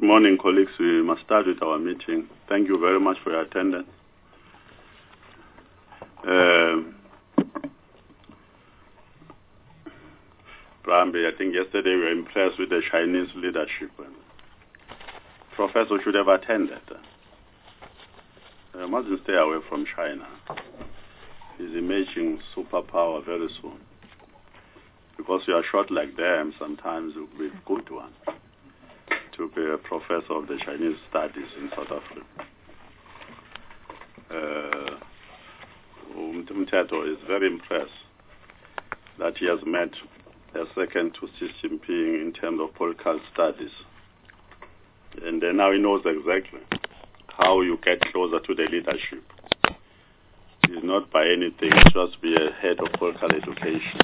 Good morning, colleagues. We must start with our meeting. Thank you very much for your attendance. Brambi, I think yesterday we were impressed with the Chinese leadership. Professor should have attended. Mustn't stay away from China. He's emerging superpower very soon. Because you are short like them, sometimes it would be a good one to be a professor of the Chinese studies in South Africa. Mteto is very impressed that he has met a second to Xi Jinping in terms of political studies. And now he knows exactly how you get closer to the leadership. It's not by anything, it's just be a head of political education.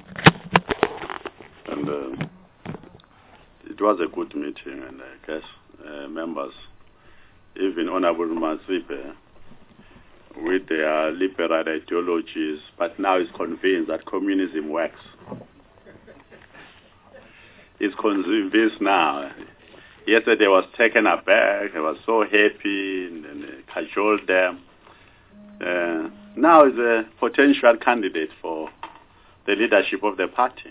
And it was a good meeting, and I guess members, even Honorable Mazibe, with their liberal ideologies, but now is convinced that communism works. He's convinced now. Yesterday was taken aback, he was so happy, and cajoled them. Now is a potential candidate for the leadership of the party.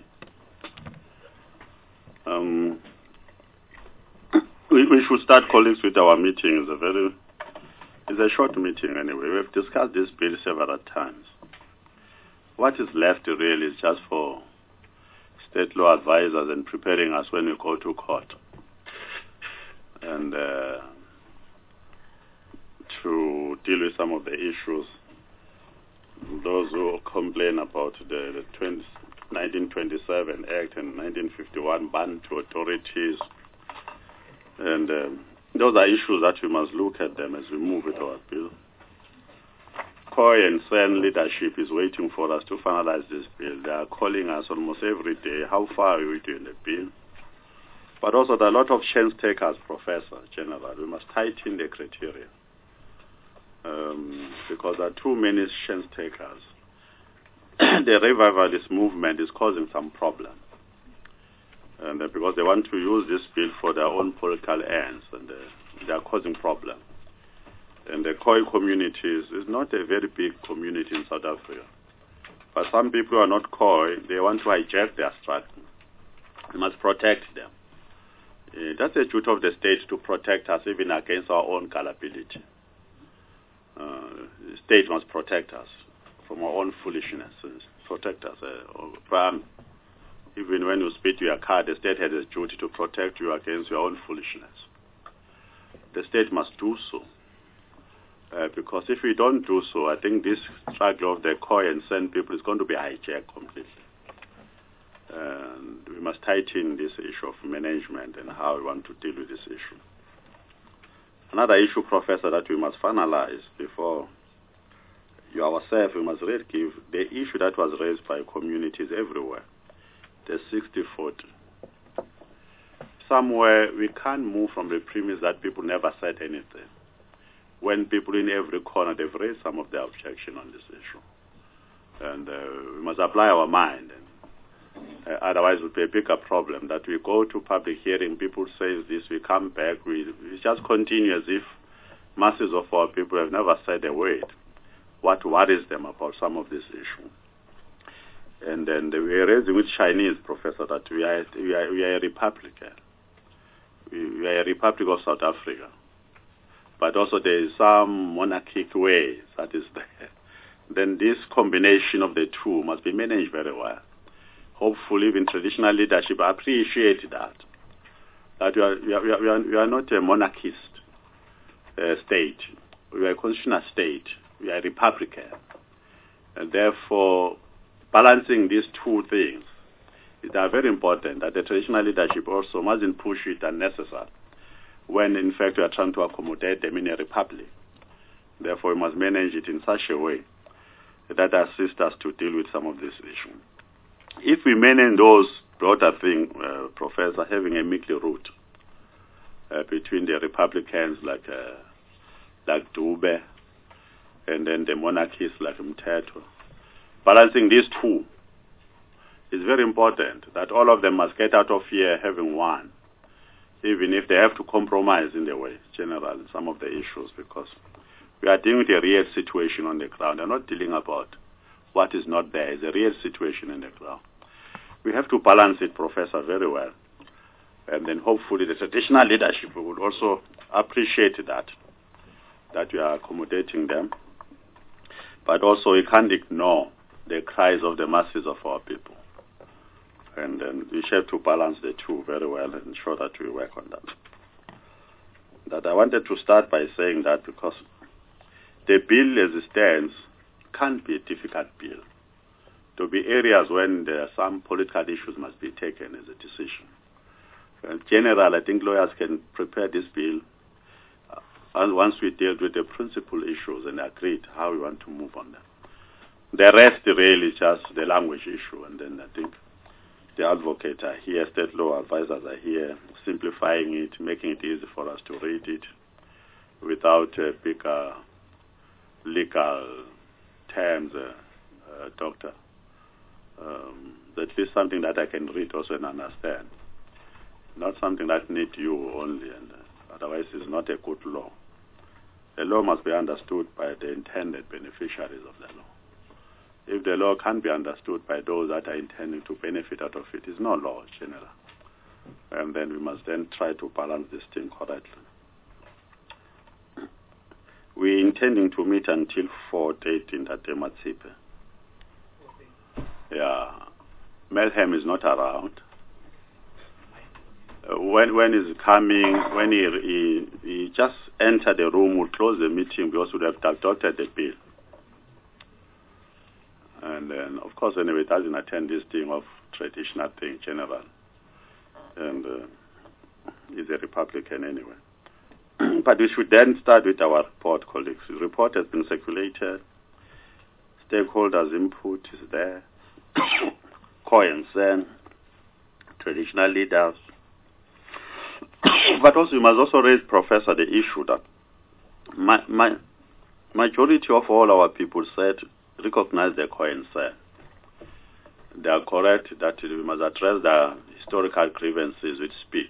We should start, colleagues, with our meeting. It's a short meeting anyway. We've discussed this bill several times. What is left really is just for state law advisors and preparing us when we go to court. And to deal with some of the issues. Those who complain about the 1927 Act and 1951 ban to authorities. And those are issues that we must look at them as we move with our bill. Koi and Sen leadership is waiting for us to finalize this bill. They are calling us almost every day. How far are we doing the bill? But also there are a lot of chance takers, Professor General. We must tighten the criteria. Because there are too many chance takers. The revivalist movement is causing some problem. And because they want to use this bill for their own political ends, and they are causing problems. And the Khoi communities is not a very big community in South Africa. But some people who are not Khoi, they want to hijack their struggle. We must protect them. That's the duty of the state to protect us even against our own gullibility. The state must protect us from our own foolishness. Protect us. Even when you speak to your car, the state has a duty to protect you against your own foolishness. The state must do so. Because if we don't do so, I think this struggle of the Khoi and Sen people is going to be hijacked completely. And we must tighten this issue of management and how we want to deal with this issue. Another issue, Professor, that we must finalize before you ourselves, we must really give the issue that was raised by communities everywhere, the 60-40. Somewhere we can't move from the premise that people never said anything. When people in every corner, they've raised some of their objection on this issue. And we must apply our mind. Otherwise, it will be a bigger problem that we go to public hearing, people say this, we come back, we just continue as if masses of our people have never said a word. What worries them about some of this issue? And then we are raising with Chinese, Professor, that we are a republic. We are a republic of South Africa. But also there is some monarchic way that is there. Then this combination of the two must be managed very well. Hopefully, even traditional leadership appreciate that we are not a monarchist state. We are a constitutional state. We are a republican. And therefore, balancing these two things is very important, that the traditional leadership also mustn't push it unnecessary when, in fact, we are trying to accommodate them in a republic. Therefore, we must manage it in such a way that assists us to deal with some of these issues. If we manage those broader things, Professor, having a middle route between the Republicans like Dube and then the monarchists like Mteto, balancing these two is very important, that all of them must get out of here having won. even if they have to compromise in the way, general, some of the issues, because we are dealing with a real situation on the ground. We're not dealing about what is not there. It's a real situation in the ground. We have to balance it, Professor, very well. And then hopefully the traditional leadership would also appreciate that we are accommodating them. But also we can't ignore the cries of the masses of our people. And then we have to balance the two very well and ensure that we work on that. That I wanted to start by saying that because the bill as it stands can't be a difficult bill. There will be areas when there are some political issues must be taken as a decision. In general, I think lawyers can prepare this bill and once we deal with the principal issues and agreed how we want to move on them. The rest really is just the language issue, and then I think the advocates are here, state law advisors are here, simplifying it, making it easy for us to read it without big legal terms, doctor. That is something that I can read also and understand. Not something that needs you only, and otherwise it's not a good law. The law must be understood by the intended beneficiaries of the law. If the law can't be understood by those that are intending to benefit out of it, it's no law in general. And then we must then try to balance this thing correctly. We're intending to meet until 4:18 at Matsipe. Yeah. Melhem is not around. When he's coming, when he just entered the room, we'll close the meeting because we would have adopted the bill. And then, of course, anyway, it doesn't attend this thing of traditional thing, general. And he's a Republican anyway. But we should then start with our report, colleagues. The report has been circulated. Stakeholders' input is there. Concern, traditional leaders. But also, you must also raise, Professor, the issue that majority of all our people said recognize their concern. They are correct that we must address the historical grievances with speed.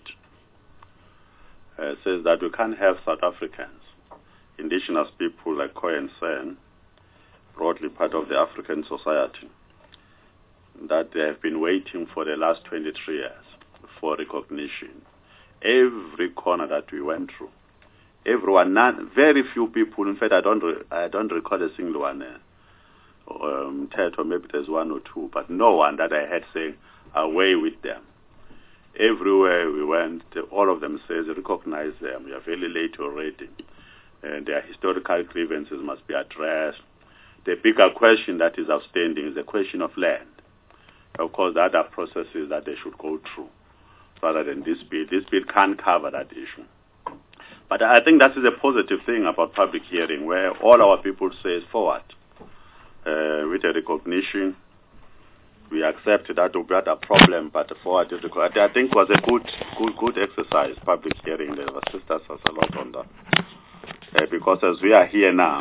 Says that we can't have South Africans, indigenous people like concern, broadly part of the African society, that they have been waiting for the last 23 years for recognition. Every corner that we went through, everyone, very few people. In fact, I don't recall a single one. Ted, or maybe there's one or two, but no one that I had saying away with them. Everywhere we went, all of them says recognize them. We are very late already, and their historical grievances must be addressed. The bigger question that is outstanding is the question of land. Of course, the other processes that they should go through. Rather than this bill. This bill can't cover that issue. But I think that is a positive thing about public hearing, where all our people say forward with a recognition. We accept that will be a problem, but forward is required. I think it was a good exercise, public hearing. They have assisted us a lot on that. Because as we are here now,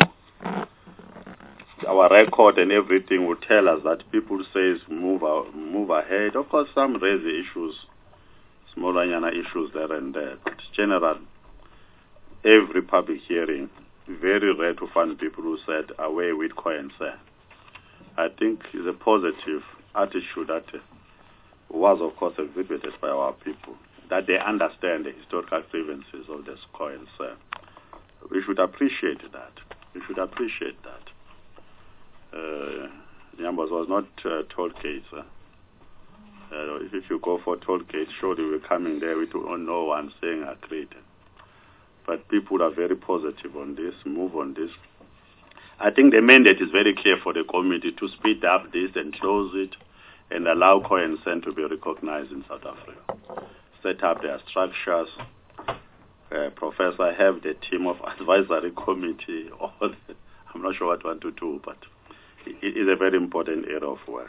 our record and everything will tell us that people say move ahead. Of course, some raise the issues, smaller issues there and there, but general, every public hearing, very rare to find people who said away with concern. I think is a positive attitude that was, of course, exhibited by our people, that they understand the historical grievances of this concern. We should appreciate that. We should appreciate that. Nyambos was not toll gates. If you go for toll gates, surely we're coming there with no one saying agreed. But people are very positive on this, move on this. I think the mandate is very clear for the committee to speed up this and close it and allow concern to be recognized in South Africa. Set up their structures. Professor, have the team of advisory committee. I'm not sure what I want to do, but it is a very important area of work.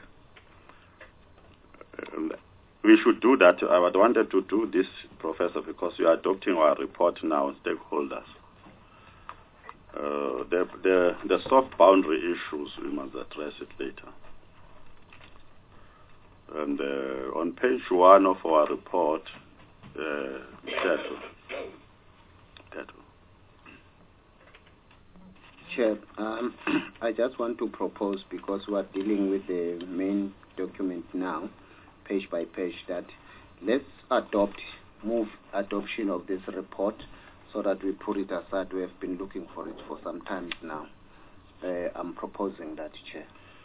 We should do that. I wanted to do this, Professor, because you are adopting our report now, stakeholders. The soft boundary issues, we must address it later. And on page 1 of our report, Chair, I just want to propose, because we are dealing with the main document now, page by page, that let's move adoption of this report so that we put it aside. We have been looking for it for some time now. I'm proposing that, Chair.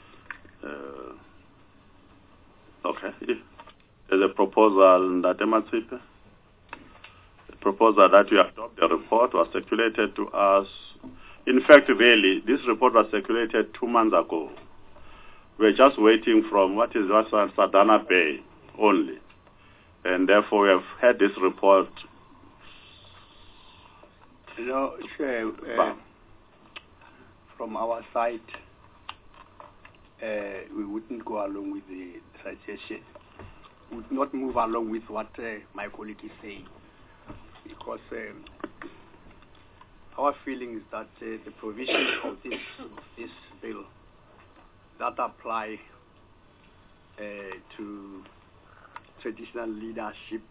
Okay. There's a proposal that Ematsipe. The proposal that we adopt the report was circulated to us. In fact, really, this report was circulated 2 months ago. We're just waiting from Sadana Bay only. And therefore, we have had this report. Chair, from our side, we wouldn't go along with the suggestion. We would not move along with what my colleague is saying, because our feeling is that the provisions of this bill that apply to traditional leadership,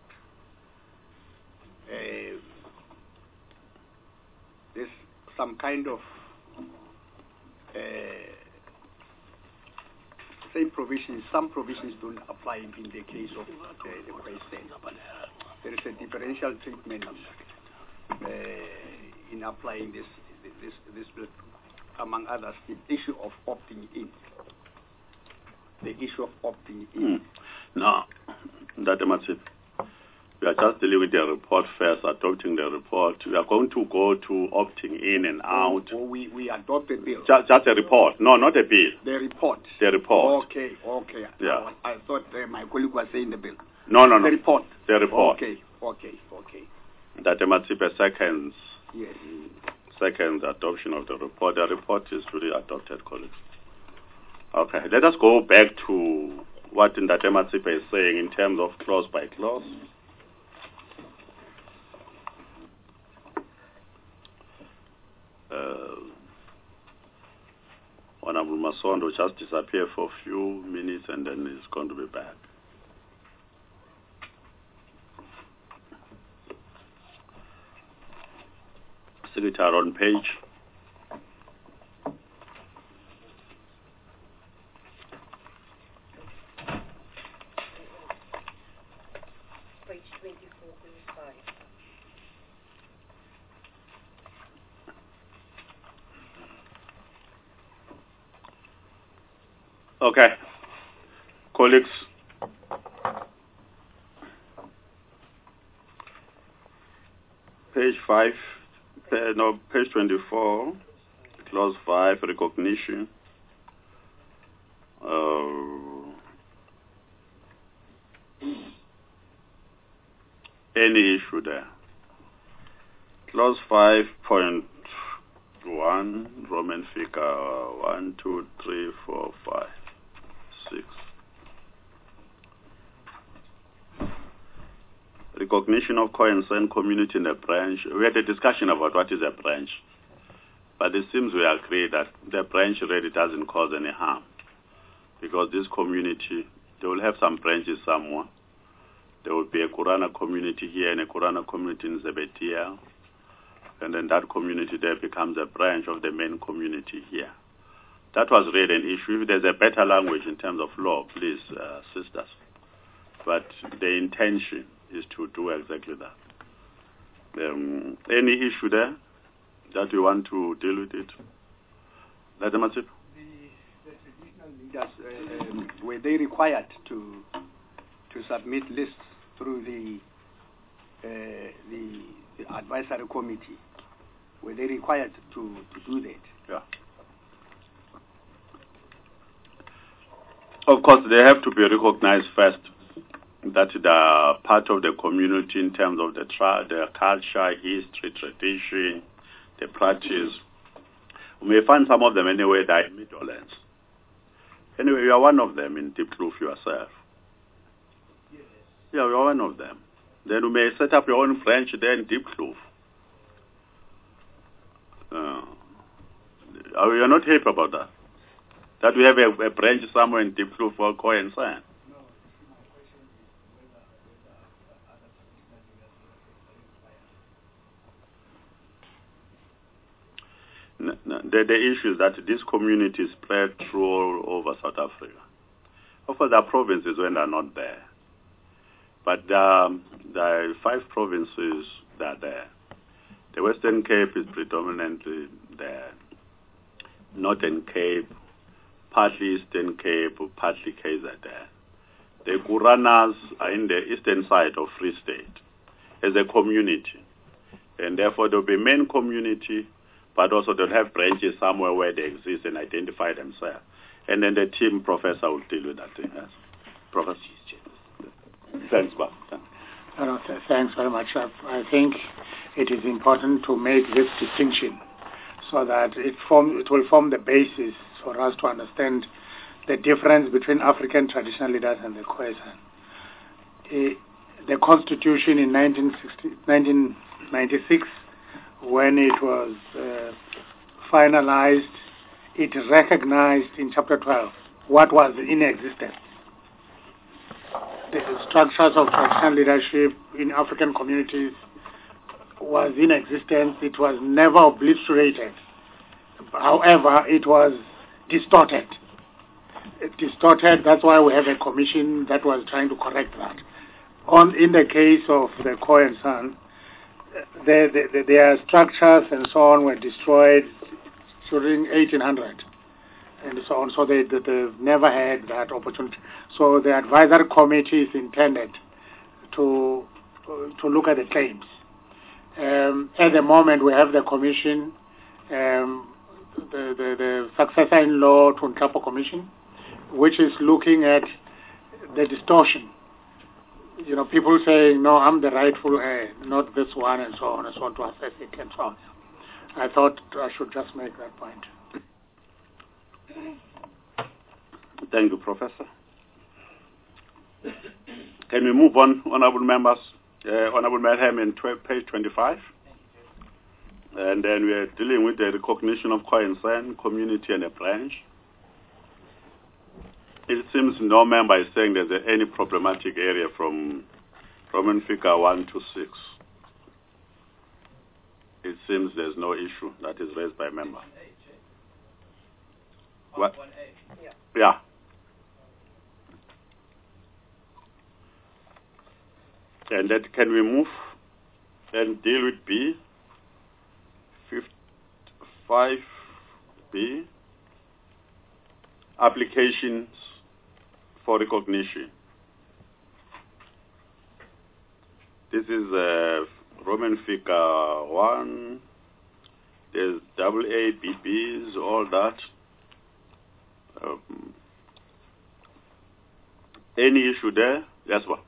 there's some kind of some provisions don't apply in the case of the president. There is a differential treatment in applying this bill, among others, the issue of opting in. The issue of opting in. No, that's massive. We are just dealing with the report first, adopting the report. We are going to go to opting in and out. We adopt the bill. Just a report. No, not a bill. The report. The report. Okay. Yeah. I thought my colleague was saying the bill. No. The report. The report. Okay. That Ematsipe seconds. Yes. Second adoption of the report. The report is really adopted, colleagues. Okay, let us go back to what Ndate Ematsipe is saying in terms of clause by clause. Honorable Masondo will just disappear for a few minutes and then he's going to be back. Secretary on page. Page 24, please, 5. Okay. Colleagues, page 5, page 24, clause 5, recognition. Any issue there? Clause 5.1, Roman figure 1, 2, 3, 4, 5, 6. Recognition of concerned community in a branch. We had a discussion about what is a branch, but it seems we agree that the branch really doesn't cause any harm, because this community, they will have some branches somewhere. There will be a Kurana community here and a Kurana community in Zebetia, and then that community there becomes a branch of the main community here. That was really an issue. If there's a better language in terms of law, please assist us. But the intention is to do exactly that. Any issue there that you want to deal with it? That's the traditional leaders, were they required to submit lists through the advisory committee? Were they required to do that? Yeah. Of course, they have to be recognized first, that they are part of the community in terms of the culture, history, tradition, the practice. We may find some of them anyway that are in Middlelands. Anyway, you are one of them in Diepkloof yourself. Yes. Yeah, you are one of them. Then you may set up your own branch there in Diepkloof. You are not happy about that? That we have a branch somewhere in Diepkloof for Koyensan? No, my question is whether other traditional The issue is that this community is spread through all over South Africa. Of course, there are provinces when they're not there. But there are 5 provinces that are there. The Western Cape is predominantly there. Northern Cape, partly Eastern Cape, partly KZN. The Kuranas are in the eastern side of Free State as a community. And therefore there will be main community, but also they'll have branches somewhere where they exist and identify themselves. And then the team professor will deal with that thing. Yes? Professor. Thanks, Bob. Thanks very much. I think it is important to make this distinction so that it will form the basis for us to understand the difference between African traditional leaders and the Khoisan. The Constitution in 1996, when it was finalized, it recognized in Chapter 12 what was in existence. The structures of traditional leadership in African communities was in existence. It was never obliterated. However, it was distorted. That's why we have a commission that was trying to correct that. In the case of the Khoisan, their structures and so on were destroyed during 1800 and so on. So they've never had that opportunity. So the advisory committee is intended to look at the claims. At the moment, we have the commission, the successor-in-law to Nkapo Commission, which is looking at the distortion. You know, people saying, no, I'm the rightful heir, not this one, and so on, and so on, to assess it, and so on. I thought I should just make that point. Thank you, Professor. Can we move on, honorable members? Honorable Madam, in page 25. And then we are dealing with the recognition of Khoisan community and a branch. It seems no member is saying there's any problematic area from Roman figure 1 to 6. It seems there's no issue that is raised by member. What? Yeah. And that can we move and deal with B? 5B. Applications for recognition. This is Roman figure 1. There's AA, BBs, all that. Any issue there? Yes, one.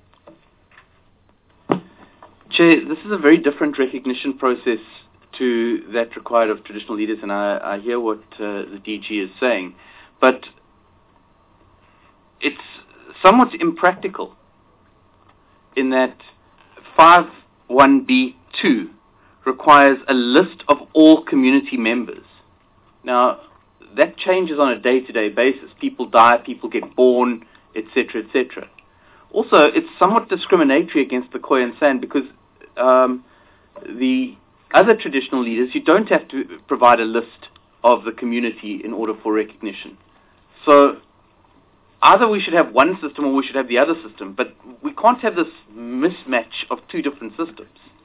Chair, this is a very different recognition process to that required of traditional leaders, and I hear what the DG is saying, but it's somewhat impractical in that 51B2 requires a list of all community members. Now, that changes on a day-to-day basis. People die, people get born, etc., etc. Also, it's somewhat discriminatory against the Khoisan because the other traditional leaders, you don't have to provide a list of the community in order for recognition. So either we should have one system or we should have the other system, but we can't have this mismatch of two different systems.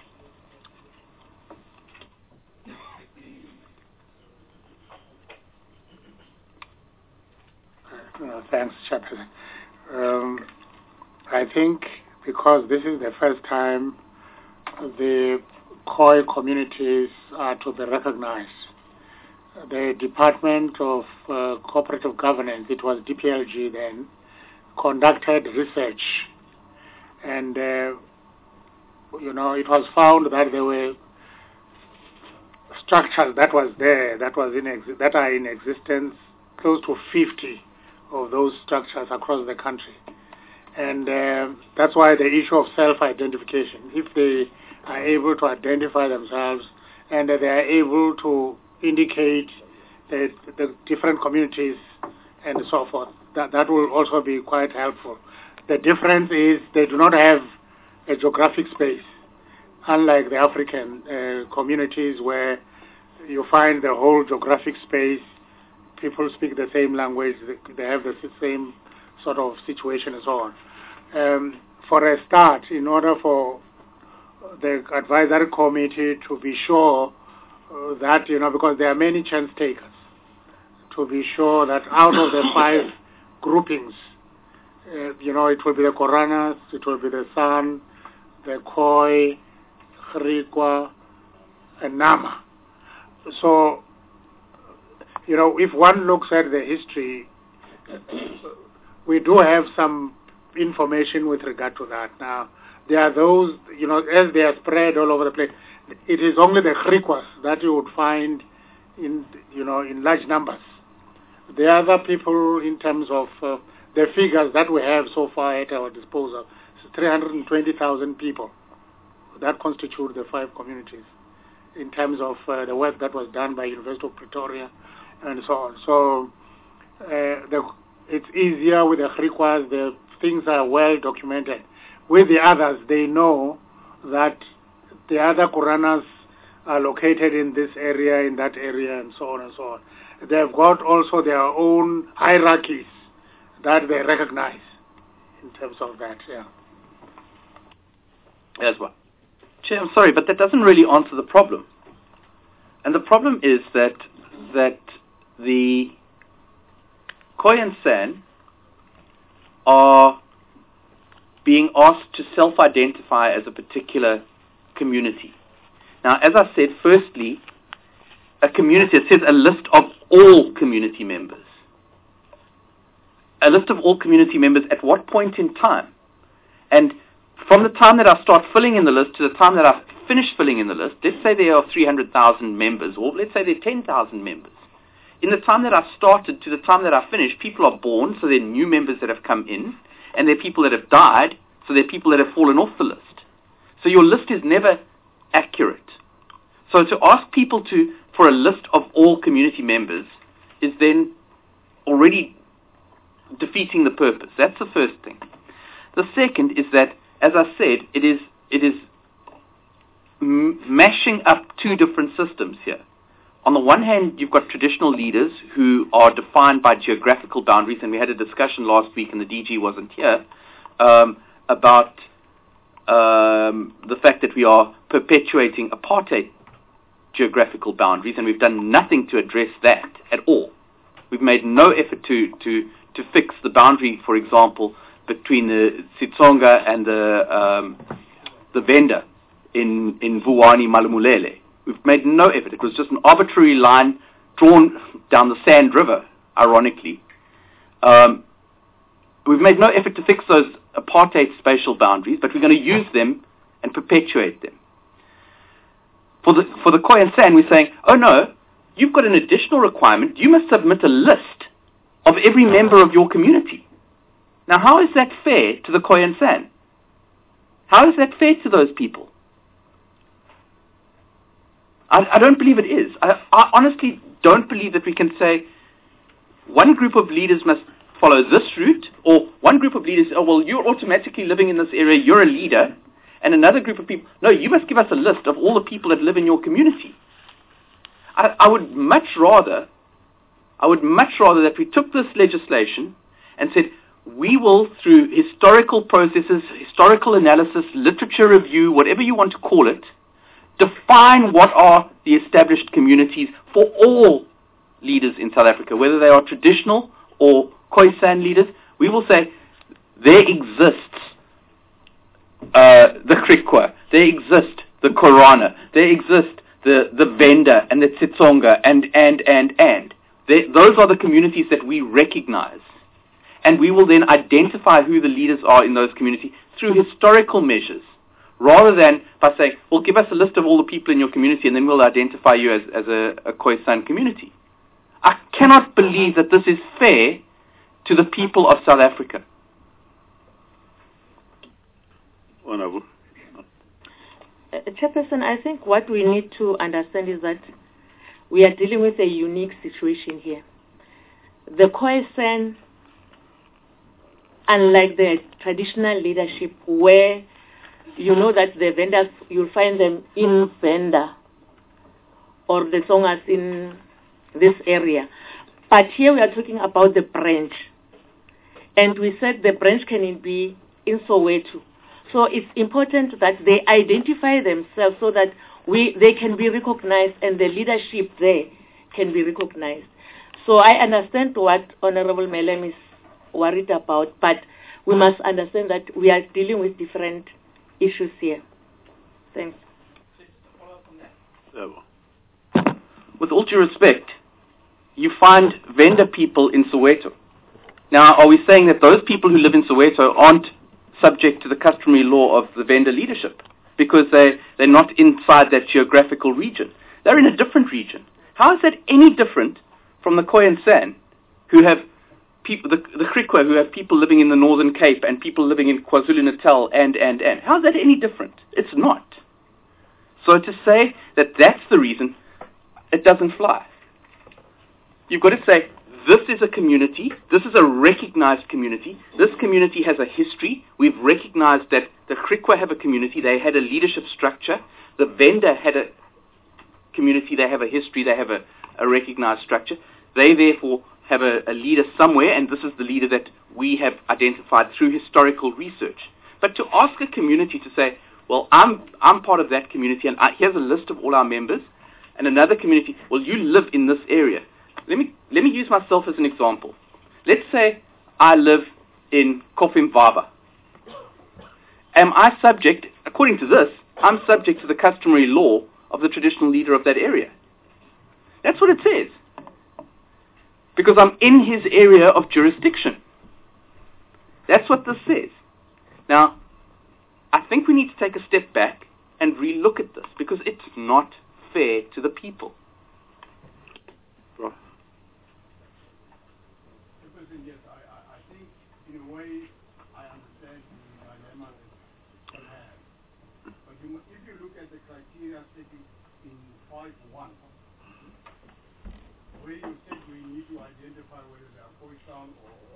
Thanks, Chairperson. I think because this is the first time the Khoi communities are to be recognized, the Department of Cooperative Governance, it was DPLG then, conducted research, and it was found that there were structures that are in existence, close to 50 of those structures across the country. And that's why the issue of self-identification, if they are able to identify themselves and they are able to indicate the different communities and so forth, that will also be quite helpful. The difference is they do not have a geographic space, unlike the African communities where you find the whole geographic space, people speak the same language, they have the same sort of situation and so on. For a start, in order for the advisory committee to be sure that, because there are many chance takers, to be sure that out of the 5 groupings, it will be the Koranas, it will be the San, the Khoi, Griqua, and Nama. So, if one looks at the history, we do have some information with regard to that. Now, there are those, as they are spread all over the place, it is only the Griquas that you would find in large numbers. The other people, in terms of the figures that we have so far at our disposal, 320,000 people that constitute the 5 communities in terms of the work that was done by University of Pretoria and so on. So it's easier with the Griquas, the things are well documented. With the others, they know that the other Koranas are located in this area, in that area, and so on and so on. They've got also their own hierarchies that they recognize in terms of that, yeah. As well. Chair, I'm sorry, but that doesn't really answer the problem. And the problem is that the Khoi and San are being asked to self-identify as a particular community. Now, as I said, firstly, a community, it says a list of all community members. A list of all community members at what point in time? And from the time that I start filling in the list to the time that I finish filling in the list, let's say there are 300,000 members, or let's say there are 10,000 members. In the time that I started to the time that I finished, people are born, so there are new members that have come in, and there are people that have died, so there are people that have fallen off the list. So your list is never accurate. So to ask people for a list of all community members is then already defeating the purpose. That's the first thing. The second is that, as I said, it is mashing up 2 different systems here. On the one hand, you've got traditional leaders who are defined by geographical boundaries, and we had a discussion last week, and the DG wasn't here, about the fact that we are perpetuating apartheid geographical boundaries, and we've done nothing to address that at all. We've made no effort to fix the boundary, for example, between the Sitsonga and the Venda in Vuwani Malamulele. We've made no effort. It was just an arbitrary line drawn down the Sand River, ironically. We've made no effort to fix those apartheid spatial boundaries, but we're going to use them and perpetuate them. For the Khoi and San, we're saying, oh no, you've got an additional requirement. You must submit a list of every member of your community. Now, how is that fair to the Khoi and San? How is that fair to those people? I don't believe it is. I honestly don't believe that we can say one group of leaders must follow this route, or one group of leaders, oh, well, you're automatically living in this area, you're a leader, and another group of people, no, you must give us a list of all the people that live in your community. I would much rather that we took this legislation and said, we will, through historical processes, historical analysis, literature review, whatever you want to call it, define what are the established communities for all leaders in South Africa, whether they are traditional or Khoi San leaders. We will say there exists the Griqua, there exist the Korana, there exist the Venda and the Tsitsonga and. Those are the communities that we recognize. And we will then identify who the leaders are in those communities through historical measures, rather than by saying, well, give us a list of all the people in your community and then we'll identify you as a Khoi San community. I cannot believe that this is fair to the people of South Africa. Chairperson, I think what we need to understand is that we are dealing with a unique situation here. The Khoi San, unlike the traditional leadership where you know that the vendors, you'll find them in Venda or the Tsongas in this area. But here we are talking about the branch. And we said the branch can be in Soweto. So it's important that they identify themselves so that they can be recognized and the leadership there can be recognized. So I understand what Honorable Melem is worried about, but we must understand that we are dealing with different issues here. Thanks. With all due respect, you find vendor people in Soweto. Now, are we saying that those people who live in Soweto aren't subject to the customary law of the vendor leadership because they're not inside that geographical region? They're in a different region. How is that any different from the Khoi and San, who have people, the Griqua, who have people living in the Northern Cape and people living in KwaZulu-Natal and? How is that any different? It's not. So to say that that's the reason, it doesn't fly. You've got to say, this is a community, this is a recognized community, this community has a history, we've recognized that the Griqua have a community, they had a leadership structure, the vendor had a community, they have a history, they have a recognized structure, they therefore have a leader somewhere, and this is the leader that we have identified through historical research. But to ask a community to say, well, I'm part of that community, and here's a list of all our members, and another community, well, you live in this area. Let me use myself as an example. Let's say I live in Koffimvaba. Am I subject, according to this, I'm subject to the customary law of the traditional leader of that area? That's what it says. Because I'm in his area of jurisdiction. That's what this says. Now, I think we need to take a step back and relook at this, because it's not fair to the people. Yes, I think in a way I understand the dilemma that you have. But if you look at the criteria stated in 5.1, where you said we need to identify whether they are Khoisan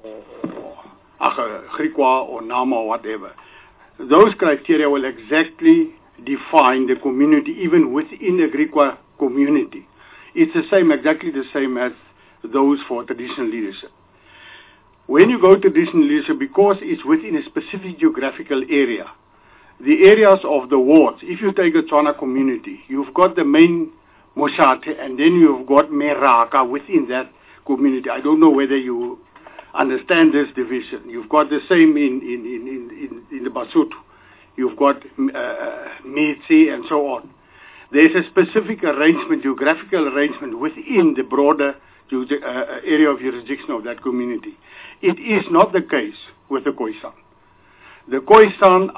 or Griqua or Nama or whatever, those criteria will exactly define the community even within a Griqua community. It's the same, exactly the same as those for traditional leadership. When you go to traditional leadership, because it's within a specific geographical area, the areas of the wards, if you take a Tswana community, you've got the main Moshate, and then you've got Meraka within that community. I don't know whether you understand this division. You've got the same in the Basotho. You've got Metsi and so on. There's a specific arrangement, geographical arrangement within the broader area of jurisdiction of that community. It is not the case with the Khoisan. The Khoisan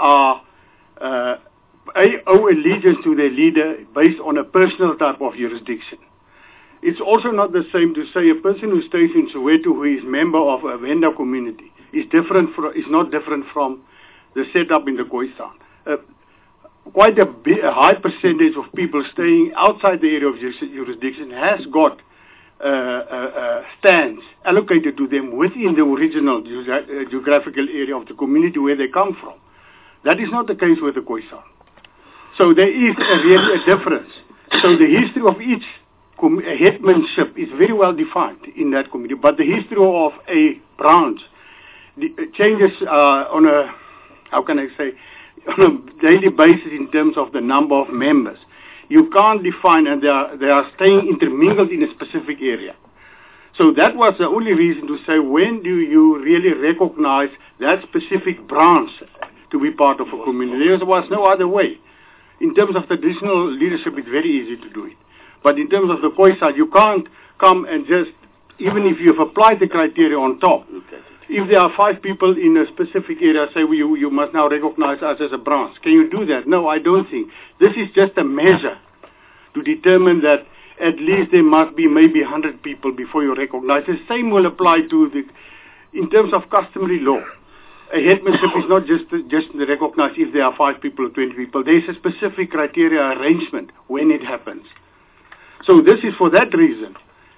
owe allegiance to their leader based on a personal type of jurisdiction. It's also not the same to say a person who stays in Soweto who is member of a Venda community is not different from the setup in the Khoisan. Quite a high percentage of people staying outside the area of jurisdiction has got stands allocated to them within the original geographical area of the community where they come from. That is not the case with the Khoisan. So there is really a difference. So the history of each headmanship is very well defined in that community, but the history of a branch changes on a, how can I say, on a daily basis in terms of the number of members. You can't define, and they are staying intermingled in a specific area. So that was the only reason to say, when do you really recognize that specific branch to be part of a community? There was no other way. In terms of traditional leadership, it's very easy to do it. But in terms of the Khoisan, you can't come and just, even if you've applied the criteria on top, if there are 5 people in a specific area, say, you must now recognize us as a branch. Can you do that? No, I don't think. This is just a measure to determine that at least there must be maybe 100 people before you recognize. The same will apply to in terms of customary law. A headmanship is not just recognized if there are 5 people or 20 people. There is a specific criteria arrangement when it happens. So this is for that reason.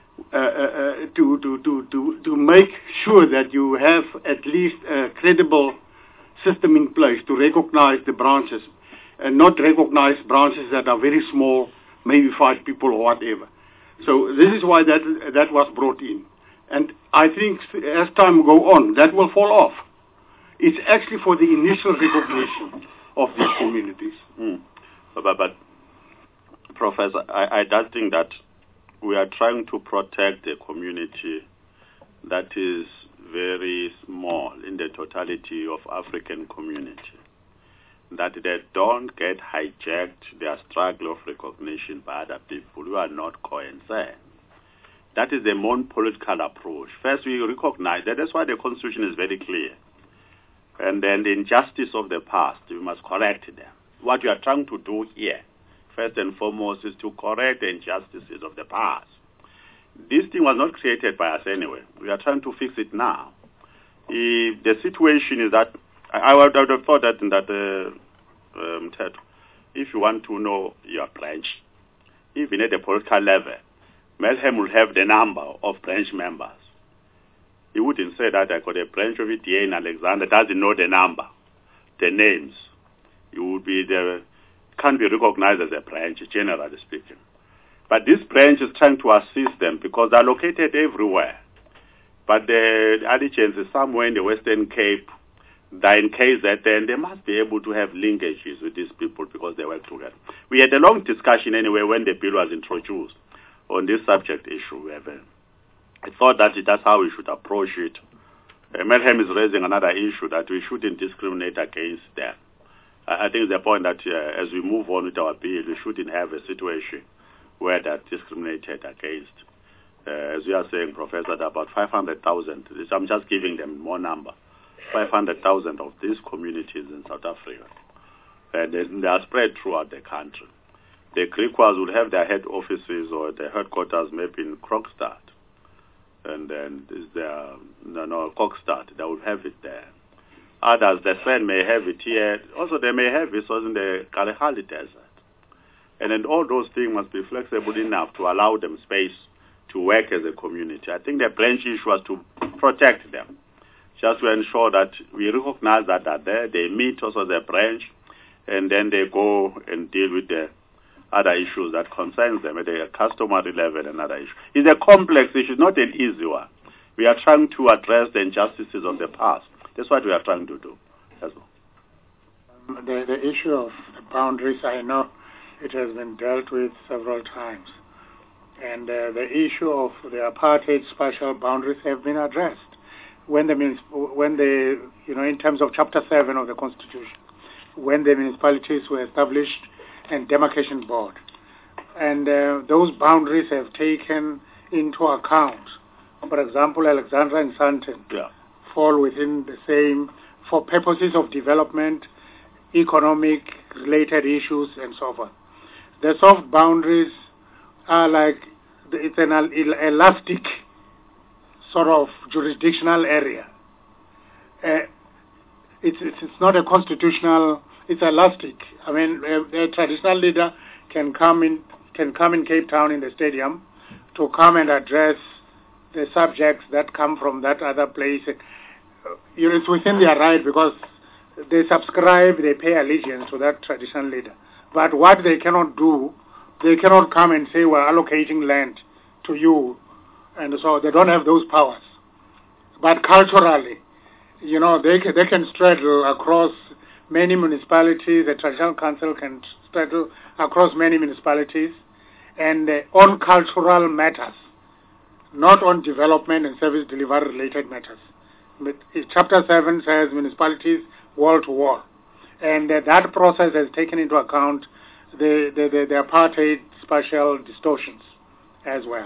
To make sure that you have at least a credible system in place to recognize the branches and not recognize branches that are very small maybe 5 people or whatever. So this is why that was brought in. And I think as time go on, that will fall off. It's actually for the initial recognition of these communities. But Professor, I don't think that we are trying to protect a community that is very small in the totality of African community, that they don't get hijacked their struggle of recognition by other people who are not concerned. That is the more political approach. First, we recognize that. That's why the Constitution is very clear. And then the injustice of the past, we must correct them. What we are trying to do here, first and foremost, is to correct the injustices of the past. This thing was not created by us anyway. We are trying to fix it now. The situation is that I would have thought that Ted, if you want to know your branch, even at the political level, Melhem will have the number of branch members. He wouldn't say that I got a branch of ETA in Alexander, doesn't know the number, the names. It would be can't be recognized as a branch, generally speaking. But this branch is trying to assist them because they're located everywhere. But the allegiance is somewhere in the Western Cape. They're in KZN, they must be able to have linkages with these people because they work together. We had a long discussion anyway when the bill was introduced on this subject issue. I thought that that's how we should approach it. Melhem is raising another issue that we shouldn't discriminate against them. I think the point that as we move on with our bill, we shouldn't have a situation where they're discriminated against. As we are saying, Professor, that about 500,000, I'm just giving them more number, 500,000 of these communities in South Africa. And they are spread throughout the country. The Griquas will have their head offices or their headquarters maybe in Krokstad. And then Kokstad, they will have it there. Others, the Sven may have it here. Also, they may have it in the Kalahari Desert. And then all those things must be flexible enough to allow them space to work as a community. I think the branch issue was to protect them, just to ensure that we recognize that they're there, they meet also the branch, and then they go and deal with the other issues that concerns them at the customary level and other issues. It's a complex issue, not an easy one. We are trying to address the injustices of the past. That's what we are trying to do as well. The issue of the boundaries, I know it has been dealt with several times. And the issue of the apartheid spatial boundaries have been addressed in terms of Chapter 7 of the Constitution, when the municipalities were established and demarcation board. And those boundaries have taken into account, for example, Alexandra and Sandton fall within the same, for purposes of development, economic related issues and so forth. The soft boundaries are like, it's an elastic sort of jurisdictional area. It's not a constitutional, it's elastic. I mean, a traditional leader can come in Cape Town in the stadium to come and address the subjects that come from that other place. It's within their right because they subscribe, they pay allegiance to that traditional leader. But what they cannot do, they cannot come and say, we're allocating land to you. And so they don't have those powers. But culturally, they can straddle across many municipalities. The traditional council can straddle across many municipalities. And on cultural matters, not on development and service delivery related matters. But Chapter 7 says municipalities wall to wall. And that process has taken into account the apartheid spatial distortions as well.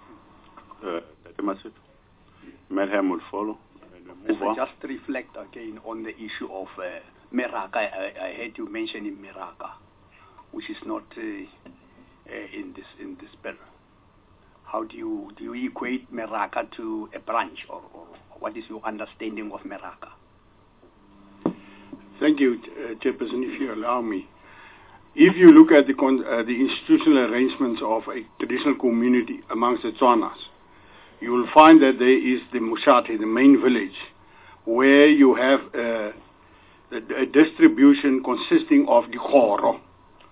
Melhem will follow. Just to reflect again on the issue of Meraka. I heard you mentioning Meraka, which is not in this bill. How do you equate Meraka to a branch, or what is your understanding of Meraka? Thank you, Chairperson, if you allow me. If you look at the institutional arrangements of a traditional community amongst the Tswanas, you will find that there is the Mushati, the main village, where you have a distribution consisting of the Khoro.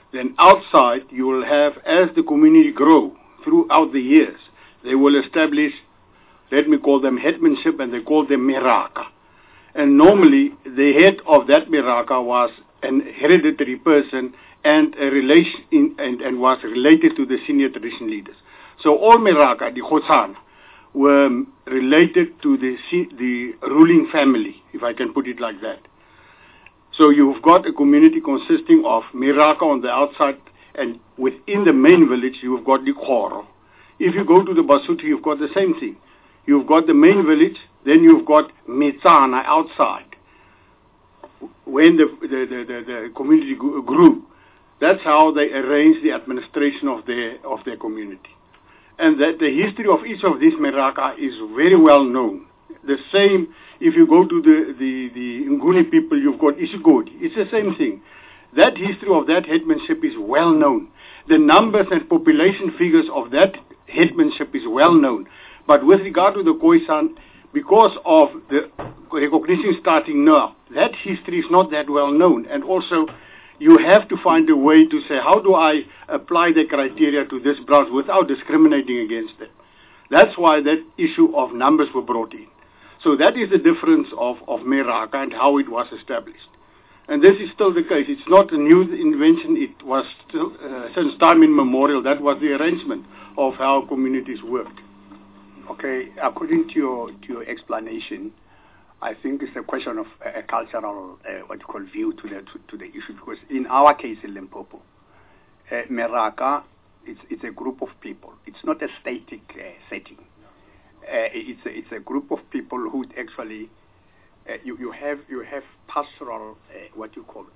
Then outside, you will have, as the community grow throughout the years, they will establish, let me call them headmanship, and they call them Meraka. And normally, the head of that Meraka was an hereditary person and a relation and was related to the senior tradition leaders. So all Meraka, the Khotsana, were related to the ruling family, if I can put it like that. So you've got a community consisting of Meraka on the outside, and within the main village, you've got the Khoro. If you go to the Basotho, you've got the same thing. You've got the main village, then you've got Metsana outside. When the community grew, that's how they arranged the administration of their community. And that the history of each of these Meraka is very well known. The same, if you go to the Nguni people, you've got Isigodi. It's the same thing. That history of that headmanship is well known. The numbers and population figures of that headmanship is well known. But with regard to the Khoisan, because of the recognition starting now, that history is not that well known. And also, you have to find a way to say, how do I apply the criteria to this branch without discriminating against them? That's why that issue of numbers were brought in. So that is the difference of Meraka and how it was established. And this is still the case. It's not a new invention. It was still, since time immemorial, that was the arrangement of how communities worked. Okay, according to your explanation, I think it's a question of a cultural, what you call, view to the issue. Because in our case in Limpopo, Meraka, it's a group of people. It's not a static setting. It's a group of people who actually you have pastoral what you call,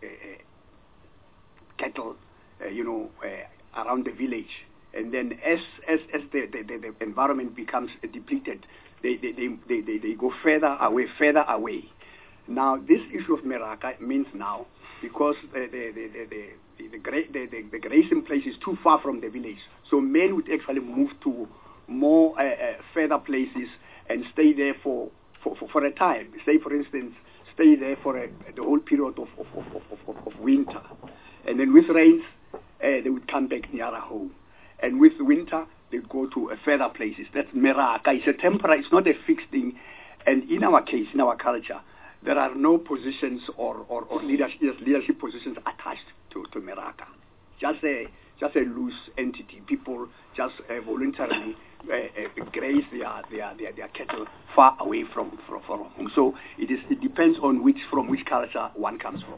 cattle, around the village. And then as the environment becomes depleted, they go further away. Now this issue of Meraka means now, because the grazing place is too far from the village, so men would actually move to more further places and stay there for a time. Say, for instance, stay there for the whole period of winter, and then with rains they would come back nearer home. And with winter, they go to further places. That's Meraka. It's a temporary, it's not a fixed thing. And in our case, in our culture, there are no positions or leadership positions attached to Meraka. Just a loose entity. People just voluntarily graze their cattle far away from home. So it depends on from which culture one comes from.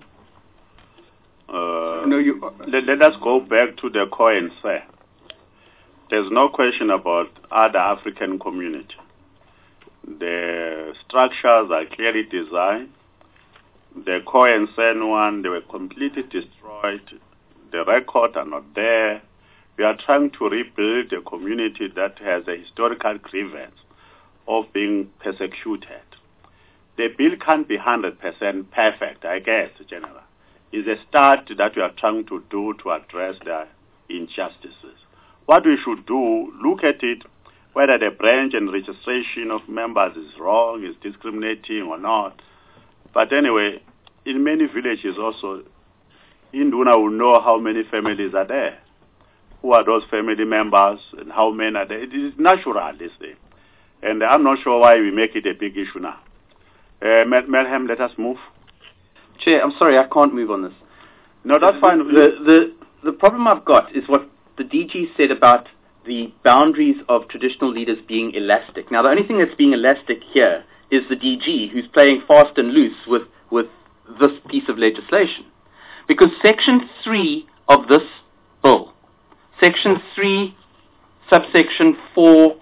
Let us go back to the Khoisan. There's no question about other African community. The structures are clearly designed. The Khoisan one, they were completely destroyed. The records are not there. We are trying to rebuild a community that has a historical grievance of being persecuted. The bill can't be 100% perfect, I guess, General. It's a start that we are trying to do to address the injustices. What we should do, look at it, whether the branch and registration of members is wrong, is discriminating or not. But anyway, in many villages also, Induna will know how many families are there. Who are those family members and how many are there? It is natural, this thing. And I'm not sure why we make it a big issue now. Melhem, let us move. Chair, I'm sorry, I can't move on this. No, that's fine. The problem I've got is what the DG said about the boundaries of traditional leaders being elastic. Now, the only thing that's being elastic here is the DG, who's playing fast and loose with this piece of legislation. Because Section 3 of this bill, Section 3, subsection 4D,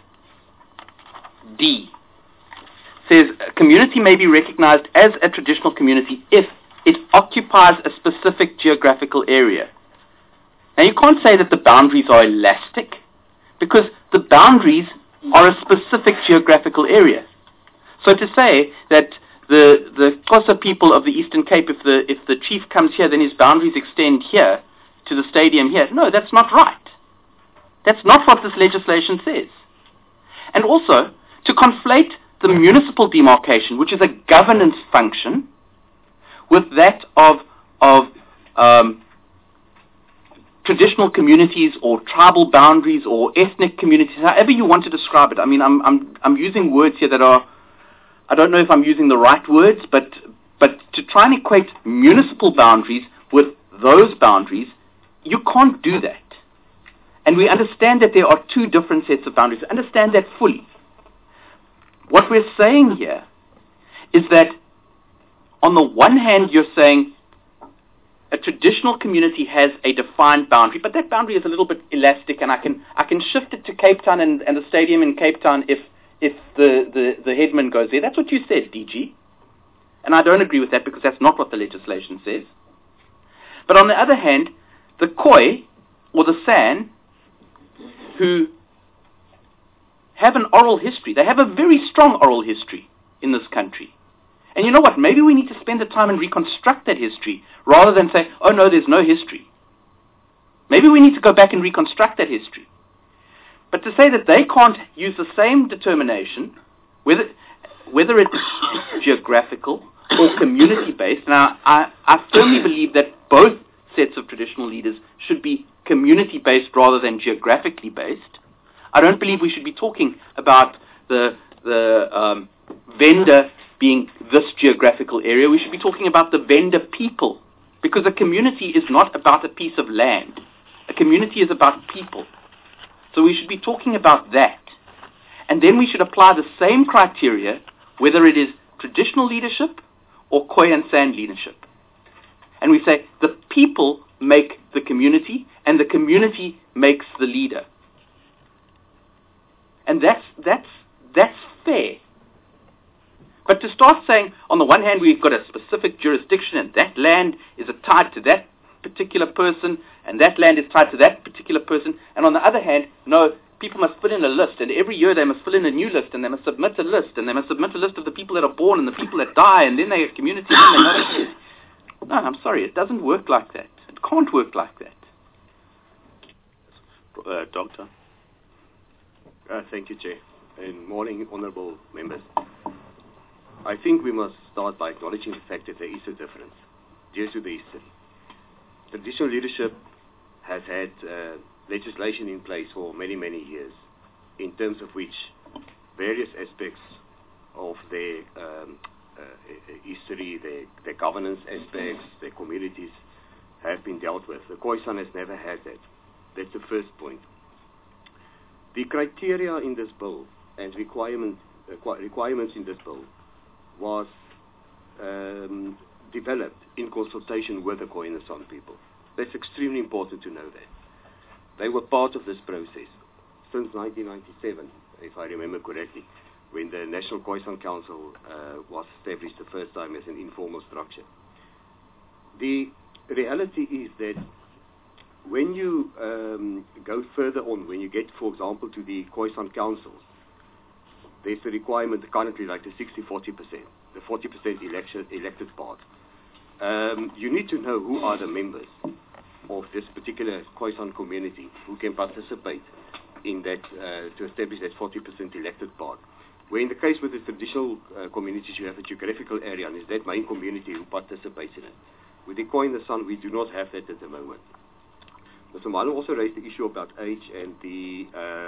says a community may be recognized as a traditional community if it occupies a specific geographical area. Now, you can't say that the boundaries are elastic, because the boundaries are a specific geographical area. So to say that the Xhosa people of the Eastern Cape, if the chief comes here, then his boundaries extend here to the stadium here. No, that's not right. That's not what this legislation says. And also, to conflate the municipal demarcation, which is a governance function, with that of traditional communities or tribal boundaries or ethnic communities, however you want to describe it. I mean, I'm using words here that are, I don't know if I'm using the right words, but to try and equate municipal boundaries with those boundaries, you can't do that. And we understand that there are two different sets of boundaries. Understand that fully. What we're saying here is that on the one hand, you're saying a traditional community has a defined boundary, but that boundary is a little bit elastic, and I can shift it to Cape Town and the stadium in Cape Town if the headman goes there. That's what you said, DG. And I don't agree with that because that's not what the legislation says. But on the other hand, the Khoi or the San, who have an oral history, they have a very strong oral history in this country. And you know what? Maybe we need to spend the time and reconstruct that history rather than say, oh no, there's no history. Maybe we need to go back and reconstruct that history. But to say that they can't use the same determination, whether it's geographical or community-based, now I firmly believe that both sets of traditional leaders should be community-based rather than geographically based. I don't believe we should be talking about the vendor being this geographical area. We should be talking about the vendor people, because a community is not about a piece of land. A community is about people. So we should be talking about that. And then we should apply the same criteria, whether it is traditional leadership or Khoi and San leadership. And we say the people make the community and the community makes the leader. And that's fair. But to start saying, on the one hand, we've got a specific jurisdiction and that land is tied to that particular person and that land is tied to that particular person, and on the other hand, no, people must fill in a list, and every year they must fill in a new list, and they must submit a list, and they must submit a list of the people that are born and the people that die, and then they have community, and then they're not a community. No, I'm sorry, it doesn't work like that. It can't work like that. Doctor? Thank you, Chair. And morning, honourable members. I think we must start by acknowledging the fact that there is a difference due to the history. Traditional leadership has had legislation in place for many, many years, in terms of which various aspects of their history, their governance aspects, their communities have been dealt with. The Khoisan has never had that. That's the first point. The criteria in this bill and requirements in this bill was developed in consultation with the Khoi and the San people. That's extremely important to know that. They were part of this process since 1997, if I remember correctly, when the National Khoisan Council was established the first time as an informal structure. The reality is that when you go further on, when you get, for example, to the Khoisan councils, there's a requirement currently like the 60-40%, the 40% elected part. You need to know who are the members of this particular Khoisan community who can participate in that, to establish that 40% elected part. Where in the case with the traditional communities, you have a geographical area, and it's that main community who participates in it. With the Khoi and the San, we do not have that at the moment. Mr. Marlo also raised the issue about age and the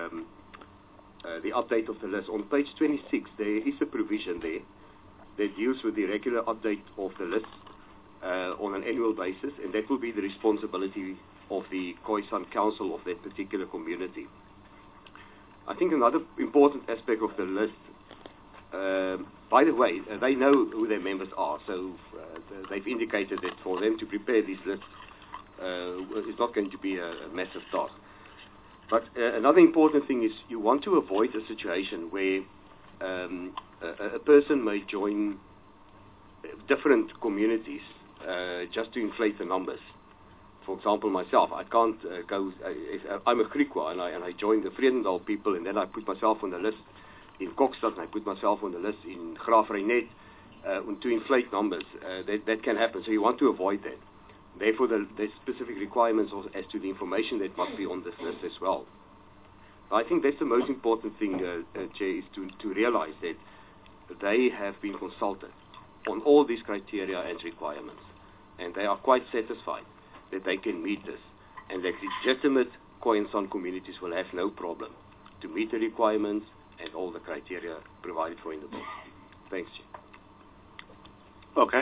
update of the list. On page 26, there is a provision there that deals with the regular update of the list on an annual basis, and that will be the responsibility of the Khoisan Council of that particular community. I think another important aspect of the list, by the way, they know who their members are, so they've indicated that for them to prepare this list is not going to be a massive task. But another important thing is you want to avoid a situation where a person may join different communities just to inflate the numbers. For example, myself, I can't go. If I'm a Griqua and I join the Vredendal people, and then I put myself on the list in Kokstad, and I put myself on the list in Graafreinet, to inflate numbers. That can happen. So you want to avoid that. Therefore, there's specific requirements as to the information that must be on this list as well. I think that's the most important thing, Chair, is to realize that they have been consulted on all these criteria and requirements, and they are quite satisfied that they can meet this. and the legitimate Khoisan communities will have no problem to meet the requirements and all the criteria provided for in the bill. Thanks, Chair. Okay.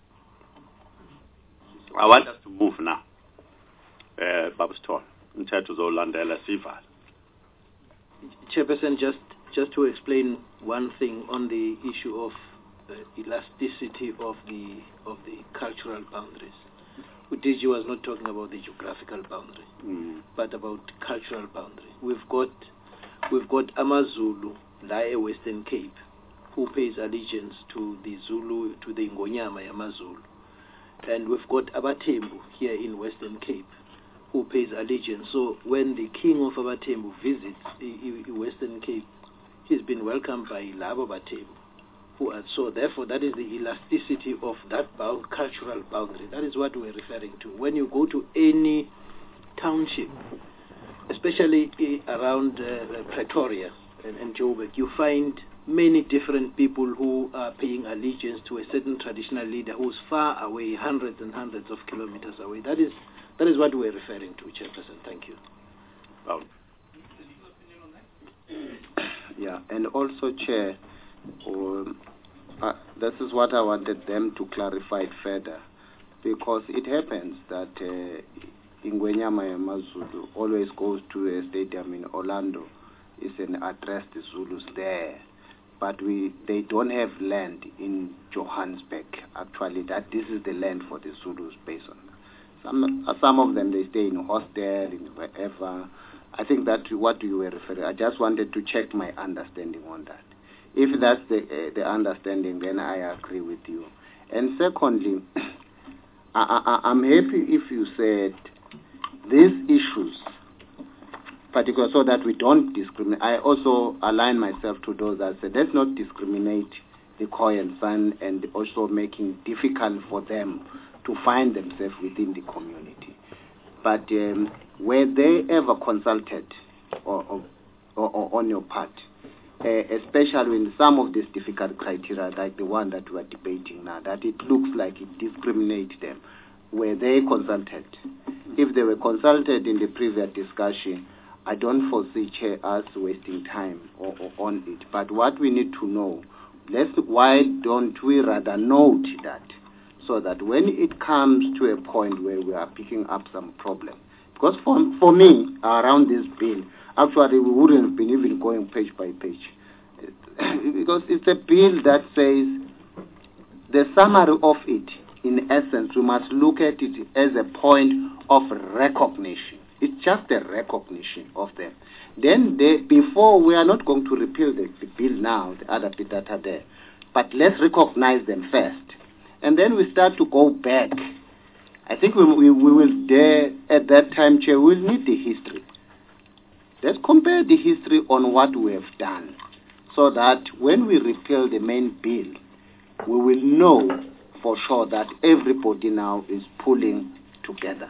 I want us to move now. Babu Stall, Mthetho Zolandela Sival. Chairperson, just to explain one thing on the issue of elasticity of the cultural boundaries. Udiji was not talking about the geographical boundary, but about cultural boundary. We've got AmaZulu, Lae Western Cape, who pays allegiance to the Zulu, to the Ngonyama Yamazulu. And we've got Abatembu here in Western Cape, who pays allegiance. So when the king of Abatembu visits the Western Cape, he's been welcomed by Labo Batembu. So therefore, that is the elasticity of that cultural boundary. That is what we're referring to. When you go to any township, especially around Pretoria and Joburg, you find many different people who are paying allegiance to a certain traditional leader who's far away, hundreds and hundreds of kilometers away. That is what we're referring to, Chairperson. Thank you. Yeah, and also, Chair, this is what I wanted them to clarify further, because it happens that Ingwenyama Yamazulu always goes to a stadium in Orlando. It's an address the Zulus there, but they don't have land in Johannesburg. Actually, this is the land for the Zulus based on that. Some of them, they stay in hostel, in wherever. I think that's what you were referring. I just wanted to check my understanding on that. If that's the understanding, then I agree with you. And secondly, I'm happy if you said these issues, particularly so that we don't discriminate. I also align myself to those that said let's not discriminate the Khoisan and also making it difficult for them to find themselves within the community. But were they ever consulted or on your part? Especially in some of these difficult criteria, like the one that we are debating now, that it looks like it discriminates them. Were they consulted? If they were consulted in the previous discussion, I don't foresee Chair us wasting time on it. But what we need to know, why don't we rather note that, so that when it comes to a point where we are picking up some problem, because for me, around this bill, actually, we wouldn't have been even going page by page. Because it's a bill that says, the summary of it, in essence, we must look at it as a point of recognition. It's just a recognition of them. Then, before, we are not going to repeal the bill now, the other bit that are there. But let's recognize them first. And then we start to go back. I think we will dare, at that time, Chair, we'll need the history. Let's compare the history on what we have done, so that when we repeal the main bill, we will know for sure that everybody now is pulling together.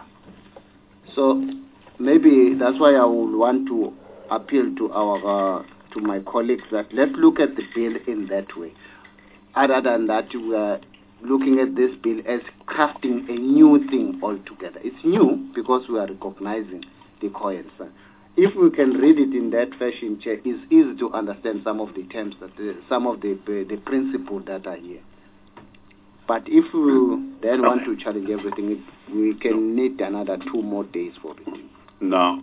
So maybe that's why I would want to appeal to my colleagues that let's look at the bill in that way. Other than that, we are looking at this bill as crafting a new thing altogether. It's new because we are recognizing the Khoisan. If we can read it in that fashion, Chair, it's easy to understand some of the terms, some of the principles that are here. But if we then want to challenge everything, we can need another 2 more days for it. No.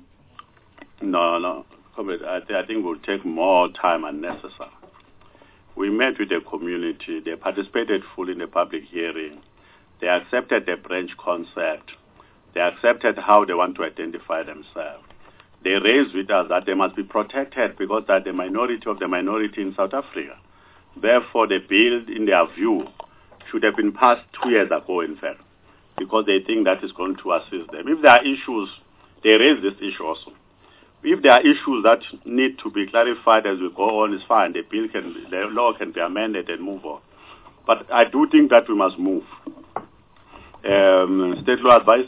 I think it will take more time than necessary. We met with the community. They participated fully in the public hearing. They accepted the branch concept. They accepted how they want to identify themselves. They raised with us that they must be protected because they are the minority of the minority in South Africa. Therefore, the bill, in their view, should have been passed 2 years ago, in fact, because they think that is going to assist them. If there are issues, they raise this issue also. If there are issues that need to be clarified as we go on, it's fine. The law can be amended and move on. But I do think that we must move. State law advisor?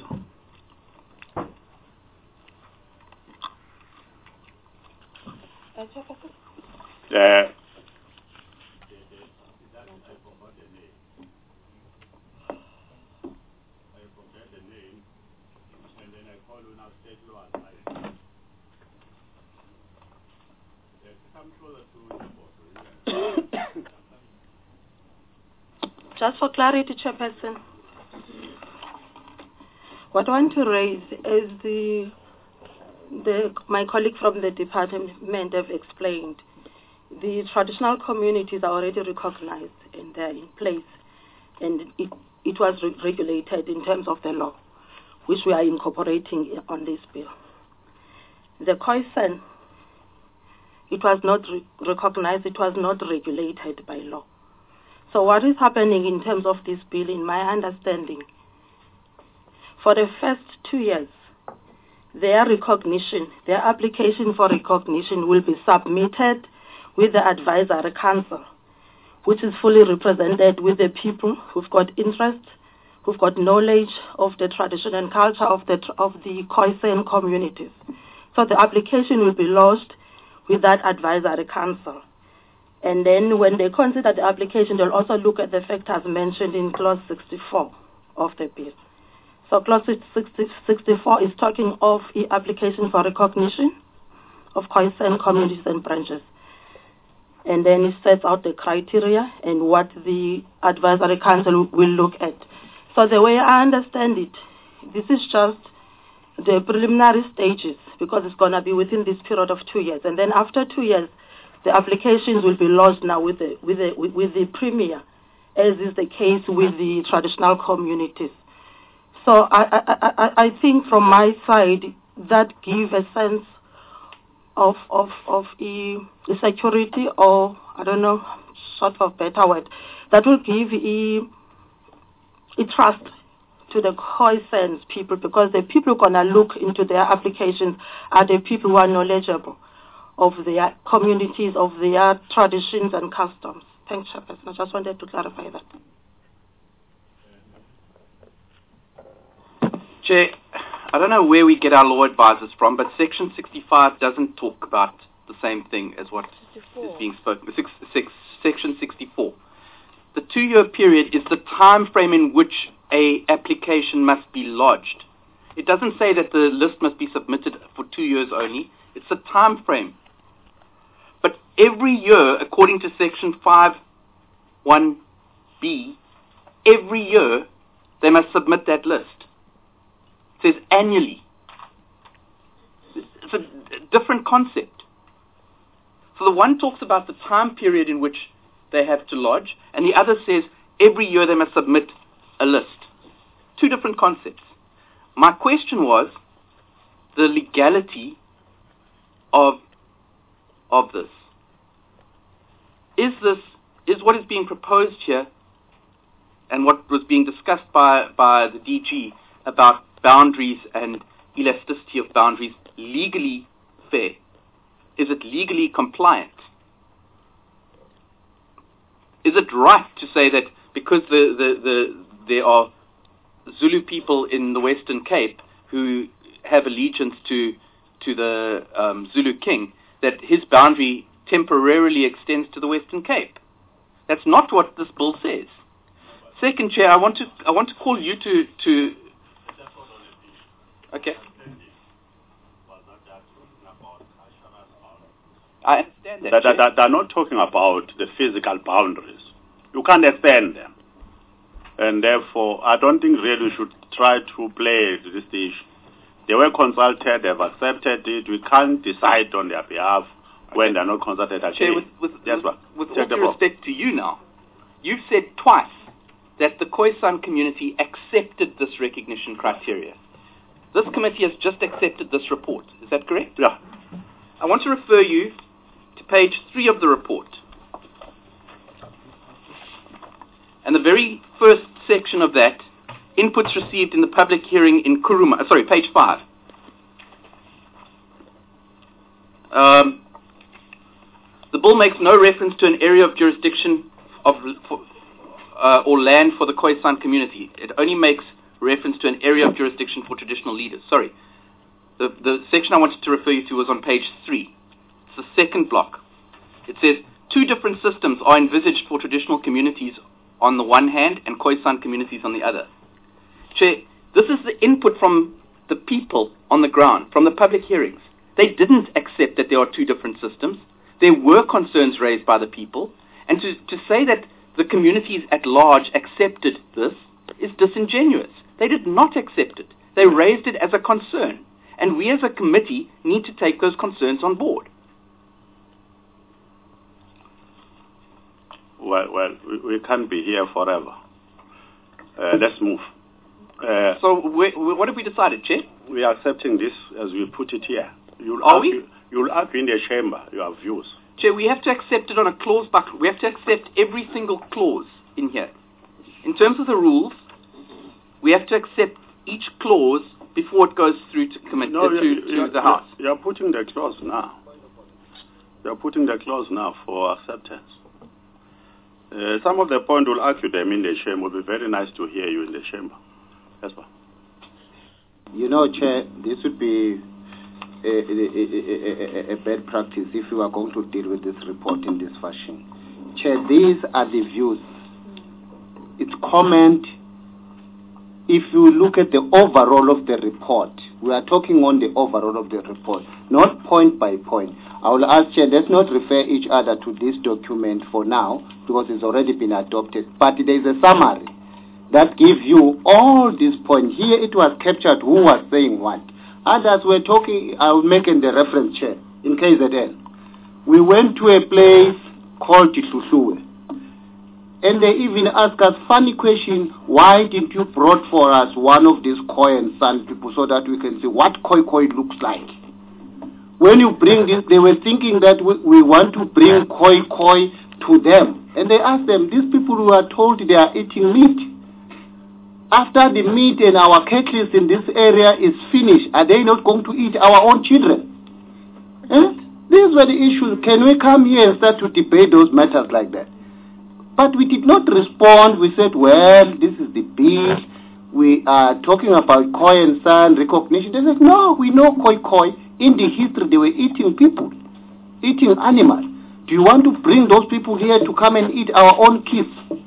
Just for clarity, Chairperson, what I want to raise is my colleague from the department have explained. The traditional communities are already recognized and they're in place, and it was regulated in terms of the law, which we are incorporating on this bill. The Khoisan, it was not recognized, it was not regulated by law. So what is happening in terms of this bill, in my understanding, for the first 2 years, their application for recognition will be submitted with the advisory council, which is fully represented with the people who've got interest, who've got knowledge of the tradition and culture of the Khoisan communities. So the application will be lodged with that advisory council. And then when they consider the application, they'll also look at the factors mentioned in Clause 64 of the bill. So Clause 64 is talking of the application for recognition of Khoisan communities and branches. And then it sets out the criteria and what the advisory council will look at. So the way I understand it, this is just the preliminary stages, because it's going to be within this period of 2 years. And then after 2 years, the applications will be lodged now with the premier, as is the case with the traditional communities. So I think from my side, that gives a sense of security, or I don't know, sort of better word, that will give a trust to the Khoisan people, because the people who are going to look into their applications are the people who are knowledgeable of their communities, of their traditions and customs. Thanks, Chairperson. I just wanted to clarify that. Chair, I don't know where we get our law advisors from, but Section 65 doesn't talk about the same thing as what 64 is being spoken. Section 64. The 2-year period is the time frame in which a application must be lodged. It doesn't say that the list must be submitted for 2 years only. It's a time frame. But every year, according to Section 5(1)(b), every year they must submit that list. It says annually. It's a different concept. So the one talks about the time period in which they have to lodge, and the other says every year they must submit a list. Two different concepts. My question was the legality of this. Is what is being proposed here and what was being discussed by the DG about boundaries and elasticity of boundaries legally fair? Is it legally compliant? Is it right to say that because there are Zulu people in the Western Cape who have allegiance to the Zulu king, that his boundary temporarily extends to the Western Cape? That's not what this bill says. Second, Chair, I want to call you to okay. I understand that. They're not talking about the physical boundaries. You can't extend them. And therefore, I don't think really we should try to play this issue. They were consulted, they've accepted it. We can't decide on their behalf when they're not consulted again. Chair, with all due respect to you now, you've said twice that the Khoisan community accepted this recognition criteria. This committee has just accepted this report. Is that correct? Yeah. I want to refer you to page 3 of the report. And the very first section of that, inputs received in the public hearing in Kuruma, page 5. The bill makes no reference to an area of jurisdiction or land for the Khoisan community. It only makes reference to an area of jurisdiction for traditional leaders. Sorry. The section I wanted to refer you to was on page 3. It's the second block. It says, 2 different systems are envisaged for traditional communities on the one hand and Khoisan communities on the other. Chair, this is the input from the people on the ground, from the public hearings, they didn't accept that there are two different systems. There were concerns raised by the people. And to say that the communities at large accepted this is disingenuous. They did not accept it. They raised it as a concern. And we as a committee need to take those concerns on board. Well, we can't be here forever. Let's move. So what have we decided, Chair? We are accepting this as we put it here. You'll we? You'll argue in the chamber your views. Chair, we have to accept it on a clause by clause. We have to accept every single clause in here. In terms of the rules, we have to accept each clause before it goes through to the House. You're putting the clause now. You're putting the clause now for acceptance. Some of the points will argue them in the chamber. It will be very nice to hear you in the chamber. Yes, sir. You know, Chair, this would be a bad practice if we are going to deal with this report in this fashion. Chair, these are the views. It's comment. If you look at the overall of the report, we are talking on the overall of the report, not point by point. I will ask Chair, let's not refer each other to this document for now, because it's already been adopted. But there is a summary that gives you all these points. Here it was captured who was saying what. Others were talking, I will make in the reference, Chair, in KZN. We went to a place called Tihluhluwe. And they even ask us funny question, why didn't you brought for us one of these Khoi and San people so that we can see what Khoi looks like? When you bring this, they were thinking that we want to bring Khoi to them. And they asked them, these people who are told they are eating meat. After the meat and our cattle in this area is finished, are they not going to eat our own children? These were the issues. Can we come here and start to debate those matters like that? But we did not respond. We said, well, this is the bill. We are talking about Khoi and San recognition. They said, no, we know Khoi. In the history, they were eating people, eating animals. Do you want to bring those people here to come and eat our own kids?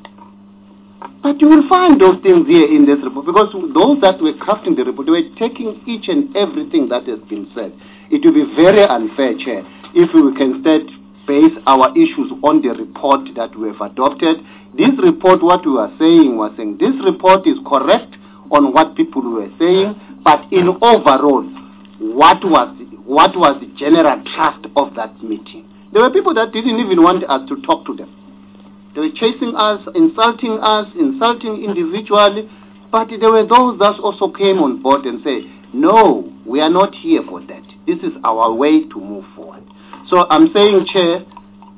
But you will find those things here in this report, because those that were crafting the report, they were taking each and everything that has been said. It will be very unfair, Chair, if we can base our issues on the report that we have adopted. This report, what we were saying was saying this report is correct on what people were saying, but in overall, what was the general thrust of that meeting? There were people that didn't even want us to talk to them. They were chasing us, insulting individually, but there were those that also came on board and said, no, we are not here for that. This is our way to move forward. So I'm saying, Chair,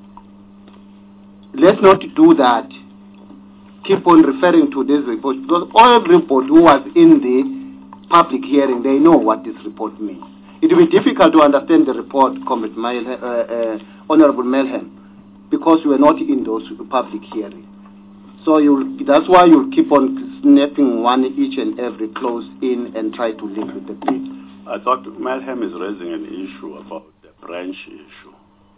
let's not do that. Keep on referring to this report, because all report who was in the public hearing, they know what this report means. It will be difficult to understand the report, Honorable Melhem, because we were not in those public hearings. So that's why you'll keep on snapping one each and every clause in and try to link with the bill. I thought Melhem is raising an issue about the branch issue.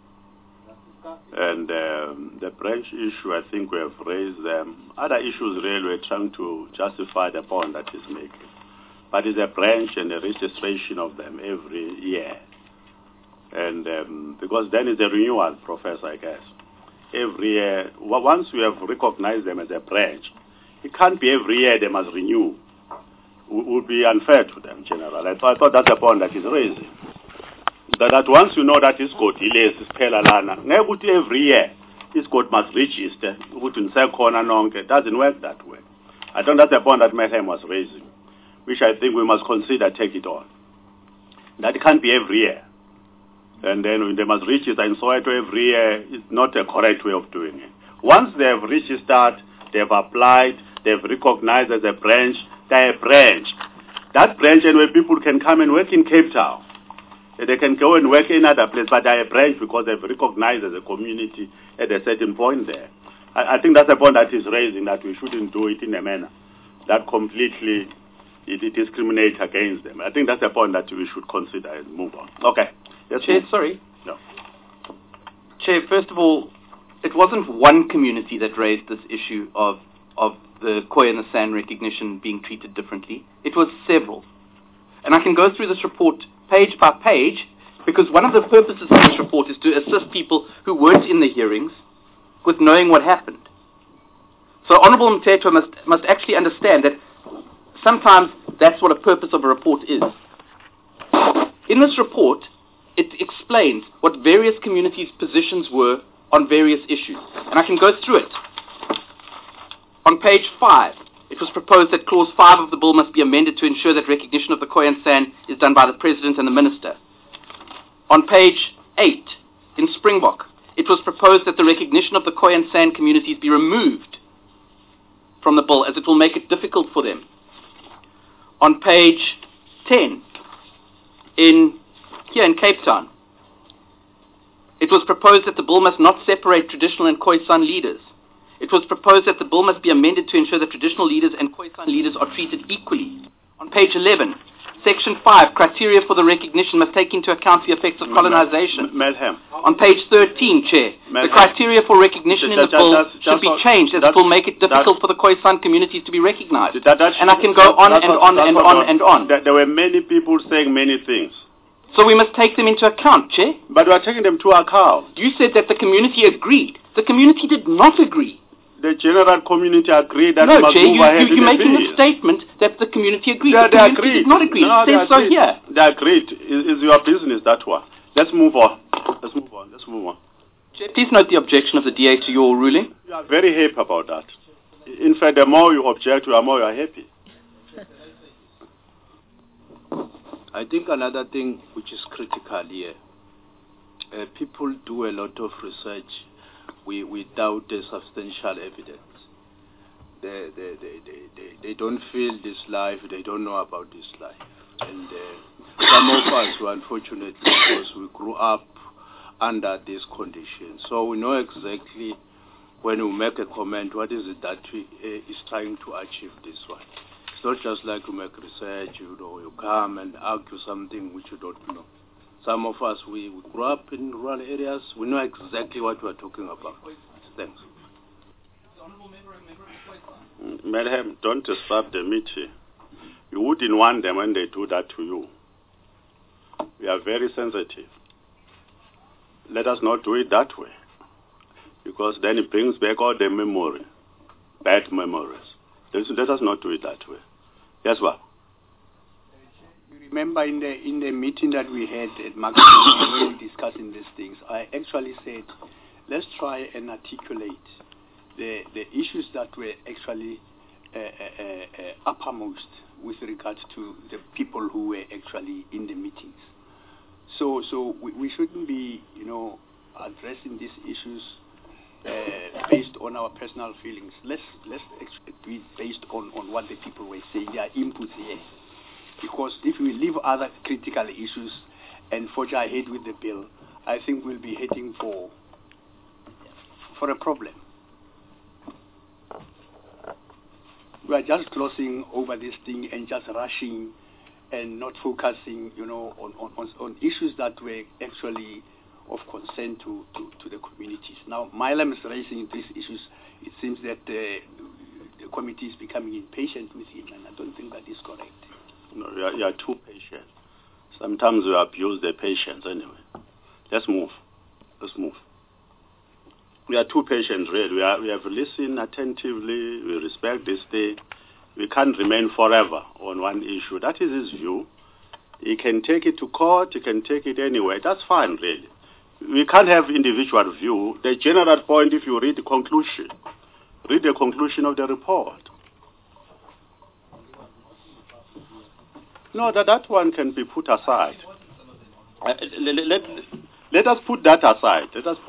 And the branch issue, I think we have raised them. Other issues really we're trying to justify the point that he's making. But it's a branch and a registration of them every year. And because then it's a renewal, Professor, I guess. Every year, once we have recognized them as a branch, it can't be every year they must renew. It would be unfair to them, General. I thought that's the point that he's raising. That once you know that it's got delays, it's pelalana, every year, it's got must register, it doesn't work that way. I think that's the point that Melhem was raising, which I think we must consider take it on. That it can't be every year. And then they must register in Soweto every year. It's not a correct way of doing it. Once they have registered, they have applied, they have recognized as a branch, they're a branch. That branch, and where people can come and work in Cape Town. They can go and work in other places, but they're a branch because they've recognized as a community at a certain point there. I think that's the point that is raising, that we shouldn't do it in a manner that completely it discriminates against them. I think that's the point that we should consider and move on. Okay. Chair, sorry. No. Chair, first of all, it wasn't one community that raised this issue of the Khoi and the San recognition being treated differently. It was several. And I can go through this report page by page, because one of the purposes of this report is to assist people who weren't in the hearings with knowing what happened. So Honourable Mthethwa must actually understand that sometimes that's what a purpose of a report is. In this report, it explains what various communities' positions were on various issues. And I can go through it. On page 5, it was proposed that Clause 5 of the bill must be amended to ensure that recognition of the Khoi and San is done by the President and the Minister. On page 8, in Springbok, it was proposed that the recognition of the Khoi and San communities be removed from the bill, as it will make it difficult for them. On page 10, here in Cape Town, it was proposed that the bill must not separate traditional and Khoisan leaders. It was proposed that the bill must be amended to ensure that traditional leaders and Khoisan leaders are treated equally. On page 11, Section 5, criteria for the recognition must take into account the effects of colonization. Melhem. On page 13, Chair, the criteria for recognition in the bill should be changed, as it will make it difficult for the Khoisan communities to be recognized. And I can go on and on and on and on. There were many people saying many things. So we must take them into account, Chair. But we are taking them to account. You said that the community agreed. The community did not agree. The general community agreed that no, we must Chair, move ahead with you're making the a statement that the community agreed. Yeah, the community did not agree. No, it says so here. They agreed. It's your business, that one. Let's move on. Let's move on. Chair, please note the objection of the DA to your ruling. You are very happy about that. In fact, the more you object, the more you are happy. I think another thing which is critical here, people do a lot of research without the substantial evidence. They don't feel this life, they don't know about this life. And some of us were unfortunate because we grew up under these conditions. So we know exactly when we make a comment, what is it that is trying to achieve this one. It's not just like you make research, you come and argue something which you don't know. Some of us, we grew up in rural areas, we know exactly what we're talking about. Thanks. Madam, don't disrupt the meeting. You wouldn't want them when they do that to you. We are very sensitive. Let us not do it that way, because then it brings back all the memory, bad memories. Let us not do it that way. Yes, Bob. You remember in the meeting that we had at Maximum when we were discussing these things, I actually said, let's try and articulate the issues that were actually uppermost with regards to the people who were actually in the meetings. So we shouldn't be, addressing these issues based on our personal feelings. Let's do it based on what the people were saying, their inputs here. Because if we leave other critical issues and forge ahead with the bill, I think we'll be heading for a problem. We are just glossing over this thing and just rushing and not focusing, on issues that were actually of concern to the communities. Now, Milam is raising these issues. It seems that the committee is becoming impatient with him, and I don't think that is correct. No, you are too patient. Sometimes we abuse the patience anyway. Let's move. We are too patient, really. We have listened attentively. We respect this state. We can't remain forever on one issue. That is his view. He can take it to court. He can take it anywhere. That's fine, really. We can't have individual view. The general point, if you read the conclusion of the report. No, that one can be put aside. Let us put that aside.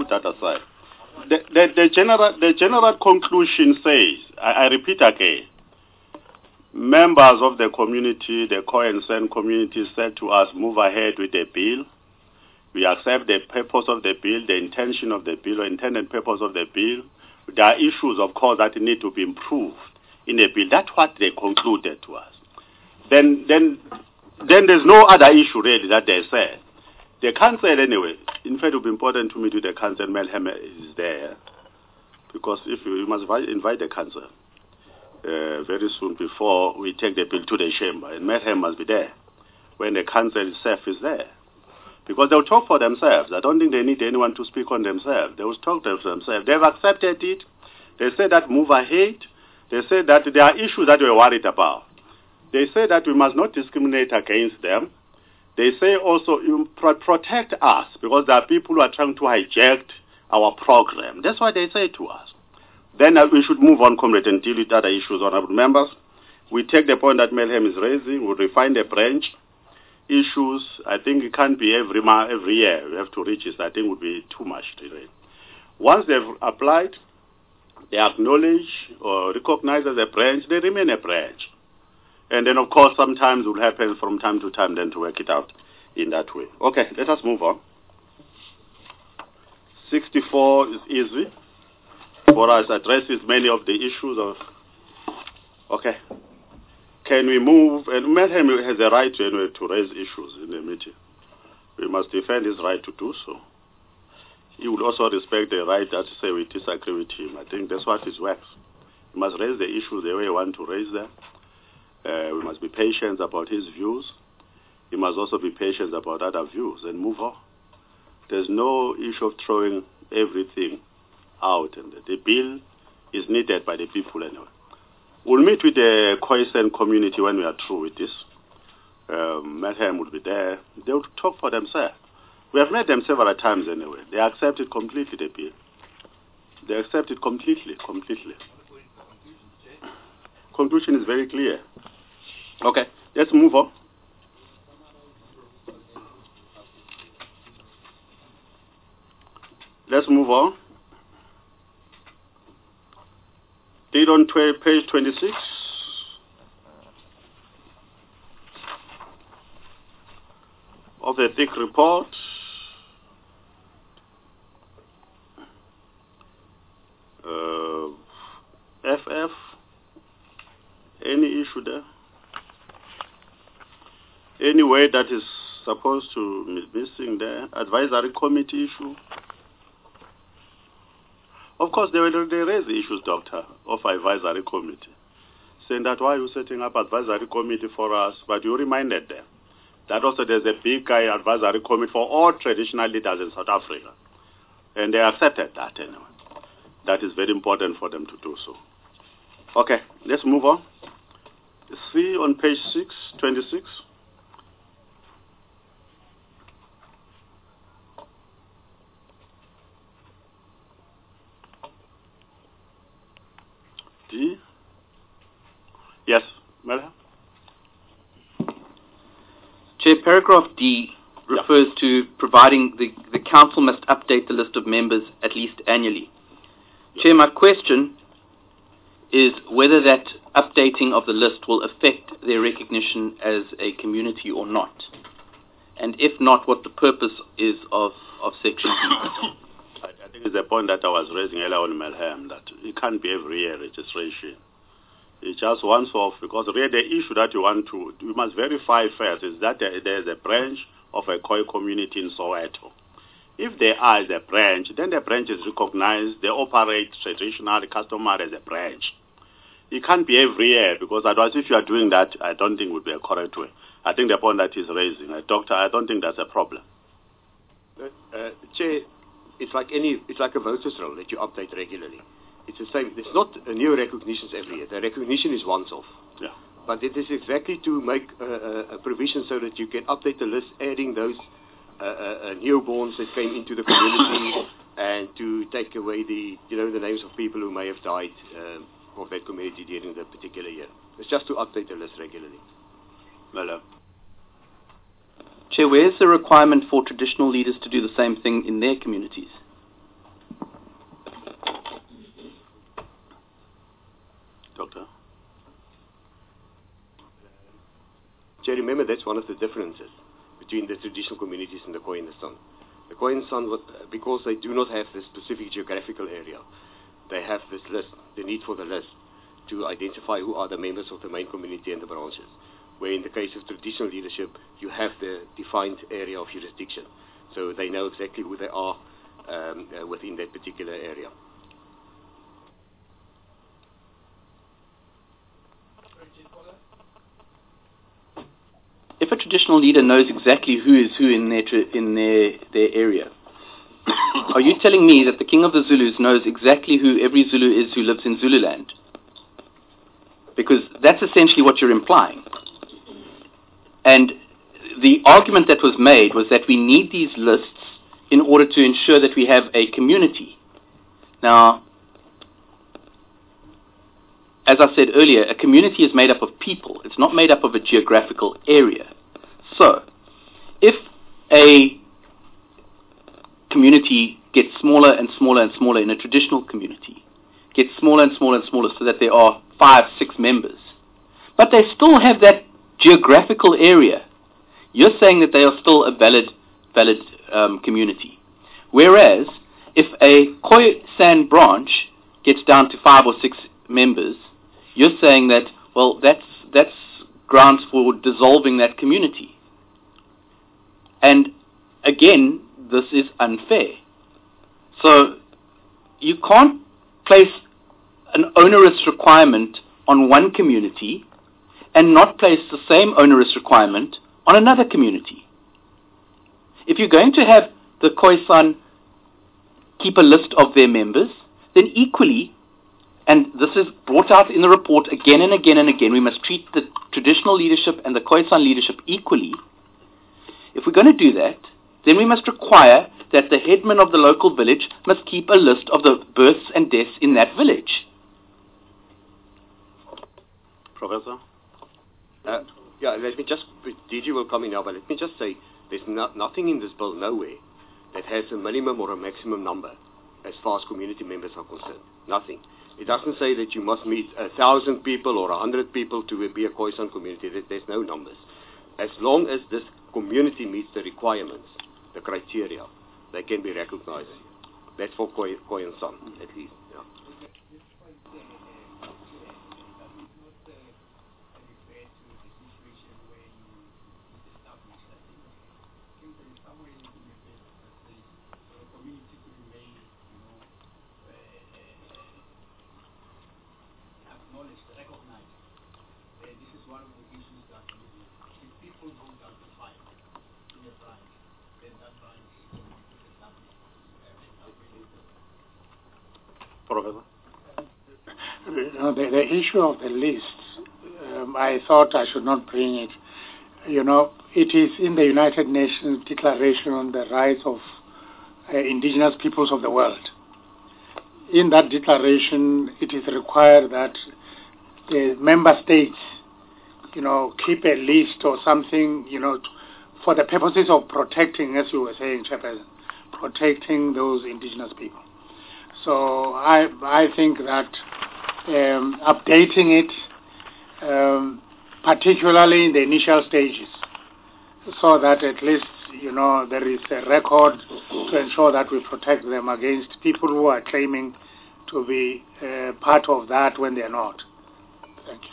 The general conclusion says, I repeat again, members of the community, the Khoi and San community, said to us, move ahead with the bill. We accept the purpose of the bill, the intention of the bill, or intended purpose of the bill. There are issues, of course, that need to be improved in the bill. That's what they concluded to us. Then there's no other issue really that they said. The council anyway, in fact it would be important to me to the council, Melhem is there, because if you must invite the council very soon before we take the bill to the chamber, and Melhem must be there. when the council itself is there. Because they'll talk for themselves. I don't think they need anyone to speak on themselves. They will talk to themselves. They've accepted it. They say that move ahead. They say that there are issues that we're worried about. They say that we must not discriminate against them. They say also you protect us because there are people who are trying to hijack our program. That's what they say to us. Then we should move on, comrade, and deal with other issues, honorable members. We take the point that Melhem is raising. We'll refine the branch issues. I think it can't be every year. We have to reach it. I think it would be too much today. Once they've applied, they acknowledge or recognize as a branch, they remain a branch. And then, of course, sometimes it will happen from time to time then to work it out in that way. Okay, let us move on. 64 is easy for us, addresses many of the issues of... Okay. Can we move? And Melhem has a right to raise issues in the meeting. We must defend his right to do so. He would also respect the right that to say we disagree with him. I think that's what his works. We must raise the issues the way we want to raise them. We must be patient about his views. He must also be patient about other views and move on. There's no issue of throwing everything out. And the bill is needed by the people anyway. We'll meet with the Khoisan community when we are through with this. Melhem will be there. They will talk for themselves. We have met them several times anyway. They accept it completely, the bill. They accept it completely. Conclusion is very clear. Okay, let's move on. Let's move on. Date on page 26. Of the thick report. FF. Any issue there? Any way that is supposed to be missing there? Advisory committee issue? Of course, they raise the issues, Doctor, of advisory committee, saying that why are you setting up advisory committee for us? But you reminded them that also there's a big advisory committee for all traditional leaders in South Africa. And they accepted that anyway. That is very important for them to do so. Okay, let's move on. See on page 26. D. Yes, Melhem? Chair, paragraph D refers to providing the council must update the list of members at least annually. Chair, my question is whether that updating of the list will affect their recognition as a community or not. And if not, what the purpose is of Section D. I think it's the point that I was raising earlier on, Melhem, that it can't be every year registration. It's just once off, because really the issue that you must verify first is that there's a branch of a Khoi community in Soweto. If there is a branch, then the branch is recognized, they operate traditional customer as a branch. It can't be every year, because otherwise if you are doing that, I don't think it would be a correct way. I think the point that he's raising, Doctor, I don't think that's a problem. Chair, it's like a voters roll that you update regularly. It's the same. It's not new recognitions every year. The recognition is once off. Yeah. But it is exactly to make a provision so that you can update the list, adding those newborns that came into the community, and to take away the names of people who may have died of that community during that particular year. It's just to update the list regularly. Hello. Chair, where is the requirement for traditional leaders to do the same thing in their communities? Doctor? Chair, remember that's one of the differences between the traditional communities and the Khoi and the San. The Khoi and San, because they do not have this specific geographical area, they have this list, the need for the list, to identify who are the members of the main community and the branches. Where in the case of traditional leadership, you have the defined area of jurisdiction. So they know exactly who they are within that particular area. If a traditional leader knows exactly who is who in their area. Are you telling me that the King of the Zulus knows exactly who every Zulu is who lives in Zululand? Because that's essentially what you're implying. And the argument that was made was that we need these lists in order to ensure that we have a community. Now, as I said earlier, a community is made up of people. It's not made up of a geographical area. So, if a community gets smaller and smaller and smaller in a traditional community, gets smaller and smaller and smaller so that there are 5, 6 members, but they still have that geographical area, you're saying that they are still a valid community. Whereas, if a Khoisan branch gets down to 5 or 6 members, you're saying that, well, that's grounds for dissolving that community. And again, this is unfair. So you can't place an onerous requirement on one community and not place the same onerous requirement on another community. If you're going to have the Khoisan keep a list of their members, then equally, and this is brought out in the report again and again and again, we must treat the traditional leadership and the Khoisan leadership equally. If we're going to do that, then we must require that the headman of the local village must keep a list of the births and deaths in that village. Professor? Yeah, let me just, DG will come in now, but let me just say, there's nothing in this bill, nowhere, that has a minimum or a maximum number as far as community members are concerned. Nothing. It doesn't say that you must meet 1,000 people or 100 people to be a Khoisan community. There's no numbers. As long as this community meets the requirements, the criteria, they can be recognized. That's for Khoisan, at least. Yeah. Professor? The issue of the list, I thought I should not bring it. It is in the United Nations Declaration on the Rights of Indigenous Peoples of the World. In that declaration, it is required that the member states, keep a list or something, for the purposes of protecting, as you were saying, Chairperson, protecting those indigenous people. So I think that updating it, particularly in the initial stages, so that at least, there is a record to ensure that we protect them against people who are claiming to be part of that when they are not. Thank you.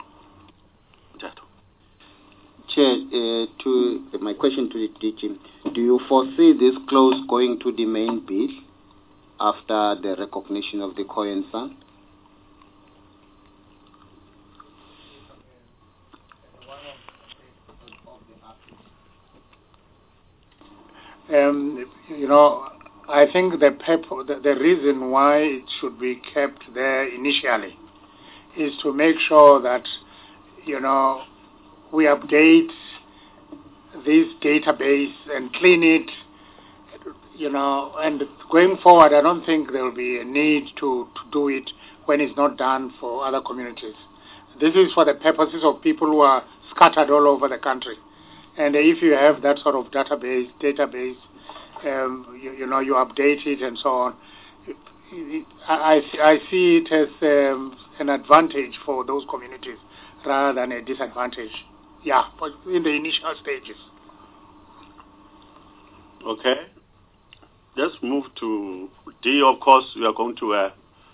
Chair, my question to the DG, do you foresee this clause going to the main bill after the recognition of the Khoisan? I think the reason why it should be kept there initially is to make sure that, we update this database and clean it, and going forward, I don't think there will be a need to do it when it's not done for other communities. This is for the purposes of people who are scattered all over the country. And if you have that sort of database, you update it and so on. I see it as an advantage for those communities rather than a disadvantage. Yeah, but in the initial stages. Okay. Let's move to D. Of course, we are going to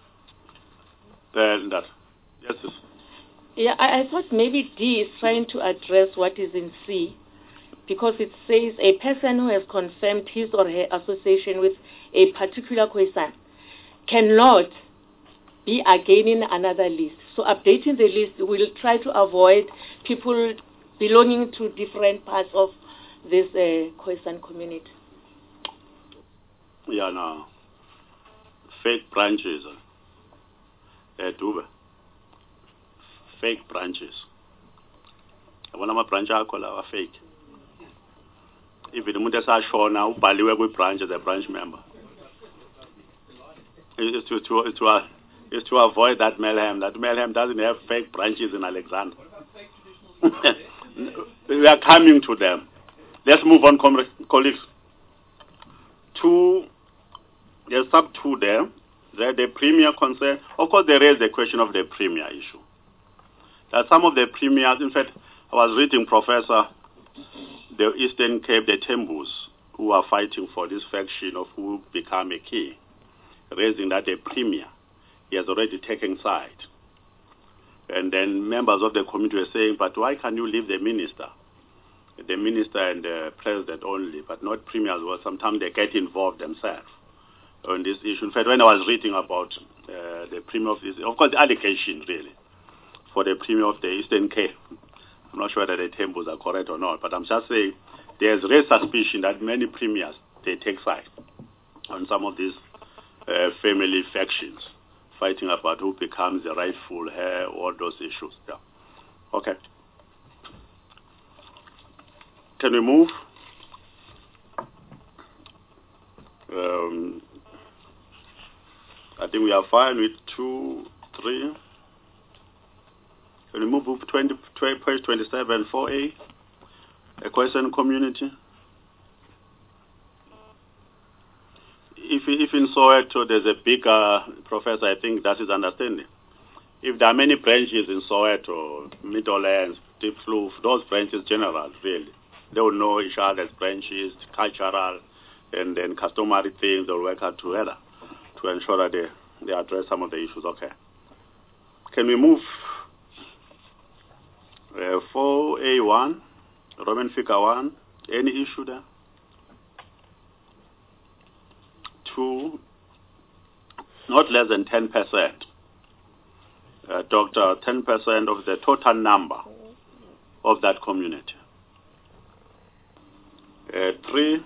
that. Yes. Yeah, I thought maybe D is trying to address what is in C, because it says a person who has confirmed his or her association with a particular Khoisan cannot be again in another list. So updating the list will try to avoid people belonging to different parts of this Khoisan community. Yeah, no. Fake branches. Dube. Fake branches. Abona ama-branch akho lawa fake. Even umuntu esashona ubhaliwe kwi-branch as a branch member. It's to avoid that mayhem. That mayhem doesn't have fake branches in Alexander. We are coming to them. Let's move on, colleagues. There's sub 2 there. The premier concern. Of course, there is the question of the premier issue. That some of the premiers, in fact, I was reading Professor, the Eastern Cape, the Tembus, who are fighting for this faction of who become a king, raising that the premier, he has already taken side. And then members of the committee were saying, but why can you leave the minister? The minister and the president only, but not premiers. Well, sometimes they get involved themselves on this issue. In fact, when I was reading about the premier of this, of course, the allegation really for the premier of the Eastern Cape, I'm not sure that the Tembus are correct or not, but I'm just saying there's real suspicion that many premiers, they take side on some of these family factions, fighting about who becomes the rightful heir, all those issues. Yeah. Okay. Can we move? I think we are fine with 2, 3. Can we move to page 27, 4A? A question community. If in Soweto there's a bigger, Professor, I think that is understanding. If there are many branches in Soweto, Middlelands, Deep Floof, those branches general, really, they will know each other's branches, cultural, and then customary things. They'll work out together to ensure that they address some of the issues. Okay. Can we move 4A1, Roman figure 1, any issue there? 2, not less than 10%. Doctor, 10% of the total number of that community. 3,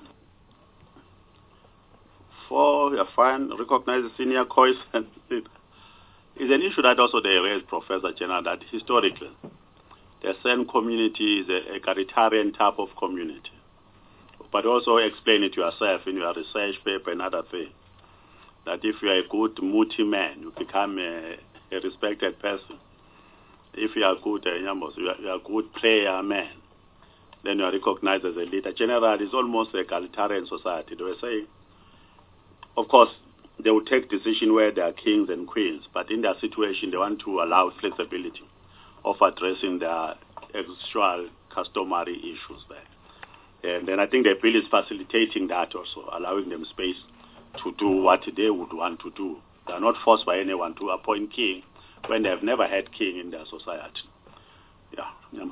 4, you're fine. Recognize the senior Khoisan. It's an issue that also they raised, Professor General, that historically the San community is a egalitarian type of community. But also explain it yourself in your research paper and other things, that if you are a good muti man, you become a respected person. If you are good, you are a good player man, then you are recognized as a leader. Generally, it's almost an egalitarian society. They were saying, of course, they will take decisions where they are kings and queens, but in their situation, they want to allow flexibility of addressing their actual customary issues there. And then I think the bill is facilitating that also, allowing them space to do what they would want to do. They are not forced by anyone to appoint king when they have never had king in their society. Yeah.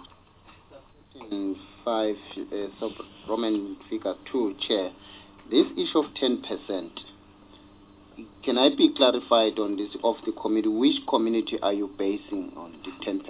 5, Roman figure 2, Chair. This issue of 10%, can I be clarified on this of the committee? Which community are you basing on the 10%?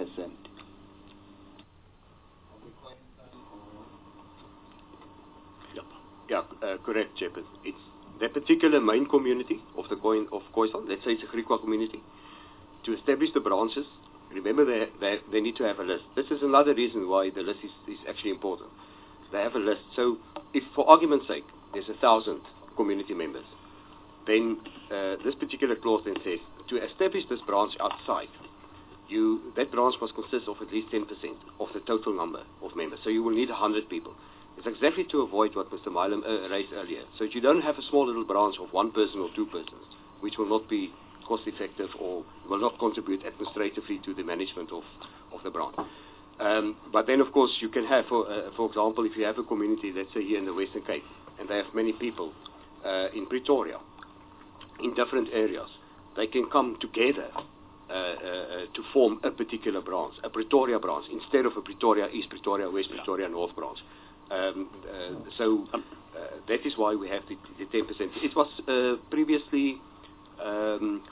Yeah, correct, Chairman. It's that particular main community of Khoisan, let's say it's a Griqua community, to establish the branches. Remember, they need to have a list. This is another reason why the list is actually important. They have a list. So if, for argument's sake, there's 1,000 community members, then this particular clause then says, to establish this branch outside, that branch must consist of at least 10% of the total number of members. So you will need 100 people. It's exactly to avoid what Mr. Milam raised earlier. So that you don't have a small little branch of 1 person or 2 persons, which will not be cost effective or will not contribute administratively to the management of the branch. But then, of course, you can have, for example, if you have a community, let's say here in the Western Cape, and they have many people in Pretoria, in different areas, they can come together to form a particular branch, a Pretoria branch, instead of a Pretoria East Pretoria, West Pretoria, North branch. So that is why we have the 10%. It was previously 5%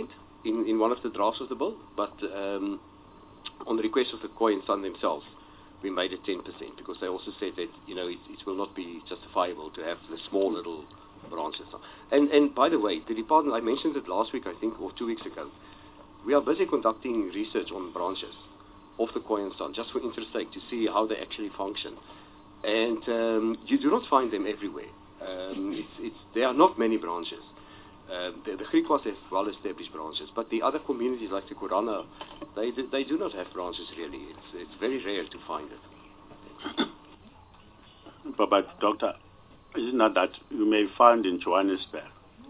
in one of the drafts of the bill, but on the request of the Khoisan themselves, we made it 10% because they also said that, it will not be justifiable to have the small little branches. And by the way, the department, I mentioned it last week, I think, or 2 weeks ago, we are busy conducting research on branches of the Khoi and San, just for interest's sake, to see how they actually function. And you do not find them everywhere. There are not many branches. The Griquas have well-established branches, but the other communities like the Korana, they do not have branches really. It's very rare to find it. But Doctor, is it not that you may find in Johannesburg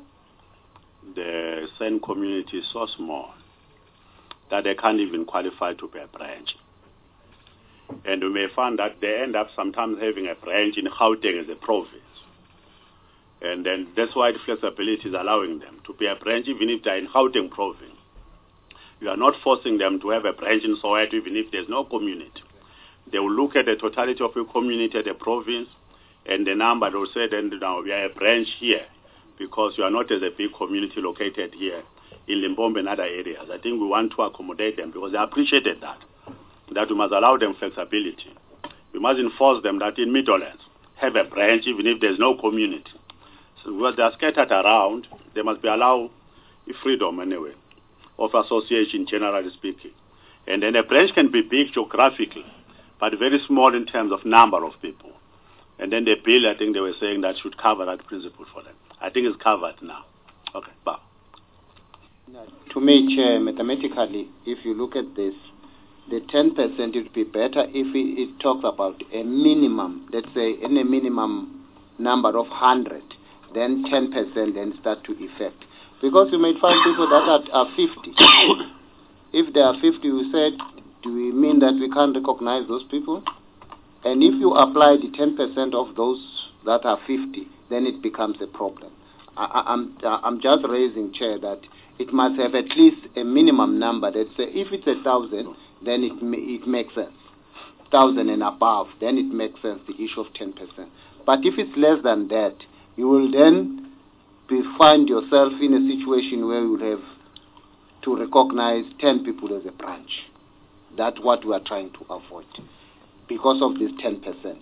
the San community is so small that they can't even qualify to be a branch. And you may find that they end up sometimes having a branch in Gauteng as a province. And then that's why the flexibility is allowing them to be a branch even if they're in Gauteng province. You are not forcing them to have a branch in Soweto even if there's no community. They will look at the totality of the community at the province and the number. They will say, then now we are a branch here because you are not as a big community located here in Limpopo and other areas. I think we want to accommodate them because they appreciated that we must allow them flexibility. We must enforce them that in Meadowlands, have a branch even if there's no community. So because they are scattered around, they must be allowed freedom anyway of association, generally speaking. And then a branch can be big geographically, but very small in terms of number of people. And then the bill, I think they were saying that should cover that principle for them. I think it's covered now. Okay, bye. To me, Chair, mathematically, if you look at this, the 10% it would be better if it talks about a minimum, let's say in a minimum number of 100, then 10% then start to effect. Because you may find people that are 50. If there are 50, we said, do we mean that we can't recognize those people? And if you apply the 10% of those that are 50, then it becomes a problem. I'm just raising, Chair, that it must have at least a minimum number. Let's say if it's 1,000, then it makes sense. 1,000 and above, then it makes sense, the issue of 10%. But if it's less than that, you will then find yourself in a situation where you have to recognize 10 people as a branch. That's what we are trying to avoid because of this 10%.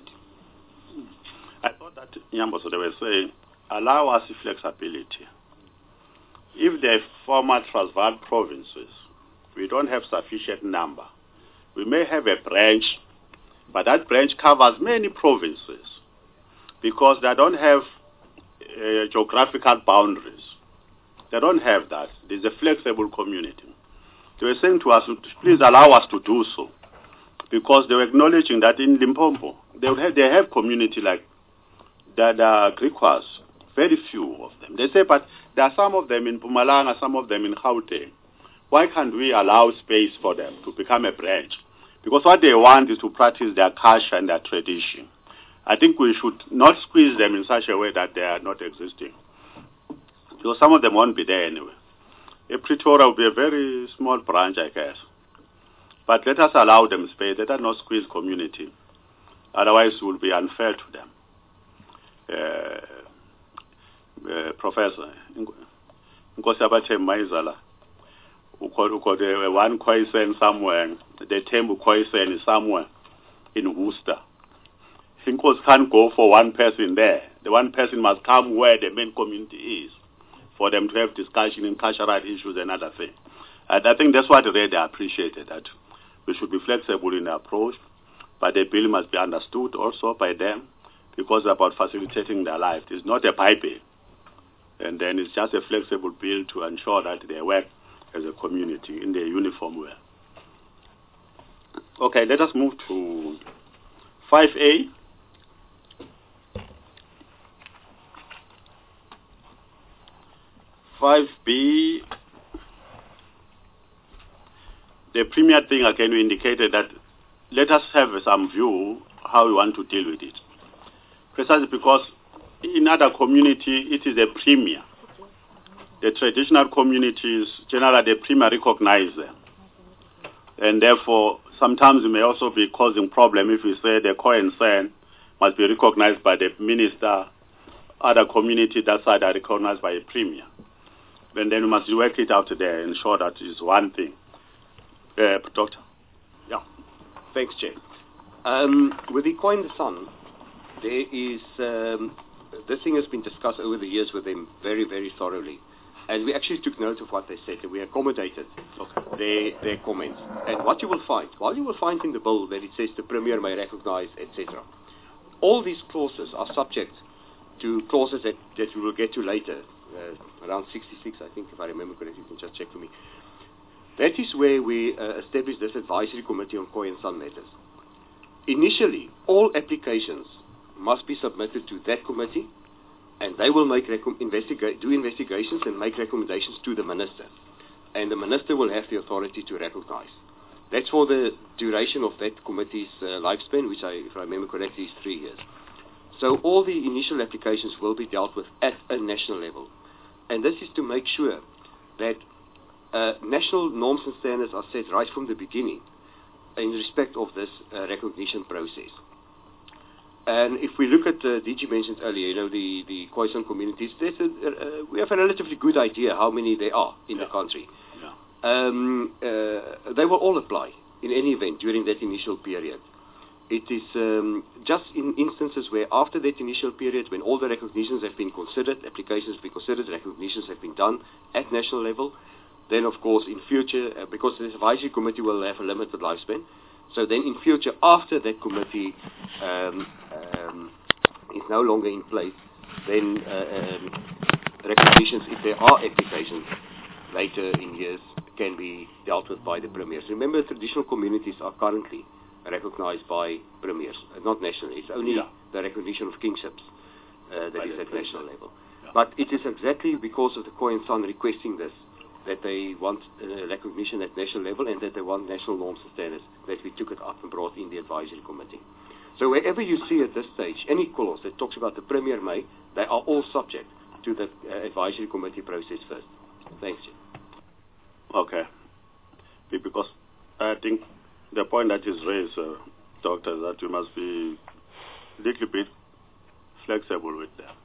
I thought that, Nyambo, so they were saying, allow us flexibility. If the former Transvaal provinces, we don't have sufficient number, we may have a branch, but that branch covers many provinces because they don't have geographical boundaries. They don't have that. There's a flexible community. They were saying to us, please allow us to do so, because they were acknowledging that in Limpopo, they have community like that are Griquas, very few of them. They say, but there are some of them in Mpumalanga, some of them in Gauteng. Why can't we allow space for them to become a branch? Because what they want is to practice their culture and their tradition. I think we should not squeeze them in such a way that they are not existing. Because some of them won't be there anyway. Pretoria will be a very small branch, I guess. But let us allow them space. Let us not squeeze community. Otherwise, it will be unfair to them. Professor, Nkosabate Maizala, who got one Khoisan somewhere, the Tembu Khoisan is somewhere in Worcester. Hinkos can't go for one person there. The one person must come where the main community is for them to have discussion in cultural issues and other things. And I think that's what they appreciated, that we should be flexible in the approach, but the bill must be understood also by them because it's about facilitating their life. It's not a pipe bill. And then it's just a flexible bill to ensure that they work as a community in their uniform way. Okay, let us move to 5A. 5B, the premier thing again we indicated that let us have some view how we want to deal with it. Precisely because in other community it is a premier. The traditional communities, generally the premier recognize them. And therefore, sometimes we may also be causing problem if we say the Khoi and San must be recognized by the minister, other community that side are recognized by a premier. And then we must work it out there and ensure that is one thing. Doctor? Yeah, thanks, Chair. With the Khoi and the San, there is, this thing has been discussed over the years with them very, very thoroughly. And we actually took note of what they said, and we accommodated their comments. And what you will find, in the bill that it says the Premier may recognize, etc., all these clauses are subject to clauses that we will get to later, around 66, I think, if I remember correctly. You can just check for me. That is where we established this advisory committee on Khoi and San matters. Initially, all applications must be submitted to that committee, and they will make do investigations and make recommendations to the minister. And the minister will have the authority to recognize. That's for the duration of that committee's lifespan, which, if I remember correctly, is 3 years. So all the initial applications will be dealt with at a national level. And this is to make sure that national norms and standards are set right from the beginning in respect of this recognition process. And if we look at, DG mentioned earlier, the Khoisan communities, we have a relatively good idea how many there are in the country. They will all apply in any event during that initial period. It is just in instances where after that initial period, when all the recognitions have been considered, applications have been considered, recognitions have been done at national level, then of course in future, because this advisory committee will have a limited lifespan, so then in future, after that committee is no longer in place, then recognitions, if there are applications later in years, can be dealt with by the premiers. Remember, traditional communities are currently recognized by premiers, not nationally. It's only the recognition of kingships that is at national level. But it is exactly because of the Khoi and San requesting this, that they want recognition at national level and that they want national norms and standards, that we took it up and brought in the advisory committee. So wherever you see at this stage any clause that talks about the Premier may, they are all subject to the advisory committee process first. Thanks, Jim. Okay. Because I think the point that is raised, Doctor, that we must be a little bit flexible with them.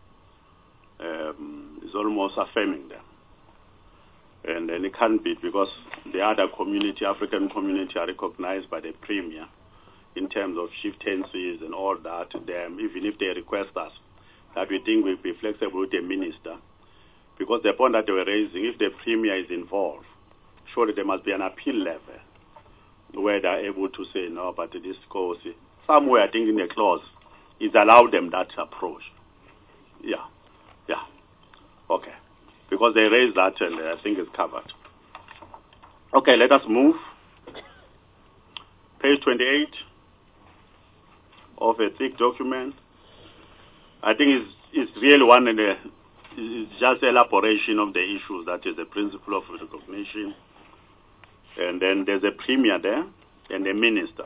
It's almost affirming them. And then it can't be, because the other community, African community, are recognized by the Premier in terms of chieftaincies and all that. Them, even if they request us, that we think we'll be flexible with the minister. Because the point that they were raising, if the Premier is involved, surely there must be an appeal level where they're able to say, no, but this goes, somewhere I think in the clause, is allow them that approach. Yeah. Okay. Because they raised that and I think it's covered. Okay, let us move. Page 28 of a thick document. I think it's really one of the, it's just elaboration of the issues, that is the principle of recognition. And then there's a Premier there and a minister.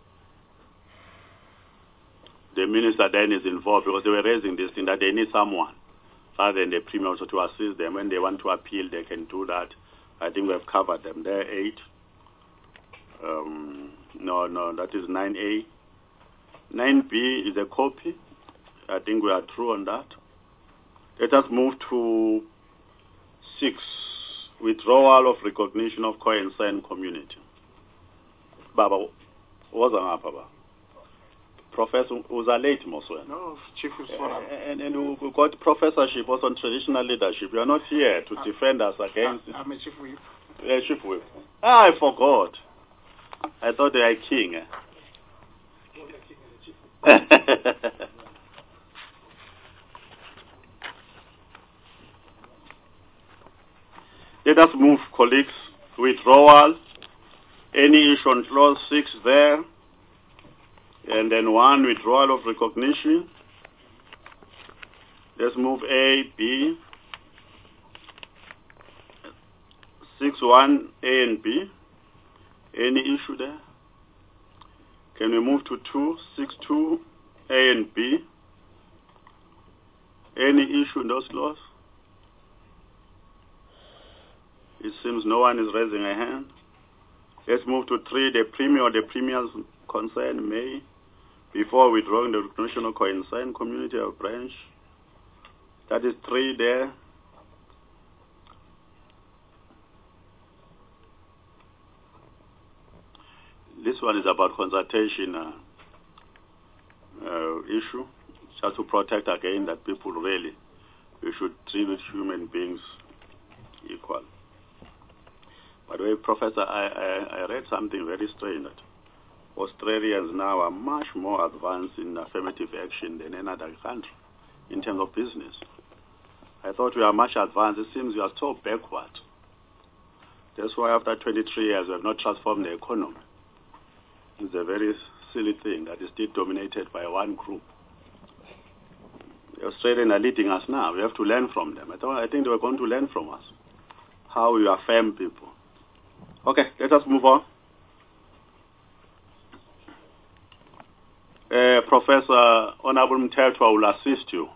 The minister then is involved because they were raising this thing that they need someone rather than the Premier also to assist them. When they want to appeal, they can do that. I think we have covered them. There are 8. No, that is 9A. 9B is a copy. I think we are through on that. Let us move to 6. Withdrawal of recognition of Khoi and San community. Baba, what's on Baba? Professor was a late Moswe. No, Chief and we got professorship also on traditional leadership. You are not here to defend us against. I'm a Chief Whip. Chief Whip. I forgot. I thought they are king. Let us move, colleagues. Withdrawal. Any issue on clause 6 there. And then 1, withdrawal of recognition. Let's move A, B. 6.1, A and B. Any issue there? Can we move to 2, 6.2, A and B? Any issue in those laws? It seems no one is raising a hand. Let's move to 3, the Premier or the Premier's concern may, before withdrawing the recognition of Khoi and San community or branch. That is 3 there. This one is about consultation issue, just to protect again that people really, we should treat human beings equal. By the way, Professor, I read something very strange, that Australians now are much more advanced in affirmative action than any other country in terms of business. I thought we are much advanced. It seems we are so backward. That's why after 23 years we have not transformed the economy. It's a very silly thing that is still dominated by one group. The Australians are leading us now. We have to learn from them. I think they were going to learn from us how we affirm people. Okay, let us move on. Professor Honorable Mthethwa will assist you.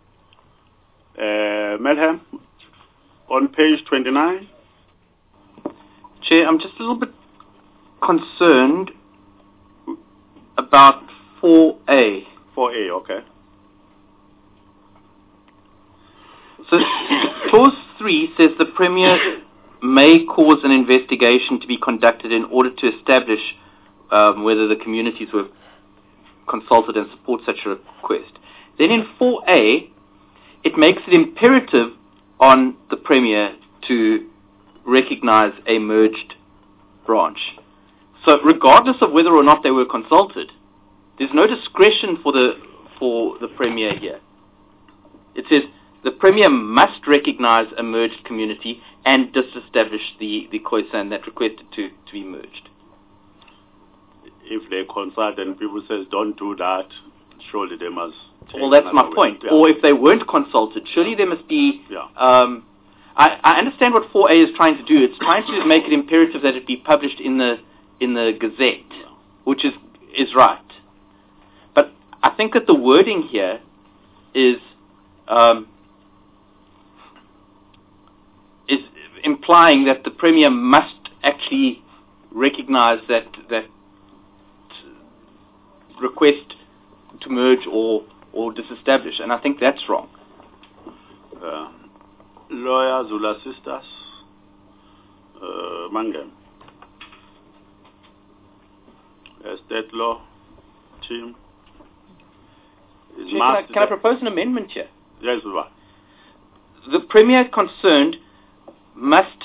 Melhem, on page 29. Chair, I'm just a little bit concerned about 4A. 4A, okay. So, clause 3 says the Premier may cause an investigation to be conducted in order to establish whether the communities were consulted and support such a request. Then in 4A, it makes it imperative on the Premier to recognize a merged branch. So regardless of whether or not they were consulted, there's no discretion for the Premier here. It says the Premier must recognize a merged community and disestablish the Khoisan that requested to be merged. If they consult and people says don't do that, surely they must take. Well, that's my point. Yeah. Or if they weren't consulted, surely there must be... Yeah. I understand what 4A is trying to do. It's trying to make it imperative that it be published in the Gazette, which is right. But I think that the wording here is implying that the Premier must actually recognize that request to merge or disestablish, and I think that's wrong. Lawyers will assist us. Mangem. State law team. Can I propose an amendment here? Yes, what? The Premier concerned must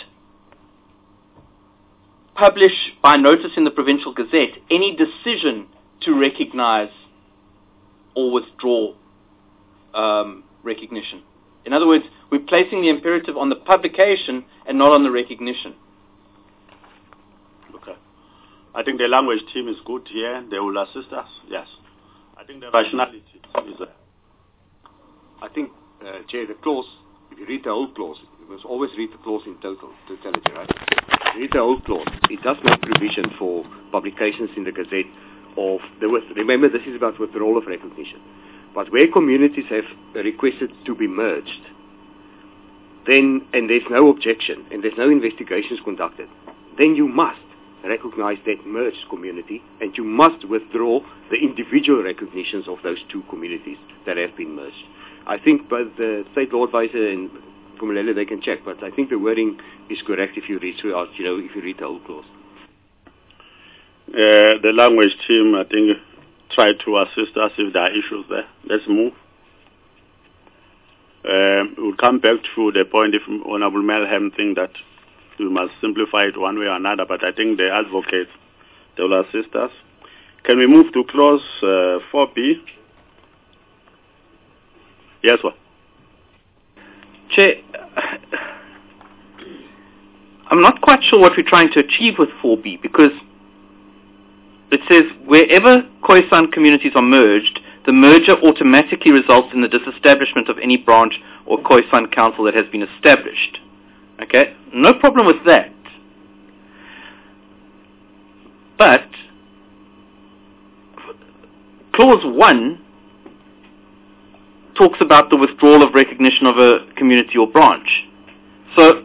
publish by notice in the Provincial Gazette any decision to recognize or withdraw recognition. In other words, we're placing the imperative on the publication and not on the recognition. Okay. I think the language team is good here. They will assist us. Yes. I think the rationality is there. I think, Chair, the clause, if you read the whole clause, you must always read the clause in totality, right? If you read the whole clause, it does make provision for publications in the Gazette of remember, this is about withdrawal of recognition. But where communities have requested to be merged, then, and there's no objection, and there's no investigations conducted, then you must recognize that merged community, and you must withdraw the individual recognitions of those two communities that have been merged. I think both the State Law Advisor and Phumelele, they can check, but I think the wording is correct if you read throughout, if you read the whole clause. The language team, I think, try to assist us if there are issues there. Let's move. We'll come back to the point if Honorable Melhem think that we must simplify it one way or another, but I think the advocates, they will assist us. Can we move to clause 4B? Yes, sir. Chair, I'm not quite sure what we're trying to achieve with 4B, because it says wherever Khoisan communities are merged, the merger automatically results in the disestablishment of any branch or Khoisan council that has been established. Okay? No problem with that. But clause 1 talks about the withdrawal of recognition of a community or branch. So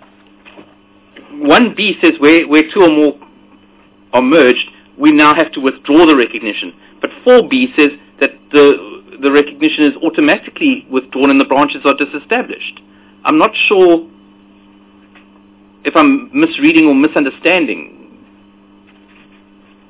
1B says where two or more are merged, we now have to withdraw the recognition. But 4B says that the recognition is automatically withdrawn and the branches are disestablished. I'm not sure if I'm misreading or misunderstanding.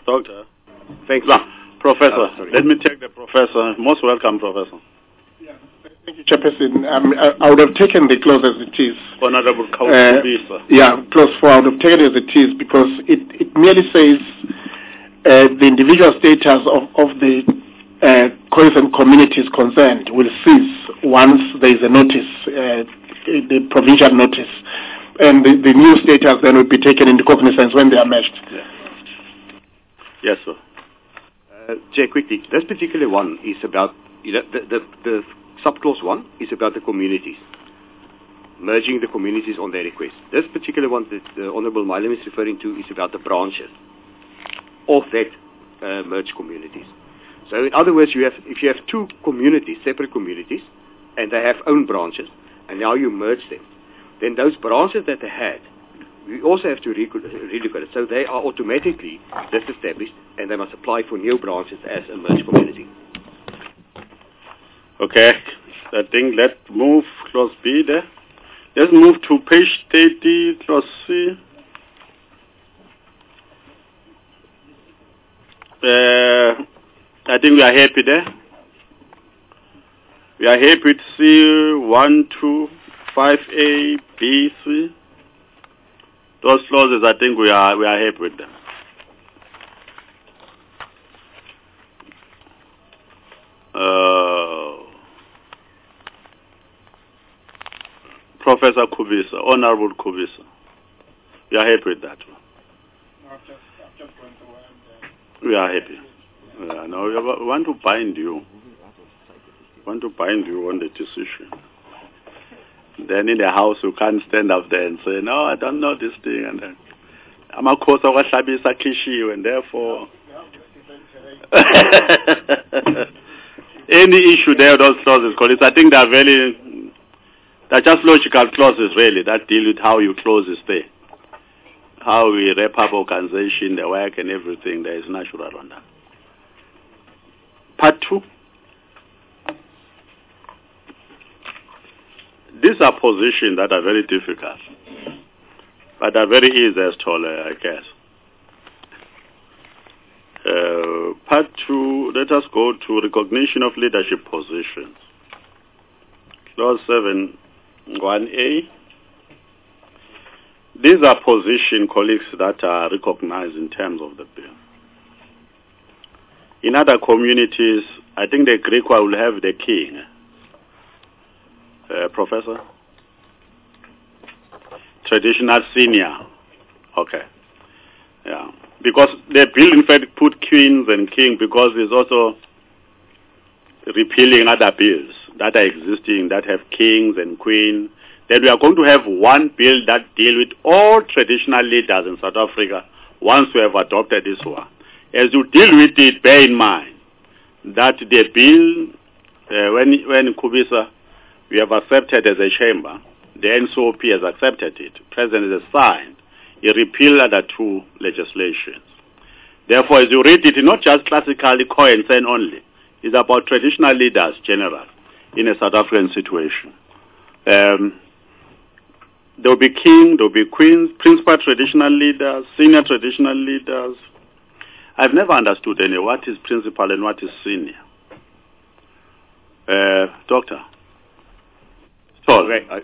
Doctor. Thanks. Professor. Let me take the professor. Most welcome, Professor. Thank you, Chairperson. I would have taken the clause as it is. Honorable Councillor. Clause 4, I would have taken it as it is because it merely says the individual status of the Khoisan communities concerned will cease once there is a notice, the provincial notice, and the new status then will be taken into cognizance when they are merged. Yes, sir. Chair, quickly, this particular one is about, the subclause 1 is about the communities, merging the communities on their request. This particular one that the Honourable Milam is referring to is about the branches of that merged communities. So in other words, if you have two communities, separate communities, and they have own branches, and now you merge them, then those branches that they had, we also have to relook at it. So they are automatically disestablished, and they must apply for new branches as a merged community. Okay, I think let's move clause B there. Let's move to page 30, clause C. I think we are happy there. We are happy to see 1, 2, 5A, B, C. Those clauses, I think we are happy with them. Professor Kubisa, Honorable Kubisa. We are happy with that one. We are happy. No, we want to bind you. On the decision. Then in the house you can't stand up there and say, no, I don't know this thing, and then I'm a course of and therefore any issue there, those clauses, colleagues, I think they're just logical clauses really that deal with how you close the stay. How we wrap up organization, the work and everything, there is natural on that. Part 2. These are positions that are very difficult, but are very easy as told, I guess. Part 2, let us go to recognition of leadership positions. Clause 7, 1A. These are position, colleagues, that are recognized in terms of the bill. In other communities, I think the Greek one will have the king. Professor? Traditional senior. Okay. Yeah. Because the bill, in fact, put queens and king because it's also repealing other bills that are existing that have kings and queens. Then we are going to have one bill that deal with all traditional leaders in South Africa once we have adopted this one. As you deal with it, bear in mind that the bill, when Kubisa, we have accepted as a chamber, the NCOP has accepted it. President has signed. He repealed other two legislations. Therefore, as you read it, it's not just classically Khoisan only. It's about traditional leaders, general, in a South African situation. There will be king, there will be queens, principal traditional leaders, senior traditional leaders. I've never understood what is principal and what is senior. Doctor? Okay.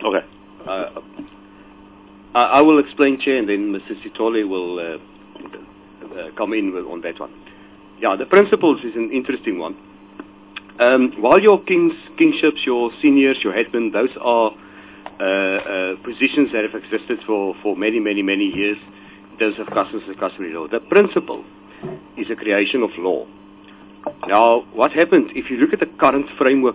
I will explain, Chair, and then Mr. Sitole will come in on that one. Yeah, the principles is an interesting one. While your kingships, your seniors, your headmen, those are positions that have existed for many, many, many years in terms of customs and customary law. The principle is a creation of law. Now, what happened, if you look at the current framework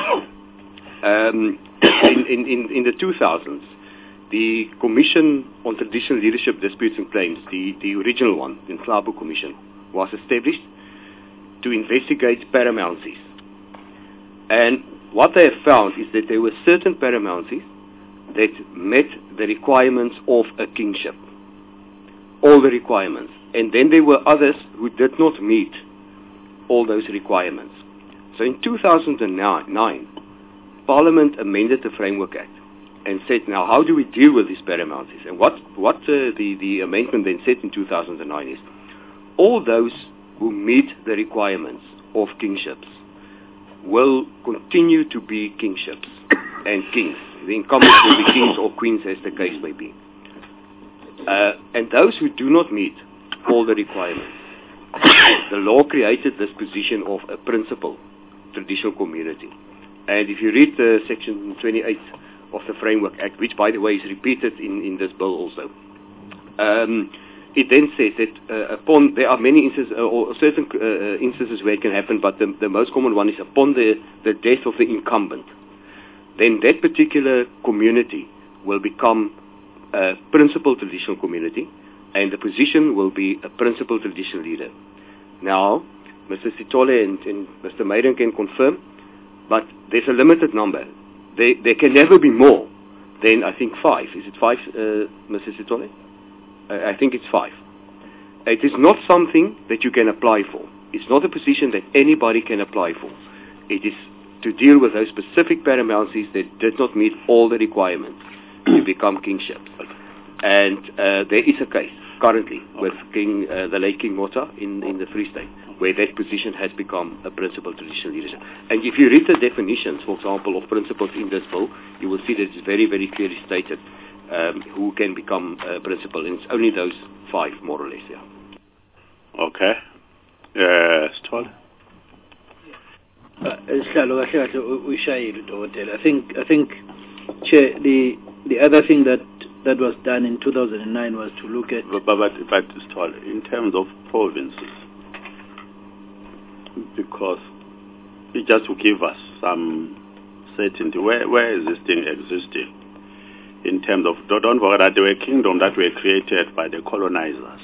in the 2000s, the Commission on Traditional Leadership Disputes and Claims, the original one, the Nhlapo Commission, was established to investigate paramountcies. And what they have found is that there were certain paramountcies that met the requirements of a kingship. All the requirements. And then there were others who did not meet all those requirements. So in 2009, Parliament amended the Framework Act and said, now how do we deal with these paramountcies? And what the amendment then said in 2009 is, all those who meet the requirements of kingships will continue to be kingships and kings. The incumbents will be kings or queens, as the case may be. And those who do not meet all the requirements, the law created this position of a principal traditional community. And if you read Section 28 of the Framework Act, which, by the way, is repeated in this bill also, it then says that there are many instances, or certain instances where it can happen, but the most common one is upon the death of the incumbent. Then that particular community will become a principal traditional community, and the position will be a principal traditional leader. Now, Mr. Sithole and Mr. Maiden can confirm, but there's a limited number. There can never be more than, I think, 5. Is it 5, Mr. Sithole? I think it's 5. It is not something that you can apply for. It's not a position that anybody can apply for. It is to deal with those specific paramountcies that did not meet all the requirements to become kingships. And there is a case currently with the late King Mota in the Free State, where that position has become a principal traditional leadership. And if you read the definitions, for example, of principals in this bill, you will see that it's very, very clearly stated who can become principal, and it's only those 5, more or less, yeah. Okay. Sithole? I think, Chair, the other thing that was done in 2009 was to look at... But Sithole, in terms of provinces, because it just to give us some certainty, where is this thing existing? In terms of, don't forget that there were kingdoms that were created by the colonizers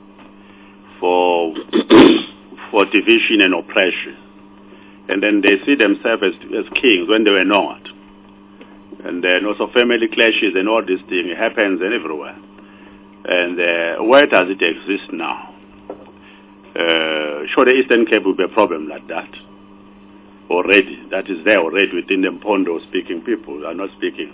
for division and oppression. And then they see themselves as kings when they were not. And then also family clashes and all this thing happens everywhere. And where does it exist now? Sure, the Eastern Cape will be a problem like that already. That is there already within the Mpondo-speaking people are not speaking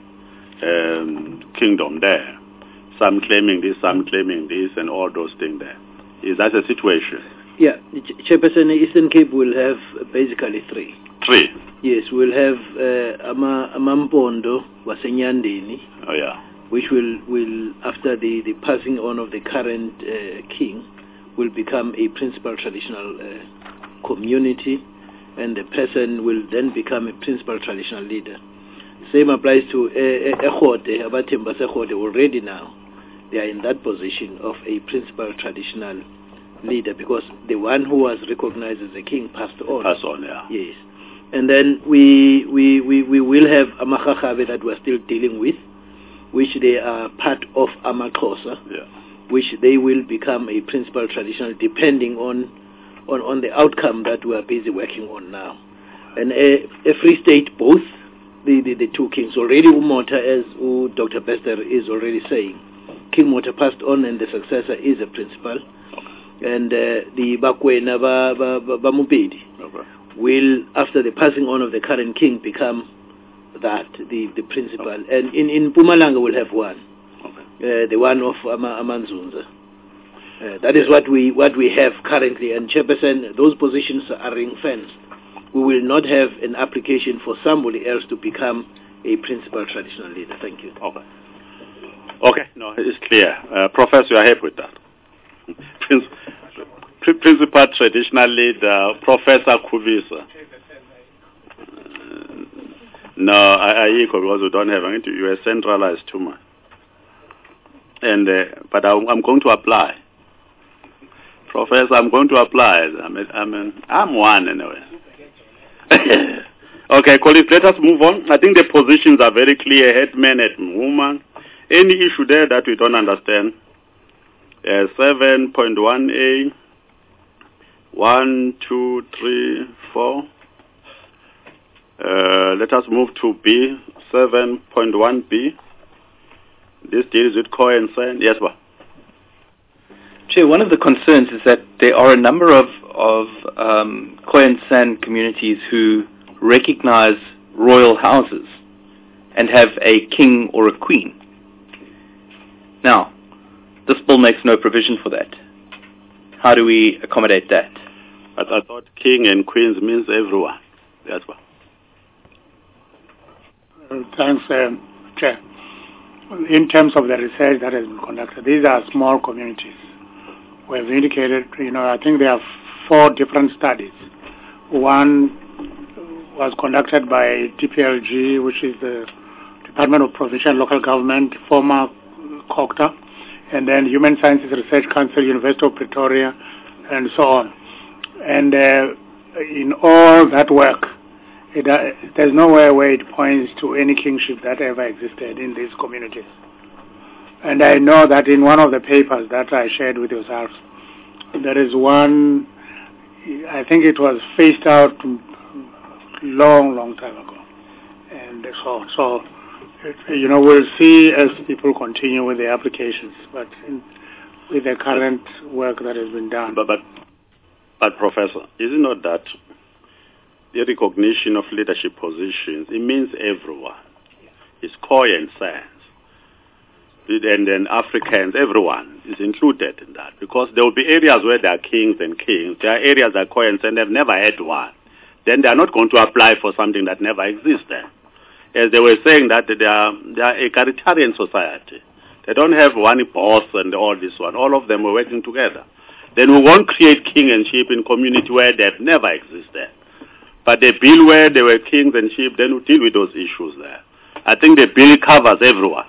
kingdom there. Some claiming this, and all those things there. Is that a situation? Yeah, Chairperson, Eastern Cape will have basically 3. 3? Yes, we'll have Amampondo Wasenyandeni. Oh, yeah. Which will after the passing on of the current king, will become a principal traditional community, and the person will then become a principal traditional leader. Same applies to Ekhote, Abathemba Sekhote already now. They are in that position of a principal traditional leader, because the one who was recognized as a king passed on. Passed on, yeah. Yes. And then we will have Amakhachabe that we're still dealing with, which they are part of Amaxhosa, yeah, which they will become a principal traditional depending on the outcome that we are busy working on now. And a Free State, both the 2 kings already, Umota, as Dr. Bester is already saying, King Mota passed on and the successor is a principal. And the Bakwena Bamubedi will, after the passing on of the current king, become that, the principal. And in Mpumalanga we'll have 1, the one of Amanzunza. That is what we have currently. And Chairperson, those positions are ring-fenced. We will not have an application for somebody else to become a principal traditional leader. Thank you. Okay, no, it's clear. Professor, you are happy with that? Principal traditional leader, Professor Khubisa. No, I equal because we don't have. You are centralized too much. And but I'm going to apply, Professor. I'm going to apply. I'm one anyway. Okay, colleagues, let us move on. I think the positions are very clear. Headman, woman. Any issue there that we don't understand? 7.1a. 1, 2, 3, 4. Let us move to B, 7.1b. This deals with Khoi and San. Yes, sir. Chair, one of the concerns is that there are a number of Khoi and San communities who recognize royal houses and have a king or a queen. Now, this bill makes no provision for that. How do we accommodate that? But I thought king and queens means everyone. That's what. Thanks, Chair. In terms of the research that has been conducted, these are small communities. We have indicated, I think there are 4 different studies. One was conducted by DPLG, which is the Department of Provincial and Local Government, former COCTA, and then Human Sciences Research Council, University of Pretoria, and so on. And in all that work, there's nowhere where it points to any kingship that ever existed in these communities. And I know that in one of the papers that I shared with yourselves, there is one, I think it was phased out long time ago. And so we'll see as people continue with the applications, but with the current work that has been done. But Professor, is it not that the recognition of leadership positions, it means everyone. It's Khoi and Sans. And then Africans, everyone is included in that. Because there will be areas where there are kings and kings. There are areas that Khoi and Sans have never had one. Then they are not going to apply for something that never existed. As they were saying that they are egalitarian society. They don't have one boss and all this one. All of them are working together. Then we won't create king and sheep in community where they have never existed. But the bill where there were kings and sheep, then we deal with those issues there. I think the bill covers everyone.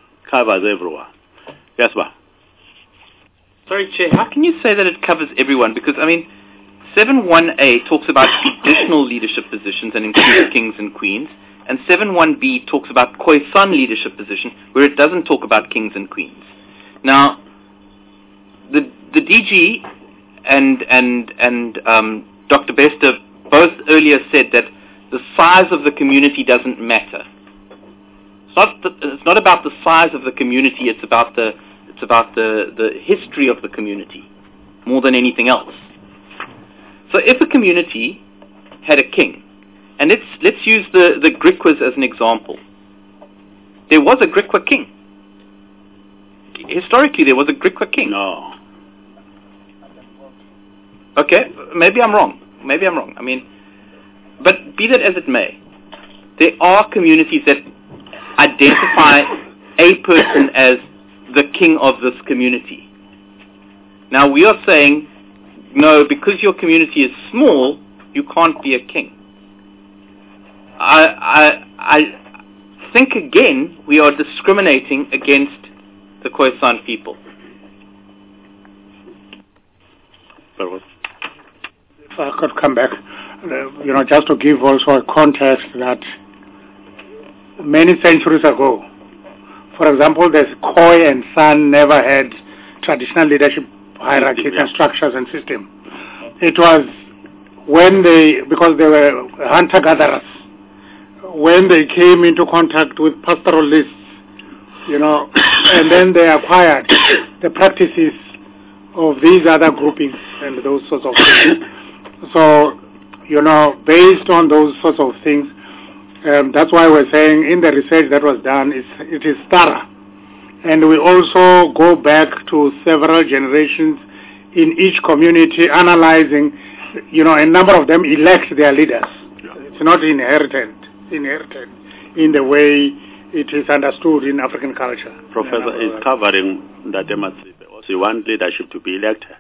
Yes, ma'am. Sorry, Chair, how can you say that it covers everyone? Because, 7.1a talks about traditional leadership positions and includes kings and queens, and 7.1b talks about Khoisan leadership position, where it doesn't talk about kings and queens. Now, the DG and Dr. Bester both earlier said that the size of the community doesn't matter. It's not about the size of the community. It's about the history of the community more than anything else. So if a community had a king, and let's use the Griquas as an example. There was a Griqua king. Historically, there was a Griqua king. No. Okay, maybe I'm wrong. But be that as it may, there are communities that identify a person as the king of this community. Now we are saying, no, because your community is small, you can't be a king. I think again we are discriminating against the Khoisan people. If I could come back, just to give also a context that many centuries ago, for example, the Khoi and San never had traditional leadership hierarchies and structures and system. It was because they were hunter-gatherers, when they came into contact with pastoralists, and then they acquired the practices of these other groupings and those sorts of things. So, based on those sorts of things, that's why we're saying in the research that was done, it is thorough. And we also go back to several generations in each community, analyzing, a number of them elect their leaders. It's not inherited in the way it is understood in African culture. Professor is covering that emancipation. Also, you want leadership to be elected.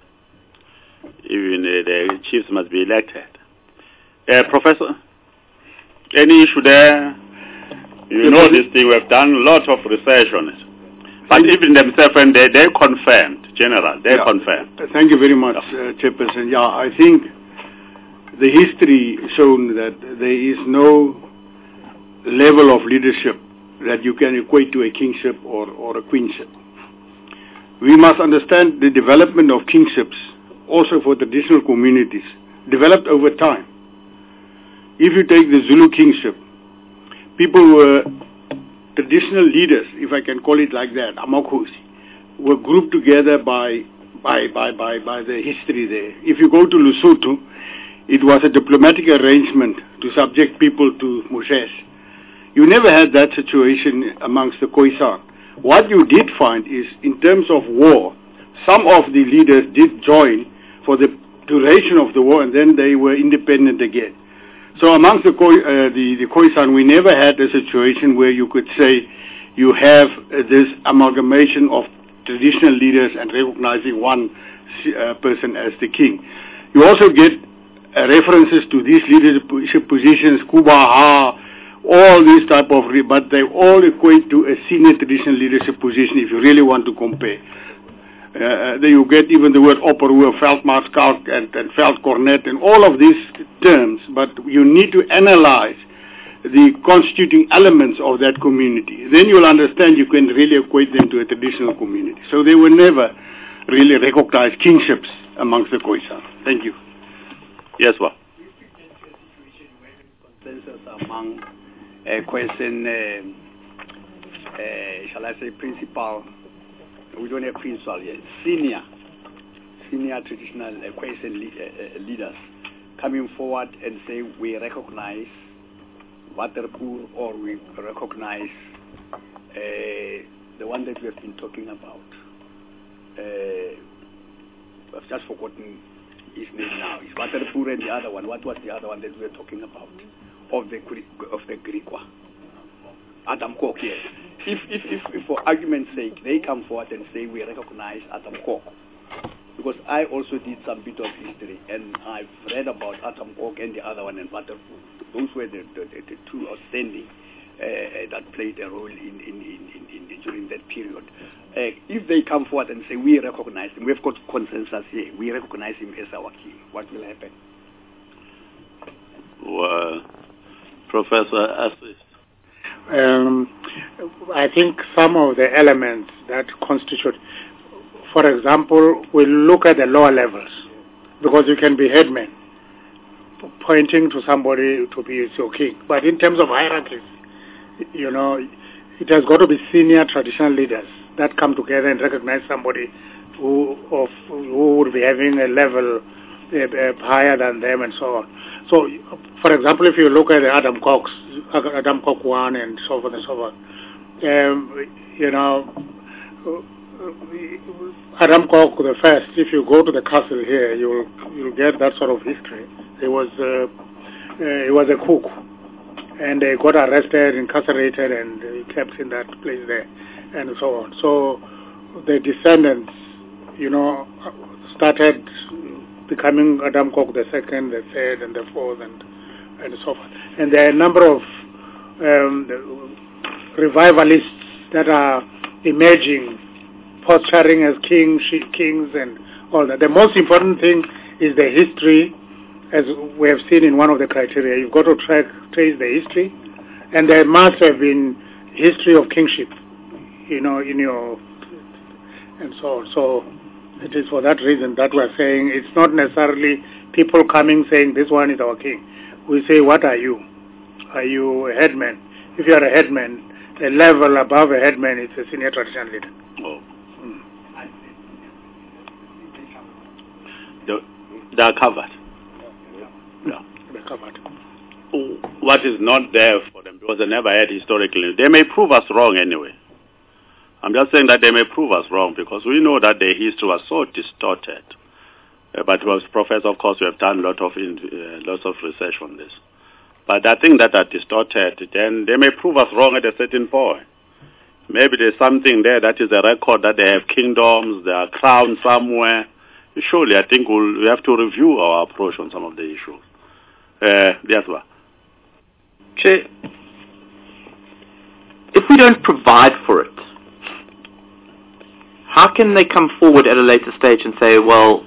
Even the chiefs must be elected. Professor, any issue there? This thing, we've done a lot of research on it. But even themselves, when they confirmed, confirmed. Thank you very much, Chairperson. Yeah, I think the history shown that there is no level of leadership that you can equate to a kingship or a queenship. We must understand the development of kingships also for traditional communities developed over time. If you take the Zulu kingship, people were traditional leaders, if I can call it like that, Amakhosi, were grouped together by the history there. If you go to Lesotho, it was a diplomatic arrangement to subject people to Moshes. You never had that situation amongst the Khoisan. What you did find is, in terms of war, some of the leaders did join for the duration of the war, and then they were independent again. So amongst the Khoisan, we never had a situation where you could say you have this amalgamation of traditional leaders and recognizing one person as the king. You also get references to these leadership positions, Kubaha, all these type of, but they all equate to a senior traditional leadership position if you really want to compare. Then you get even the word Opperhoer, Veldmaarschalk, and Veldkornet, and all of these terms, but you need to analyze the constituting elements of that community. Then you'll understand you can really equate them to a traditional community. So they were never really recognized kingships amongst the Khoisan. Thank you. Yes, well. Consensus among Khoisan, shall I say, principal, we don't have principal yet, senior traditional Khoisan leaders coming forward and say we recognize Waterpool, or we recognize the one that we have been talking about. I've just forgotten his name now. It's Waterpool and the other one. What was the other one that we were talking about? Of the Griqua. Adam Kok, yes. If for argument's sake, they come forward and say we recognize Adam Kok, because I also did some bit of history, and I've read about Adam Kok and the other one and Waterpool. Those were the two outstanding that played a role in during that period. If they come forward and say we recognize him, we've got consensus here, we recognize him as our king, what will happen? Well, Professor Assis. I think some of the elements that constitute, for example, we look at the lower levels, because you can be headman, pointing to somebody to be your king. But in terms of hierarchies, you know, it has got to be senior traditional leaders that come together and recognize somebody who would be having a level higher than them and so on. So, for example, if you look at the Adam Kok 1 and so forth and so forth, you know, Adam Kok the first, if you go to the castle here, you'll get that sort of history. He was a cook, and he got arrested, incarcerated, and he kept in that place there, and so on. So the descendants, you know, started becoming Adam Kok the second, the third, and the fourth, and so forth. And there are a number of revivalists that are emerging, posturing as kings and all that. The most important thing is the history, as we have seen in one of the criteria. You've got to trace the history, and there must have been history of kingship, you know, in your, and so on. So it is for that reason that we're saying it's not necessarily people coming saying this one is our king. We say, what are you? Are you a headman? If you are a headman, a level above a headman is a senior traditional leader. Oh. They are covered. Yeah. They're covered. What is not there for them, because they never had historically. They may prove us wrong anyway. I'm just saying that they may prove us wrong, because we know that their history was so distorted. But as professor, of course, we have done lots of research on this. But I think that are distorted, then they may prove us wrong at a certain point. Maybe there's something there that is a record that they have kingdoms, they are crowned somewhere. Surely, I think we have to review our approach on some of the issues. Yes, sir. Chair, if we don't provide for it, how can they come forward at a later stage and say, well,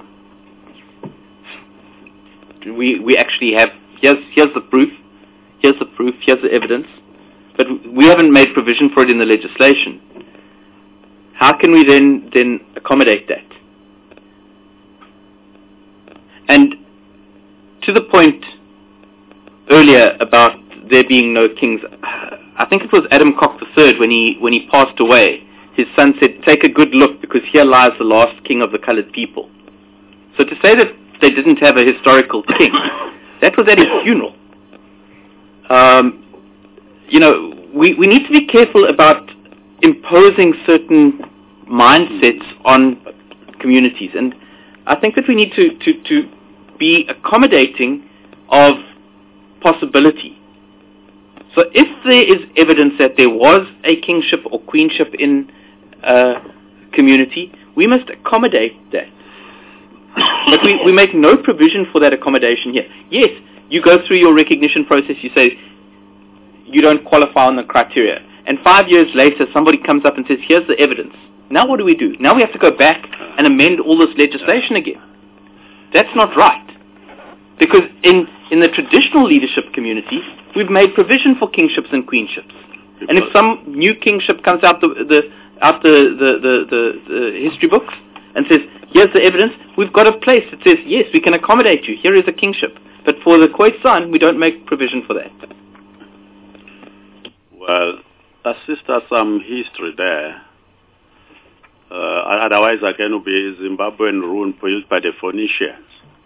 we actually have, here's the proof, here's the evidence, but we haven't made provision for it in the legislation. How can we then accommodate that? And to the point earlier about there being no kings, I think it was Adam Kok III when he passed away. His son said, take a good look, because here lies the last king of the colored people. So to say that they didn't have a historical king, that was at his funeral. You know, we need to be careful about imposing certain mindsets on communities. And I think that we need to be accommodating of possibility. So if there is evidence that there was a kingship or queenship in a community, we must accommodate that. But we make no provision for that accommodation here. Yes, you go through your recognition process, you say you don't qualify on the criteria. And 5 years later, somebody comes up and says, here's the evidence. Now what do? Now we have to go back and amend all this legislation again. That's not right. Because in the traditional leadership community, we've made provision for kingships and queenships. And if some new kingship comes out the history books and says, here's the evidence, we've got a place that says, yes, we can accommodate you. Here is a kingship. But for the Khoisan, we don't make provision for that. Well, assist us some history there. Otherwise, again, will be Zimbabwean rule built by the Phoenicians.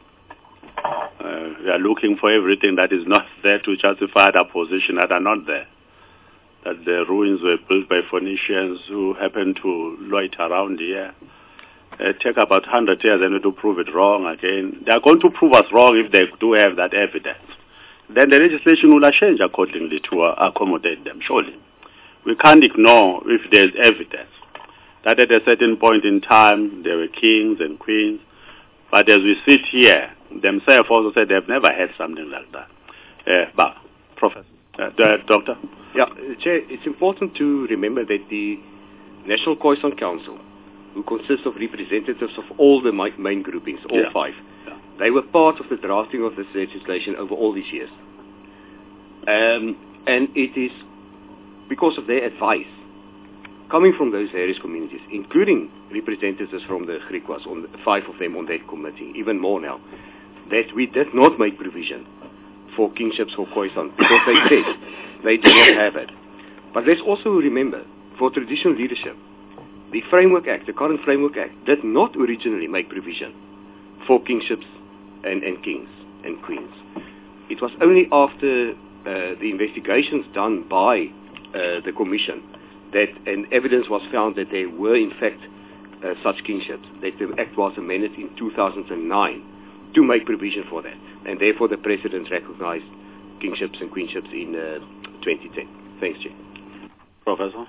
We are looking for everything that is not there to justify the position that are not there. That the ruins were built by Phoenicians who happened to loiter around here. Take about 100 years and to prove it wrong again. They are going to prove us wrong if they do have that evidence. Then the legislation will change accordingly to accommodate them, surely. We can't ignore if there's evidence that at a certain point in time there were kings and queens. But as we sit here, themselves also said they've never had something like that. But, Professor, Doctor? Yeah, Chair, it's important to remember that the National Khoisan Council, who consists of representatives of all the main groupings, all five, they were part of the drafting of this legislation over all these years. And it is because of their advice, coming from those various communities, including representatives from the Griquas, five of them on that committee, even more now, that we did not make provision for kingships for Khoisan, because they said they do not have it. But let's also remember, for traditional leadership, the Framework Act, the current Framework Act, did not originally make provision for kingships and kings and queens. It was only after the investigations done by the Commission that an evidence was found that there were in fact such kingships, that the Act was amended in 2009 to make provision for that. And therefore the President recognized kingships and queenships in 2010. Thanks, Chair. Professor?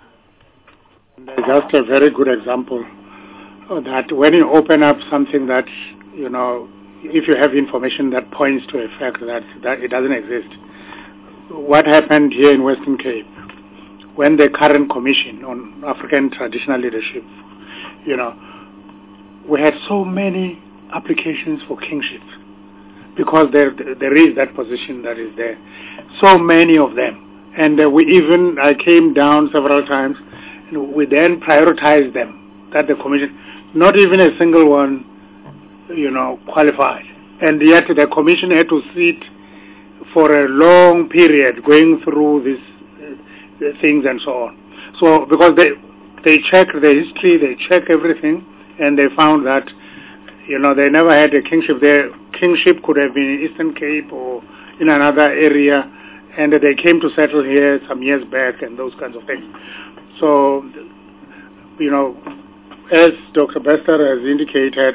Just a very good example that when you open up something that, you know, if you have information that points to a fact that it doesn't exist. What happened here in Western Cape when the current Commission on African Traditional Leadership, you know, we had so many applications for kingship because there is that position that is there. So many of them. And I came down several times, and we then prioritized them, that the Commission, not even a single one, you know, qualified. And yet the Commission had to sit for a long period going through these things and so on. So because they check the history, they check everything, and they found that, you know, they never had a kingship. Their kingship could have been in Eastern Cape or in another area, and they came to settle here some years back and those kinds of things. So, you know, as Dr. Bester has indicated,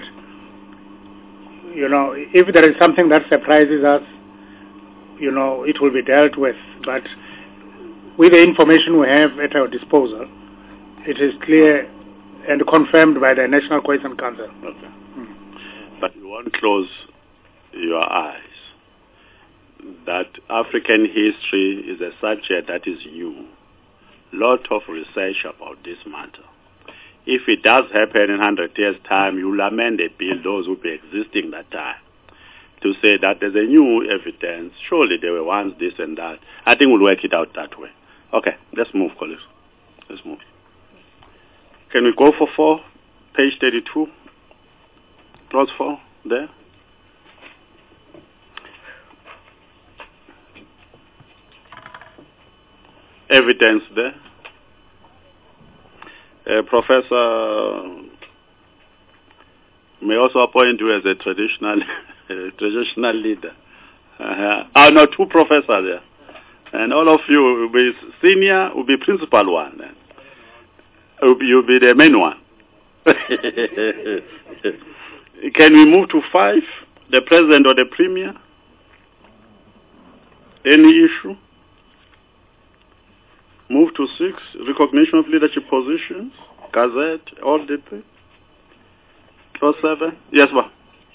you know, if there is something that surprises us, you know, it will be dealt with. But with the information we have at our disposal, it is clear and confirmed by the National Khoisan Council. Okay. But you won't close your eyes that African history is a subject that is new. Lot of research about this matter. If it does happen in 100 years' time, you'll amend a bill, those will be existing that time, to say that there's a new evidence. Surely there were once this and that. I think we'll work it out that way. Okay, let's move, colleagues. Let's move. Can we go for 4, page 32? Clause 4, there. Evidence there. Professor may also appoint you as a traditional leader. No, 2 professors there. And all of you will be senior, will be principal one. You'll be the main one. Can we move to 5? The President or the Premier? Any issue? Move to 6, recognition of leadership positions. Gazette, all the things. Clause 7. Yes, ma'am.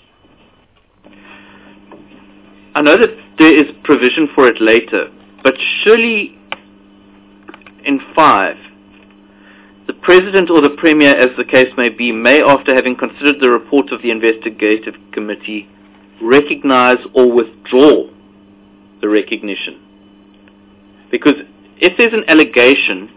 I know that there is provision for it later, but surely in 5, the President or the Premier, as the case may be, may, after having considered the report of the investigative committee, recognize or withdraw the recognition. Because if there's an allegation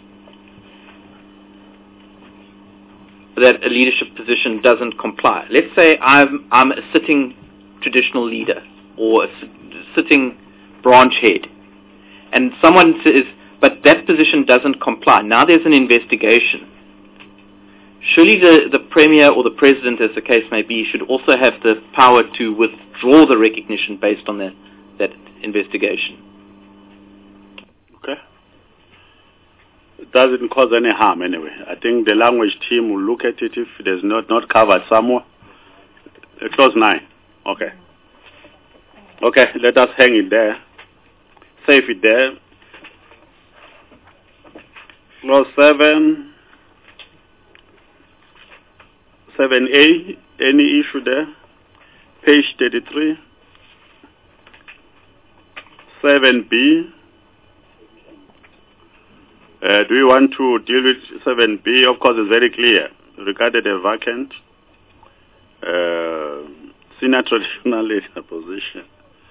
that a leadership position doesn't comply, let's say I'm a sitting traditional leader or a sitting branch head, and someone says, but that position doesn't comply. Now there's an investigation. Surely the Premier or the President, as the case may be, should also have the power to withdraw the recognition based on that investigation. Okay. It doesn't cause any harm anyway. I think the language team will look at it if there's not covered somewhere. Clause 9. Okay. Okay, let us hang it there. Save it there. Clause 7. 7A, any issue there? Page 33. 7B. Do you want to deal with 7B? Of course, it's very clear. Regarded a vacant senior traditional leader position.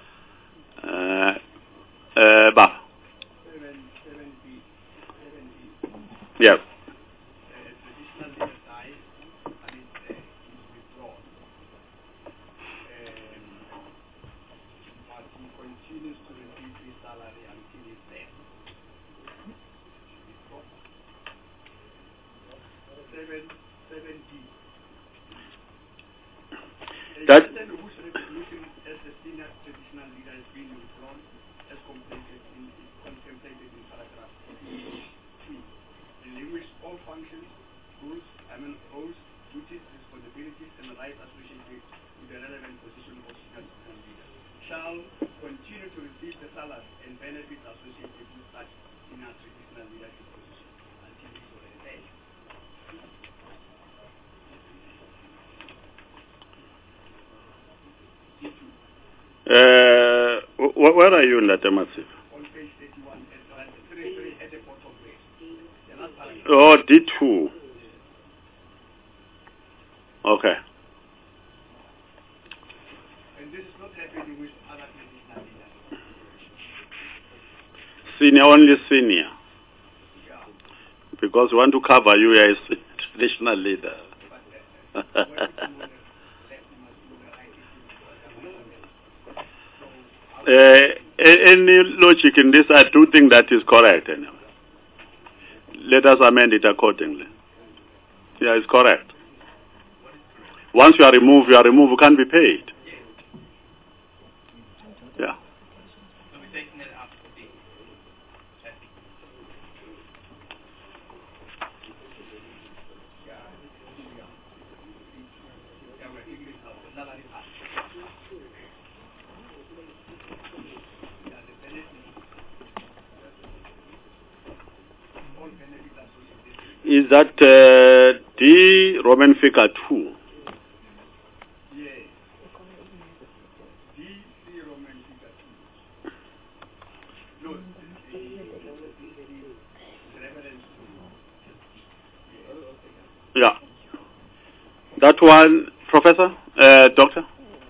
Yes. That whose resolution as the senior traditional leader has been withdrawn as contemplated in paragraph 3. Relinquish all functions, roles, duties, responsibilities, and rights associated with the relevant position of senior traditional leader. Shall continue to receive the salary and benefits associated with such senior traditional leadership position until his or her death. Where are you in that massive? On page 31, at the bottom page. Oh, D2. Okay. And this is not happening with other traditional leaders. Senior, only senior. Yeah. Because we want to cover you as traditional leader. Any logic in this, I do think that is correct anyway. Let us amend it accordingly. Yeah, it's correct. Once you are removed, you can't be paid. Yeah. Is that D Roman figure 2? Yeah. D Roman figure 2. No, yeah. That one, Professor? Doctor?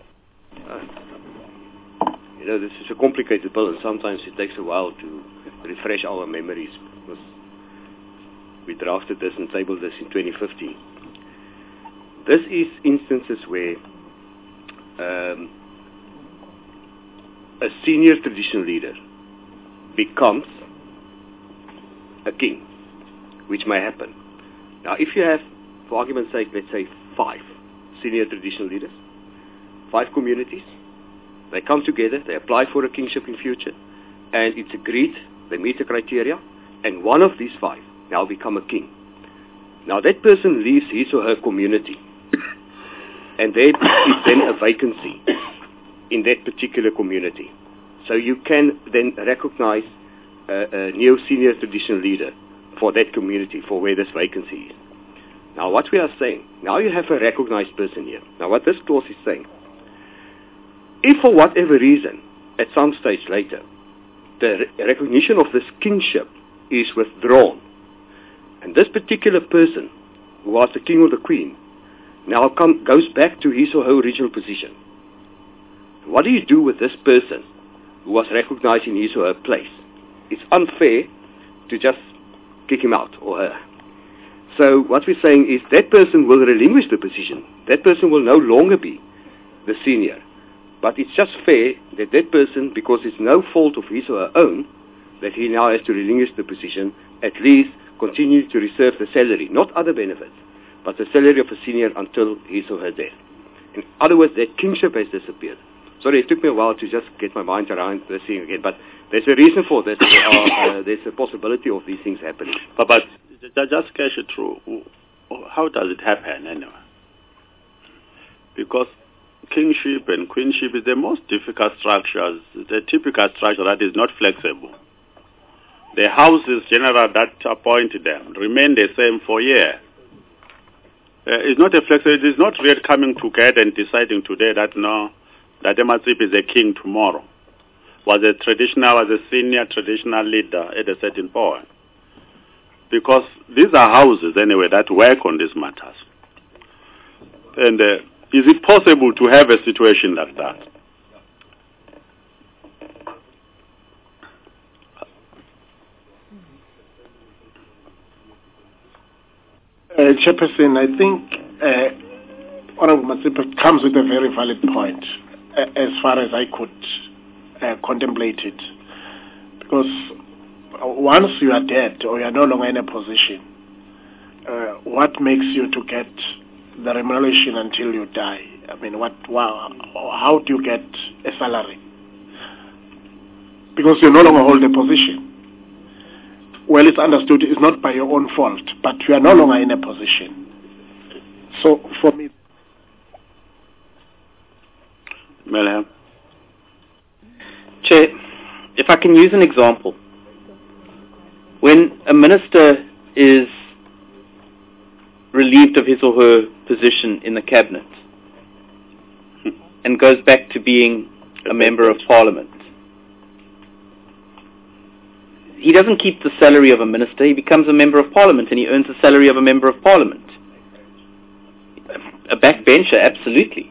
This is a complicated bill, and sometimes it takes a while to refresh our memories, because we drafted this and tabled this in 2015. This is instances where a senior traditional leader becomes a king, which may happen. Now, if you have, for argument's sake, let's say 5 senior traditional leaders, 5 communities, they come together, they apply for a kingship in future, and it's agreed, they meet the criteria, and one of these 5 now become a king. Now that person leaves his or her community, and there is then a vacancy in that particular community. So you can then recognize a new senior traditional leader for that community, for where this vacancy is. Now what we are saying, now you have a recognized person here. Now what this clause is saying, if for whatever reason, at some stage later, the recognition of this kingship is withdrawn, and this particular person, who was the king or the queen, now goes back to his or her original position. What do you do with this person who was recognized in his or her place? It's unfair to just kick him out or her. So what we're saying is that person will relinquish the position. That person will no longer be the senior. But it's just fair that that person, because it's no fault of his or her own, that he now has to relinquish the position, at least continue to reserve the salary, not other benefits, but the salary of a senior until his or her death. In other words, that kingship has disappeared. Sorry, it took me a while to just get my mind around this thing again, but there's a reason for this. There's a possibility of these things happening. But just catch it through. How does it happen anyway? Because kingship and queenship is the most difficult structures, the typical structure that is not flexible. The houses general that appoint them remain the same for years. It's not a flexible, it is not really coming together and deciding today that no, that Emancip is a king tomorrow. Was a senior traditional leader at a certain point. Because these are houses anyway that work on these matters. And is it possible to have a situation like that? Chairperson, I think Honorable Masipa comes with a very valid point as far as I could contemplate it. Because once you are dead or you are no longer in a position, what makes you to get the remuneration until you die? I mean, how do you get a salary? Because you no longer hold a position. Well, it's understood it's not by your own fault, but you are no longer in a position. So, for me... Melham. Chair, if I can use an example. When a minister is relieved of his or her position in the cabinet and goes back to being a member of parliament, he doesn't keep the salary of a minister, he becomes a member of parliament and he earns the salary of a member of parliament. A backbencher, absolutely.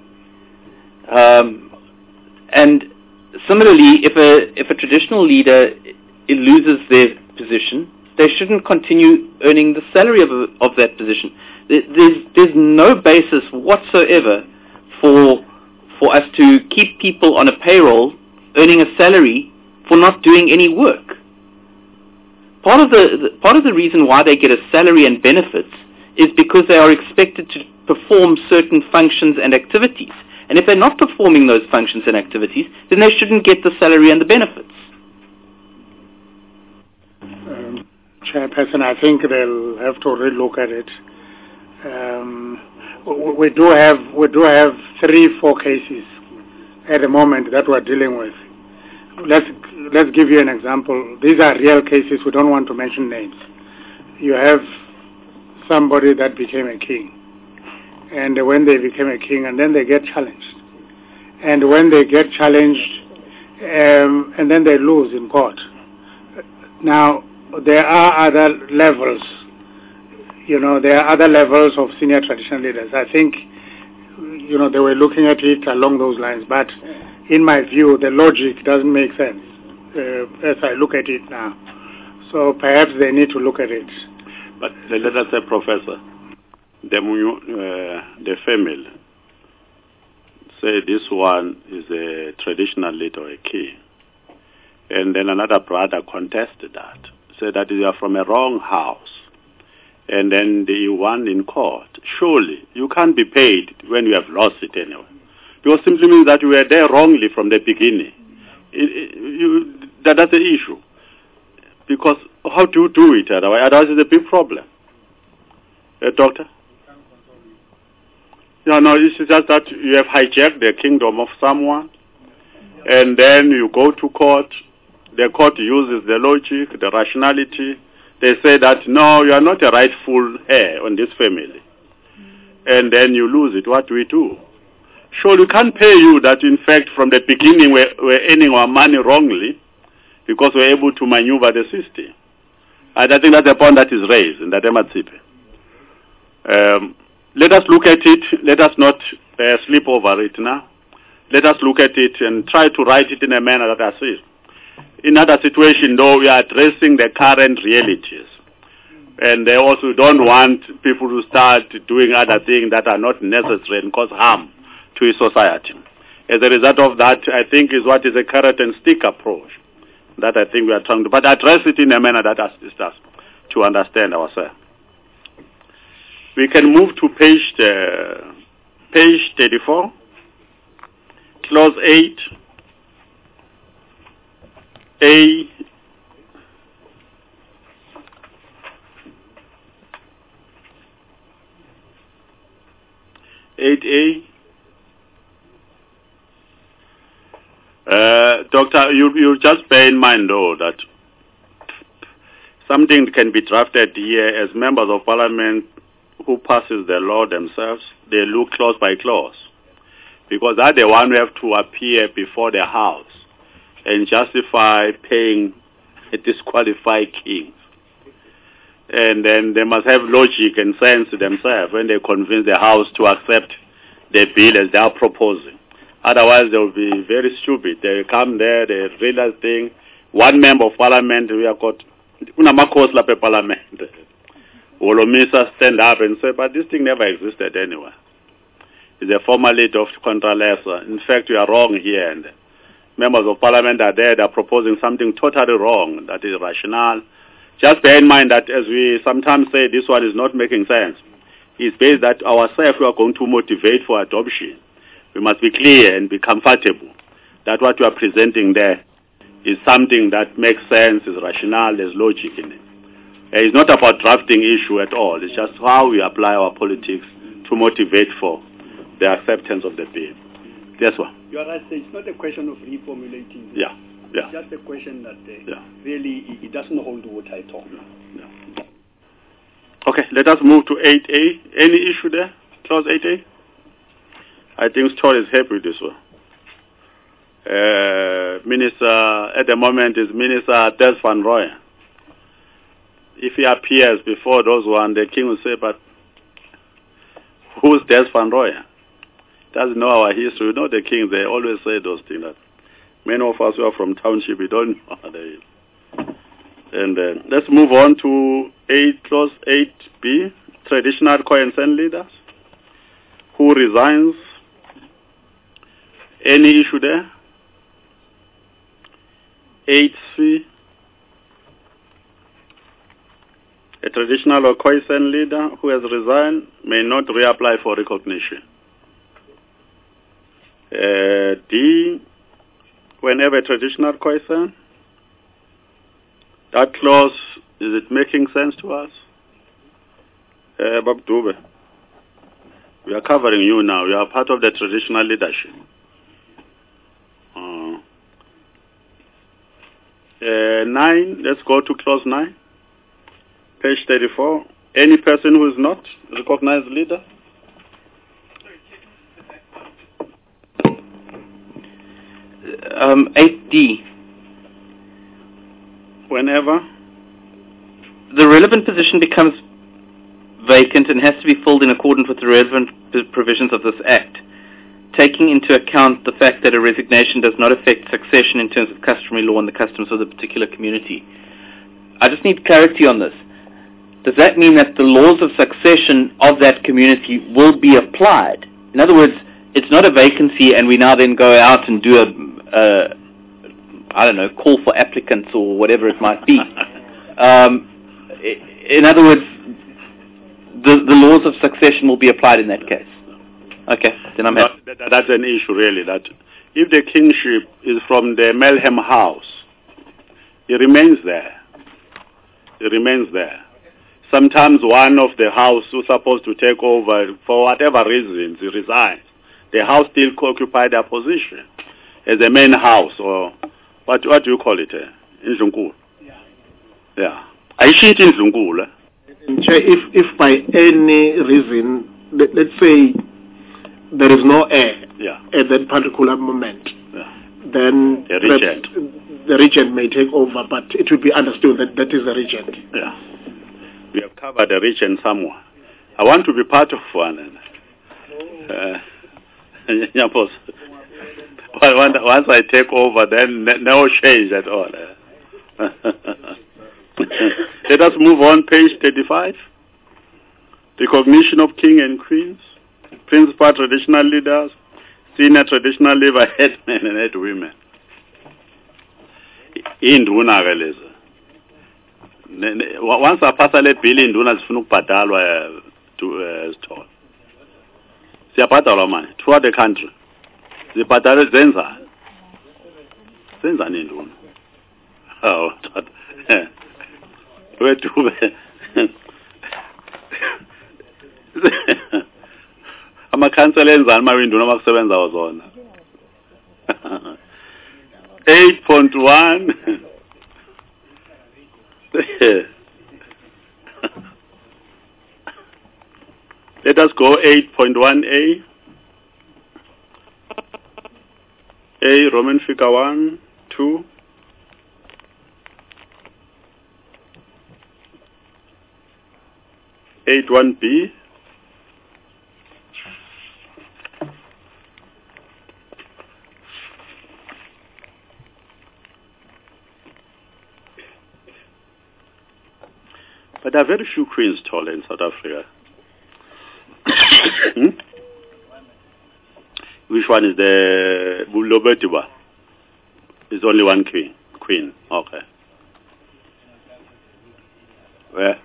And similarly, if a traditional leader loses their position, they shouldn't continue earning the salary of that position. There's no basis whatsoever for us to keep people on a payroll earning a salary for not doing any work. Part of the reason why they get a salary and benefits is because they are expected to perform certain functions and activities. And if they're not performing those functions and activities, then they shouldn't get the salary and the benefits. Chairperson, I think they'll have to relook at it. We do have 3-4 cases at the moment that we're dealing with. Let's give you an example. These are real cases. We don't want to mention names. You have somebody that became a king, and when they became a king, and then they get challenged, and when they get challenged, and then they lose in court. Now there are other levels. There are other levels of senior traditional leaders. I think, they were looking at it along those lines, but in my view, the logic doesn't make sense as I look at it now. So perhaps they need to look at it. But let us say, Professor, the family, say this one is a traditional leader or a king, and then another brother contested that, said that you are from a wrong house, and then you won in court. Surely you can't be paid when you have lost it anyway. Because simply means that you were there wrongly from the beginning. That's the issue. Because how do you do it otherwise? Otherwise it's a big problem. Doctor? No, it's just that you have hijacked the kingdom of someone, and then you go to court. The court uses the logic, the rationality. They say that, no, you are not a rightful heir on this family. And then you lose it. What do we do? Sure, we can't pay you that, in fact, from the beginning we're earning our money wrongly because we're able to maneuver the system. And I think that's the point that is raised in that Ematsipe. Let us look at it. Let us not sleep over it now. Let us look at it and try to write it in a manner that I see. In other situations, though, we are addressing the current realities. And they also don't want people to start doing other things that are not necessary and cause harm to a society. As a result of that, I think is what is a carrot and stick approach that I think we are trying to, but address it in a manner that assists us to understand ourselves. We can move to page 34, clause 8, A. Doctor, you just bear in mind, though, that something can be drafted here as members of parliament who passes the law themselves. They look clause by clause, because they're the one who have to appear before the House and justify paying a disqualified king. And then they must have logic and sense themselves when they convince the House to accept the bill as they are proposing. Otherwise, they will be very stupid. They come there, they realize things. One member of parliament, we have got unamakos la parliament. Wolomisa stand up and say, but this thing never existed anywhere. It's a formality of contra lesser. In fact, you are wrong here. And members of parliament are there, they are proposing something totally wrong, that is rational. Just bear in mind that, as we sometimes say, this one is not making sense. It's based that ourselves we are going to motivate for adoption. We must be clear and be comfortable that what we are presenting there is something that makes sense, is rational, there's logic in it. It's not about drafting issue at all. It's just how we apply our politics to motivate for the acceptance of the bill. Yes, one. You are right. It's not a question of reformulating. Yeah. It's just a question that really it doesn't hold water at all. Yeah. Okay, let us move to 8A. Any issue there? Clause 8A? I think Story is happy with this one. Minister, at the moment, is Minister Des Van Rooyen. If he appears before those one, the king will say, but who's Des Van Rooyen? Doesn't know our history. You know the king, they always say those things. That many of us who are from township, we don't know how they is. And let's move on to clause 8B, traditional Khoisan leaders. Who resigns? Any issue there? 8C, a traditional or Khoisan leader who has resigned may not reapply for recognition. D, whenever a traditional Khoisan, that clause, is it making sense to us? Bob Dube, we are covering you now. You are part of the traditional leadership. 9, let's go to clause 9. Page 34. Any person who is not recognized leader? Um, 8D. Whenever the relevant position becomes vacant and has to be filled in accordance with the relevant provisions of this Act, taking into account the fact that a resignation does not affect succession in terms of customary law and the customs of the particular community. I just need clarity on this. Does that mean that the laws of succession of that community will be applied? In other words, it's not a vacancy and we now then go out and do call for applicants or whatever it might be. In other words, the laws of succession will be applied in that case. Okay, then I'm happy. That's an issue, really, that if the kingship is from the Melham house, it remains there. It remains there. sometimes one of the house who's supposed to take over, for whatever reasons, resigns. The house still occupy their position as a main house, or what do you call it? Indlunkulu. Yeah. Ayishithi indlunkulu. If by any reason, let's say there is no heir at that particular moment, then the regent may take over, but it will be understood that that is the regent. Yeah. We have covered the regent somewhere. I want to be part of one. Once I take over, then no change at all. Let us move on, page 35. Recognition of king and queens, principal traditional leaders, senior traditional leader, headmen and head women. Induna lezi. Once apasa le bill induna zifuna ukubhadalwa Sithole. Siyabhadalwa manje throughout the country. Zibhadalwe zenzani? Zenzani induna? Oh, wethu amakhansela enzani mawinduna makusebenza wazona. 8.1 Let us go 8.1a. A, Roman figure 1, 2. Eight 1b. But there are very few queens tall in South Africa. Which one is the Bulobetiba? There's only one queen. Okay. Where?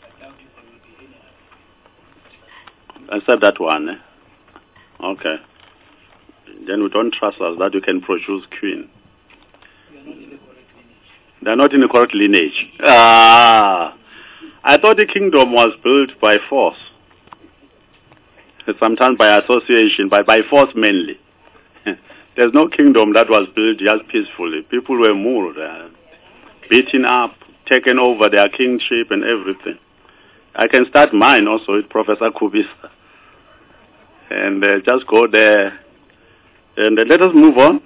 I said that one. Okay. Then we don't trust us that you can produce queen. They're not in the correct lineage. I thought the kingdom was built by force. Sometimes by association, by force mainly. There's no kingdom that was built just peacefully. People were moved, beaten up, taken over their kingship and everything. I can start mine also with Professor Kubisa. And just go there. And let us move on.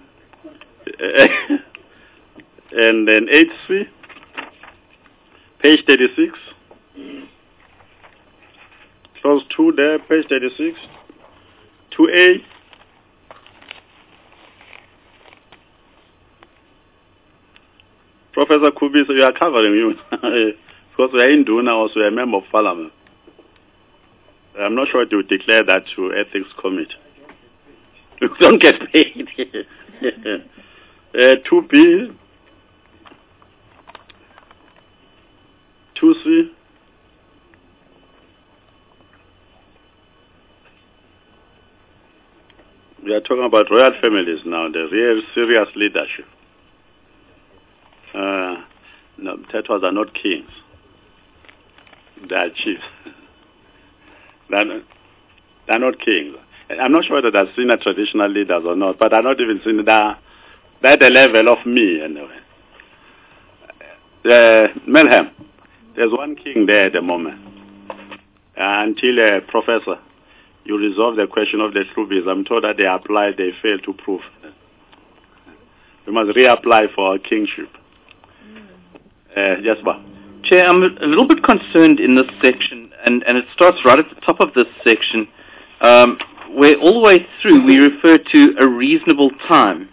And then 8C, page 36. Close 2 there, page 36. 2A. Professor Kubisa, you are covering you. Because we are in Duna, also a member of parliament. I'm not sure to declare that to ethics committee. You don't get paid. 2B. 2C. We are talking about royal families now, the real serious leadership. No, Tetwas are not kings. They are chiefs. They're not kings. I'm not sure that I've seen traditional leaders or not, but I've not even seen that. They're the level of me, anyway. Melham, there's one king there at the moment. Until Professor, you resolve the question of the Hlubis. I'm told that they applied, they failed to prove. We must reapply for our kingship. Yes, ma'am. Chair, I'm a little bit concerned in this section, and it starts right at the top of this section, where all the way through we refer to a reasonable time.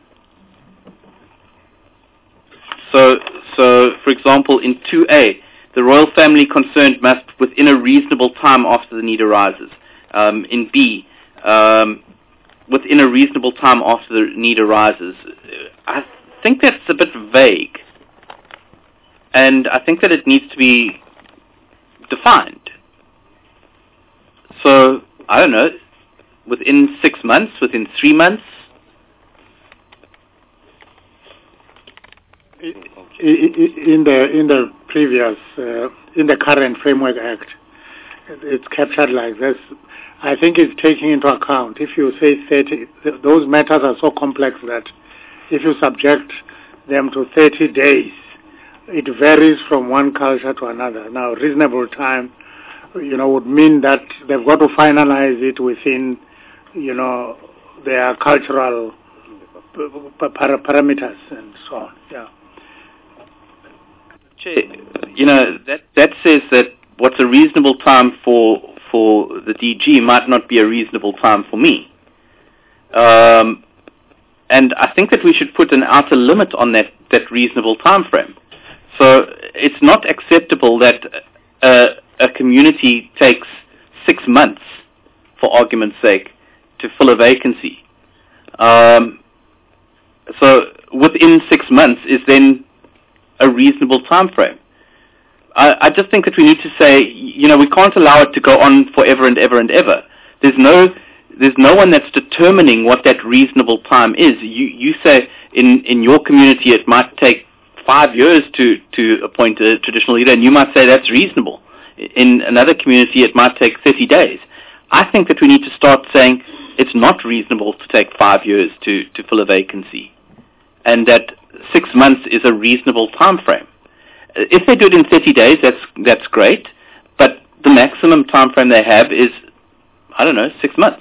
So for example, in 2A, the royal family concerned must, within a reasonable time after the need arises. In B, within a reasonable time after the need arises. I think that's a bit vague. And I think that it needs to be defined. So, I don't know, within 6 months, within 3 months? In the previous, in the current Framework Act, it's captured like this. I think it's taking into account, if you say 30, those matters are so complex that if you subject them to 30 days, it varies from one culture to another. Now, reasonable time, would mean that they've got to finalize it within, their cultural parameters and so on. Yeah. That says that what's a reasonable time for the DG might not be a reasonable time for me. And I think that we should put an outer limit on that reasonable time frame. So it's not acceptable that a community takes 6 months, for argument's sake, to fill a vacancy. So within 6 months is then a reasonable time frame. I just think that we need to say, we can't allow it to go on forever and ever and ever. There's no one that's determining what that reasonable time is. You say in your community it might take 5 years to appoint a traditional leader, and you might say that's reasonable. In another community it might take 30 days. I think that we need to start saying it's not reasonable to take 5 years to fill a vacancy, and that 6 months is a reasonable time frame. If they do it in 30 days, that's great, but the maximum time frame they have is, 6 months.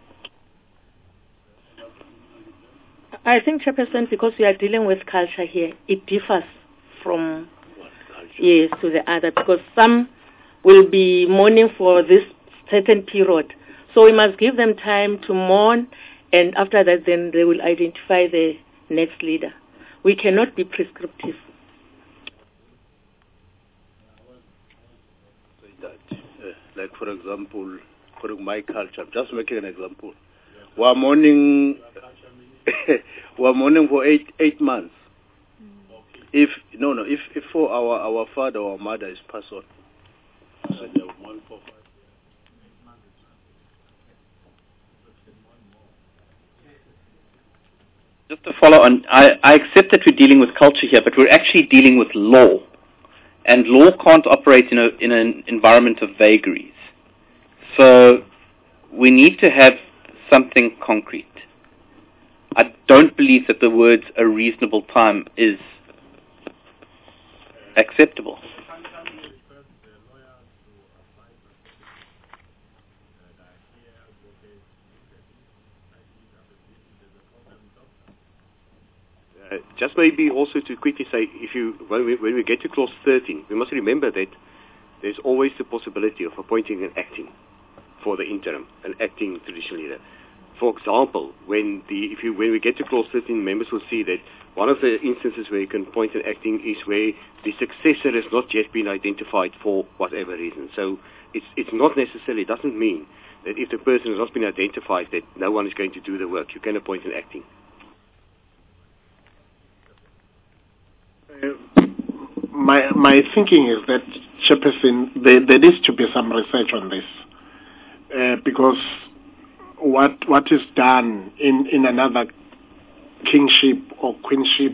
I think, Chairperson, because we are dealing with culture here, it differs from to the other, because some will be mourning for this certain period. So we must give them time to mourn, and after that then they will identify the next leader. We cannot be prescriptive. Like, for example, for my culture, I'm just making an example. We're mourning for eight months. If for our father or mother is passed on. Just to follow on, I accept that we're dealing with culture here, but we're actually dealing with law. And law can't operate in an environment of vagaries. So we need to have something concrete. I don't believe that the words "a reasonable time" is acceptable. Just maybe also to quickly say, when we get to clause 13, we must remember that there's always the possibility of appointing an acting for the interim, an acting traditional leader. For example, when we get to clause 13, members will see that one of the instances where you can appoint an acting is where the successor has not yet been identified for whatever reason. So it's not necessarily, it doesn't mean that if the person has not been identified that no one is going to do the work. You can appoint an acting. My thinking is that, Chairperson, there needs to be some research on this, because what is done in another kingship or queenship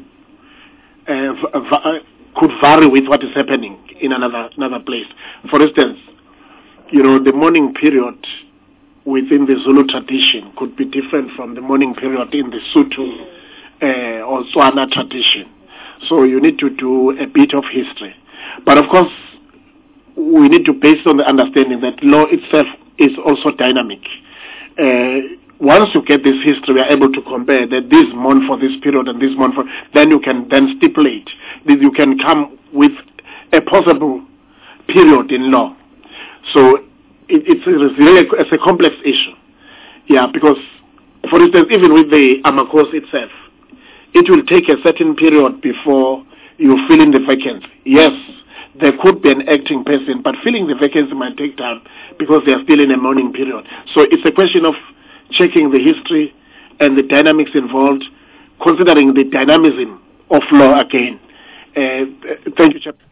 could vary with what is happening in another place. For instance, the mourning period within the Zulu tradition could be different from the mourning period in the Sotho or Tswana tradition. So you need to do a bit of history. But of course, we need to base on the understanding that law itself is also dynamic. Once you get this history, we are able to compare that this mourn for this period and this mourn for, then you can then stipulate that you can come with a possible period in law. So it's a complex issue. Yeah, because, for instance, even with the Amakos itself, it will take a certain period before you fill in the vacancy. Yes, there could be an acting person, but filling the vacancy might take time because they are still in a mourning period. So it's a question of checking the history and the dynamics involved, considering the dynamism of law again. Thank you, Chairman.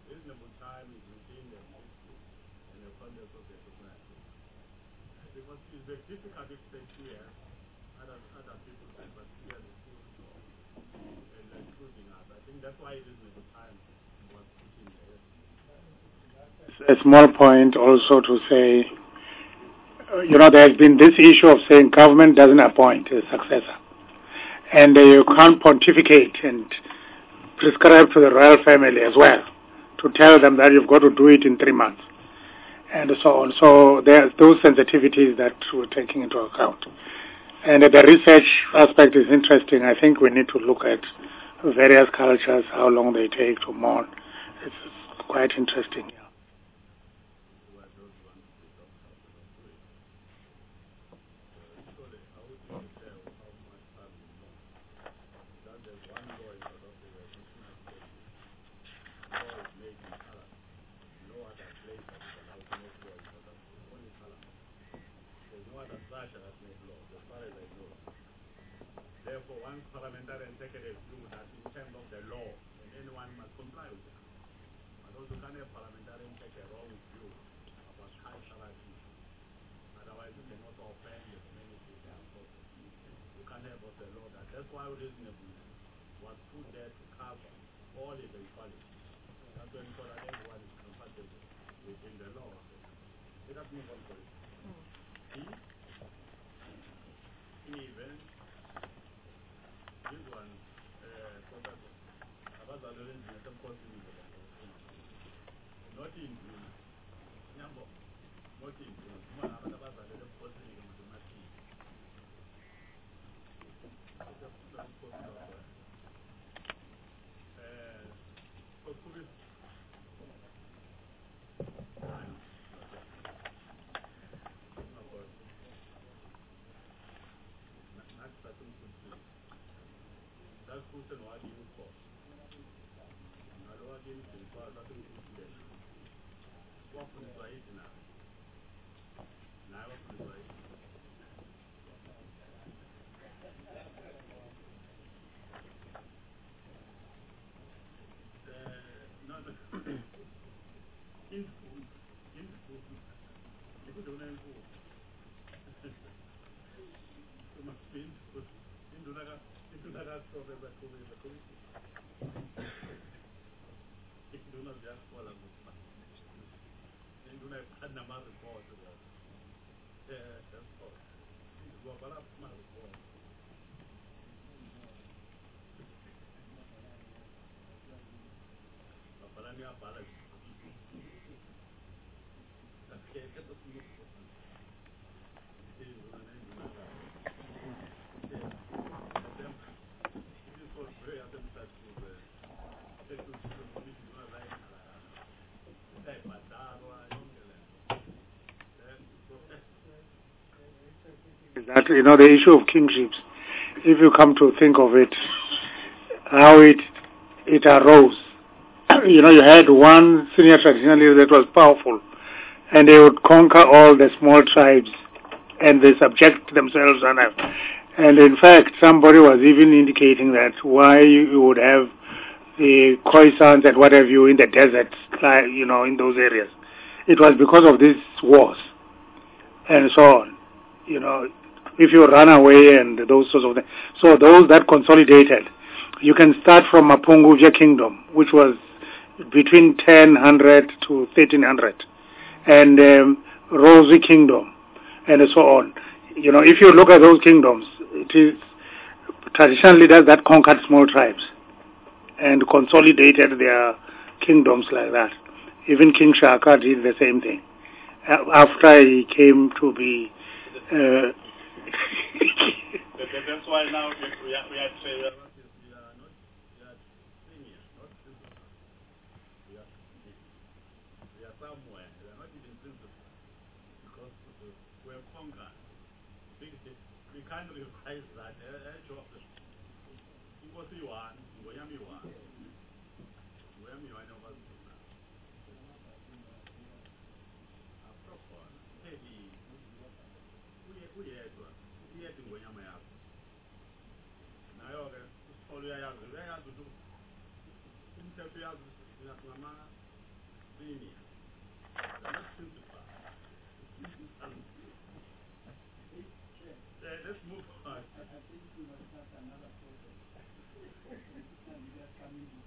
reasonable time is within the history and the context of the society. Because it's very difficult to say 2 years, other people say, but 2 years is too short, and including us. I think that's why reasonable time was put in there. A small point also to say, there has been this issue of saying government doesn't appoint a successor. And you can't pontificate and prescribe to the royal family as well to tell them that you've got to do it in 3 months and so on. So there's those sensitivities that we're taking into account. And the research aspect is interesting. I think we need to look at various cultures, how long they take to mourn. It's quite interesting. Therefore, one parliamentarian take a view that in terms of the law, and anyone must comply with it. But also can a parliamentarian take a wrong view about cultural issues. Otherwise, you cannot offend the community. You can't have of the law that. That's why reasonableness was put there to cover all eventualities. That's when so that everyone is compatible within the law. Let us move on to it. Even this one, not in June. Not in That, the issue of kingships, if you come to think of it, how it arose. You had one senior traditional leader that was powerful, and they would conquer all the small tribes, and they subject themselves. And in fact, somebody was even indicating that why you would have the Khoisans and what have you in the deserts, in those areas. It was because of these wars and so on. If you run away and those sorts of things. So those that consolidated, you can start from Mapungubwe Kingdom, which was between 1000 to 1300, and Rosy Kingdom, and so on. If you look at those kingdoms, it is traditional leaders that conquered small tribes and consolidated their kingdoms like that. Even King Shaka did the same thing. After he came to be... That's why now we are senior, not principal. We are somewhere. We are not even principal because we are conquered. We can't revise that. It was you one, Ngoyami one. Ngoyami one of us.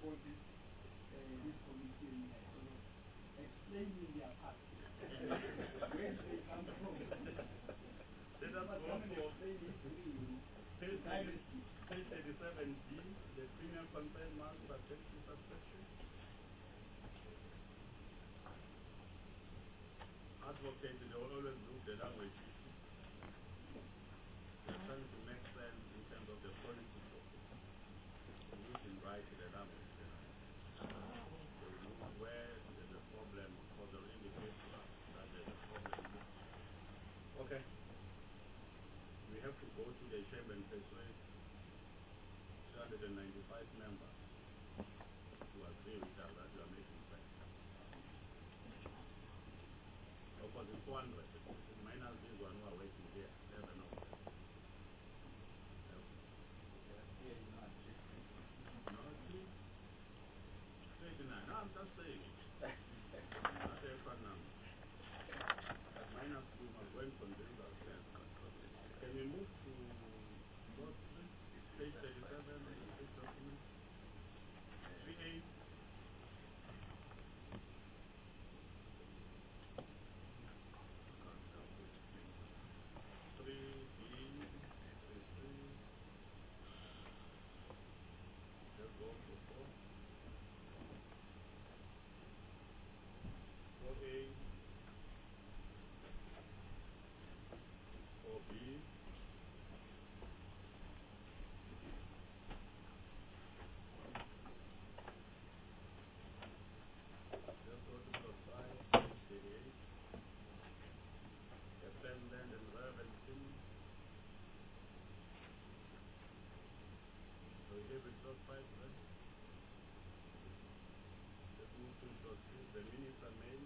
Advocate, they always look the language issue. They're trying to make sense in terms of the policy of using right to the language. So where there's a problem, for the indicate to us that there's a problem. Okay. We have to go to the chamber and persuade 295 members to agree with us that you are making sense. Because it's 400, minus these one who are waiting here, never know. No, 39. No, I'm just saying it. Not a fun number. But minus 2 must go and convince ourselves. Can we move to page 37 in this document? 3A. The minister name.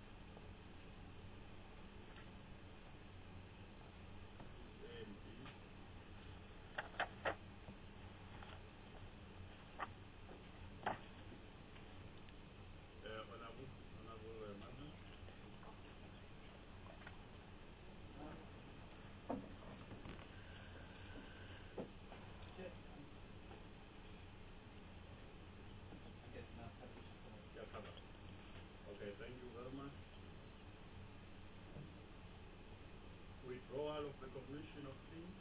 Okay, thank you very much. Withdrawal of recognition of things.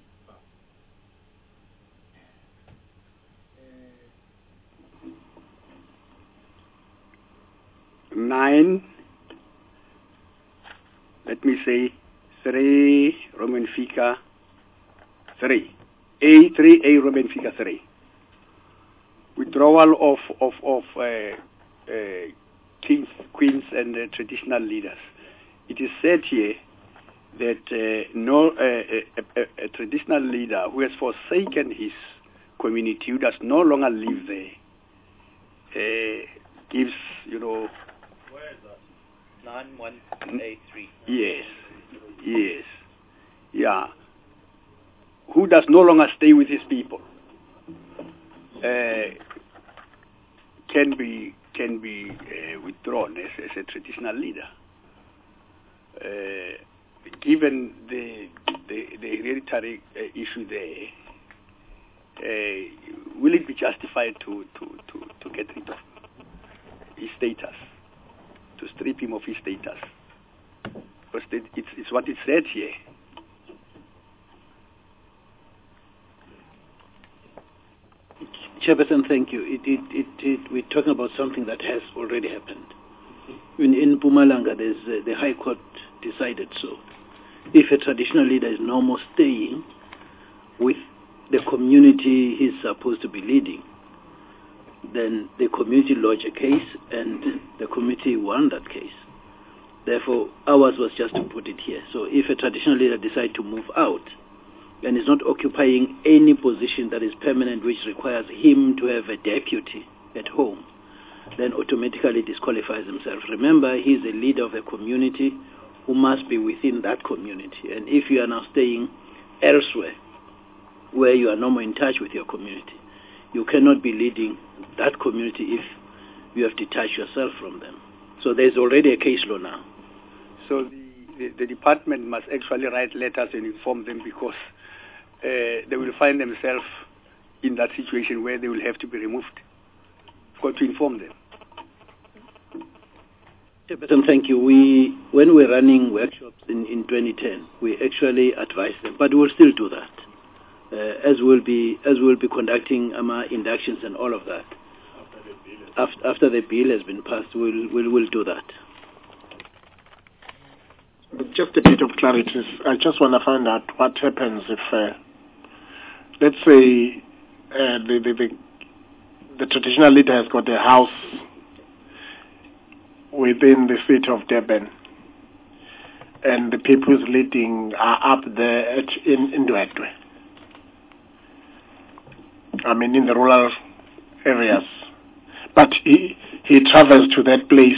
9, let me say 3 Roman figure 3. A3A Roman figure 3. Withdrawal of kings, queens, and traditional leaders. It is said here that a traditional leader who has forsaken his community, who does no longer live there, gives, Where is that? 9183. Yes. Yeah. Who does no longer stay with his people, can be withdrawn as a traditional leader. Given the hereditary issue there, will it be justified to get rid of his status, to strip him of his status? Because it's what it said here. Chairperson, thank you. We're talking about something that has already happened. In Mpumalanga, the High Court decided so. If a traditional leader is no more staying with the community he's supposed to be leading, then the community lodged a case, and the community won that case. Therefore, ours was just to put it here. So if a traditional leader decides to move out, and is not occupying any position that is permanent, which requires him to have a deputy at home, then automatically disqualifies himself. Remember, he's a leader of a community who must be within that community. And if you are now staying elsewhere, where you are no more in touch with your community, you cannot be leading that community if you have detached yourself from them. So there's already a case law now. So the department must actually write letters and inform them, because they will find themselves in that situation where they will have to be removed. got to inform them. Chairperson, thank you. When we're running workshops in 2010, we actually advise them, but we'll still do that. As we'll be conducting inductions and all of that. After the bill has been passed, we'll do that. Just a bit of clarity. I just want to find out what happens if, let's say, the traditional leader has got a house within the city of Durban, and the people who's leading are up there in Ndwedwe. I mean, in the rural areas. But he travels to that place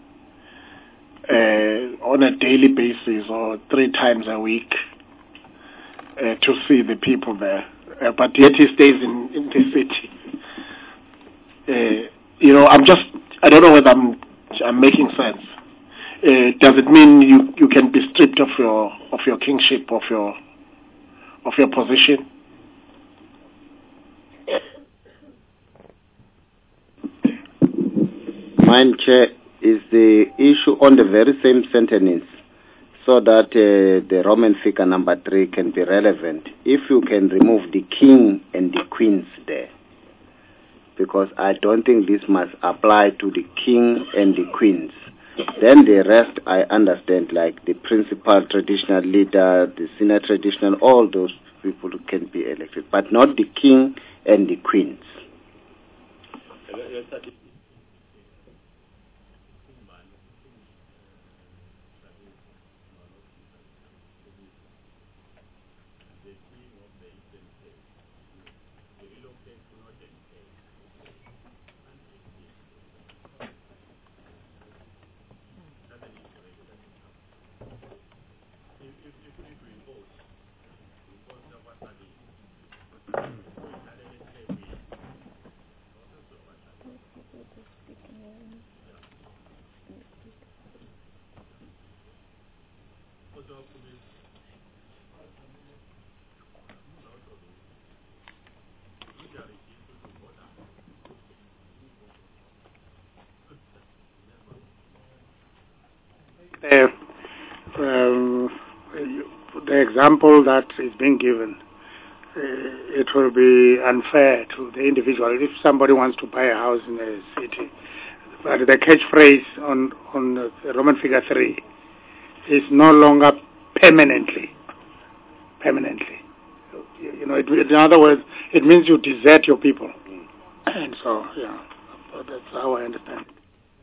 on a daily basis or 3 times a week to see the people there. But yet he stays in the city. I don't know whether I'm making sense. Does it mean you can be stripped of your kingship, of your position? Mine, Chair, is the issue on the very same sentence, so that the Roman figure number 3 can be relevant. If you can remove the king and the queens there, because I don't think this must apply to the king and the queens. Then the rest I understand, like the principal traditional leader, the senior traditional, all those people can be elected, but not the king and the queens. The example that is being given, it will be unfair to the individual. If somebody wants to buy a house in a city, but the catchphrase on the Roman figure 3 is no longer permanently. In other words, it means you desert your people. And so, that's how I understand it.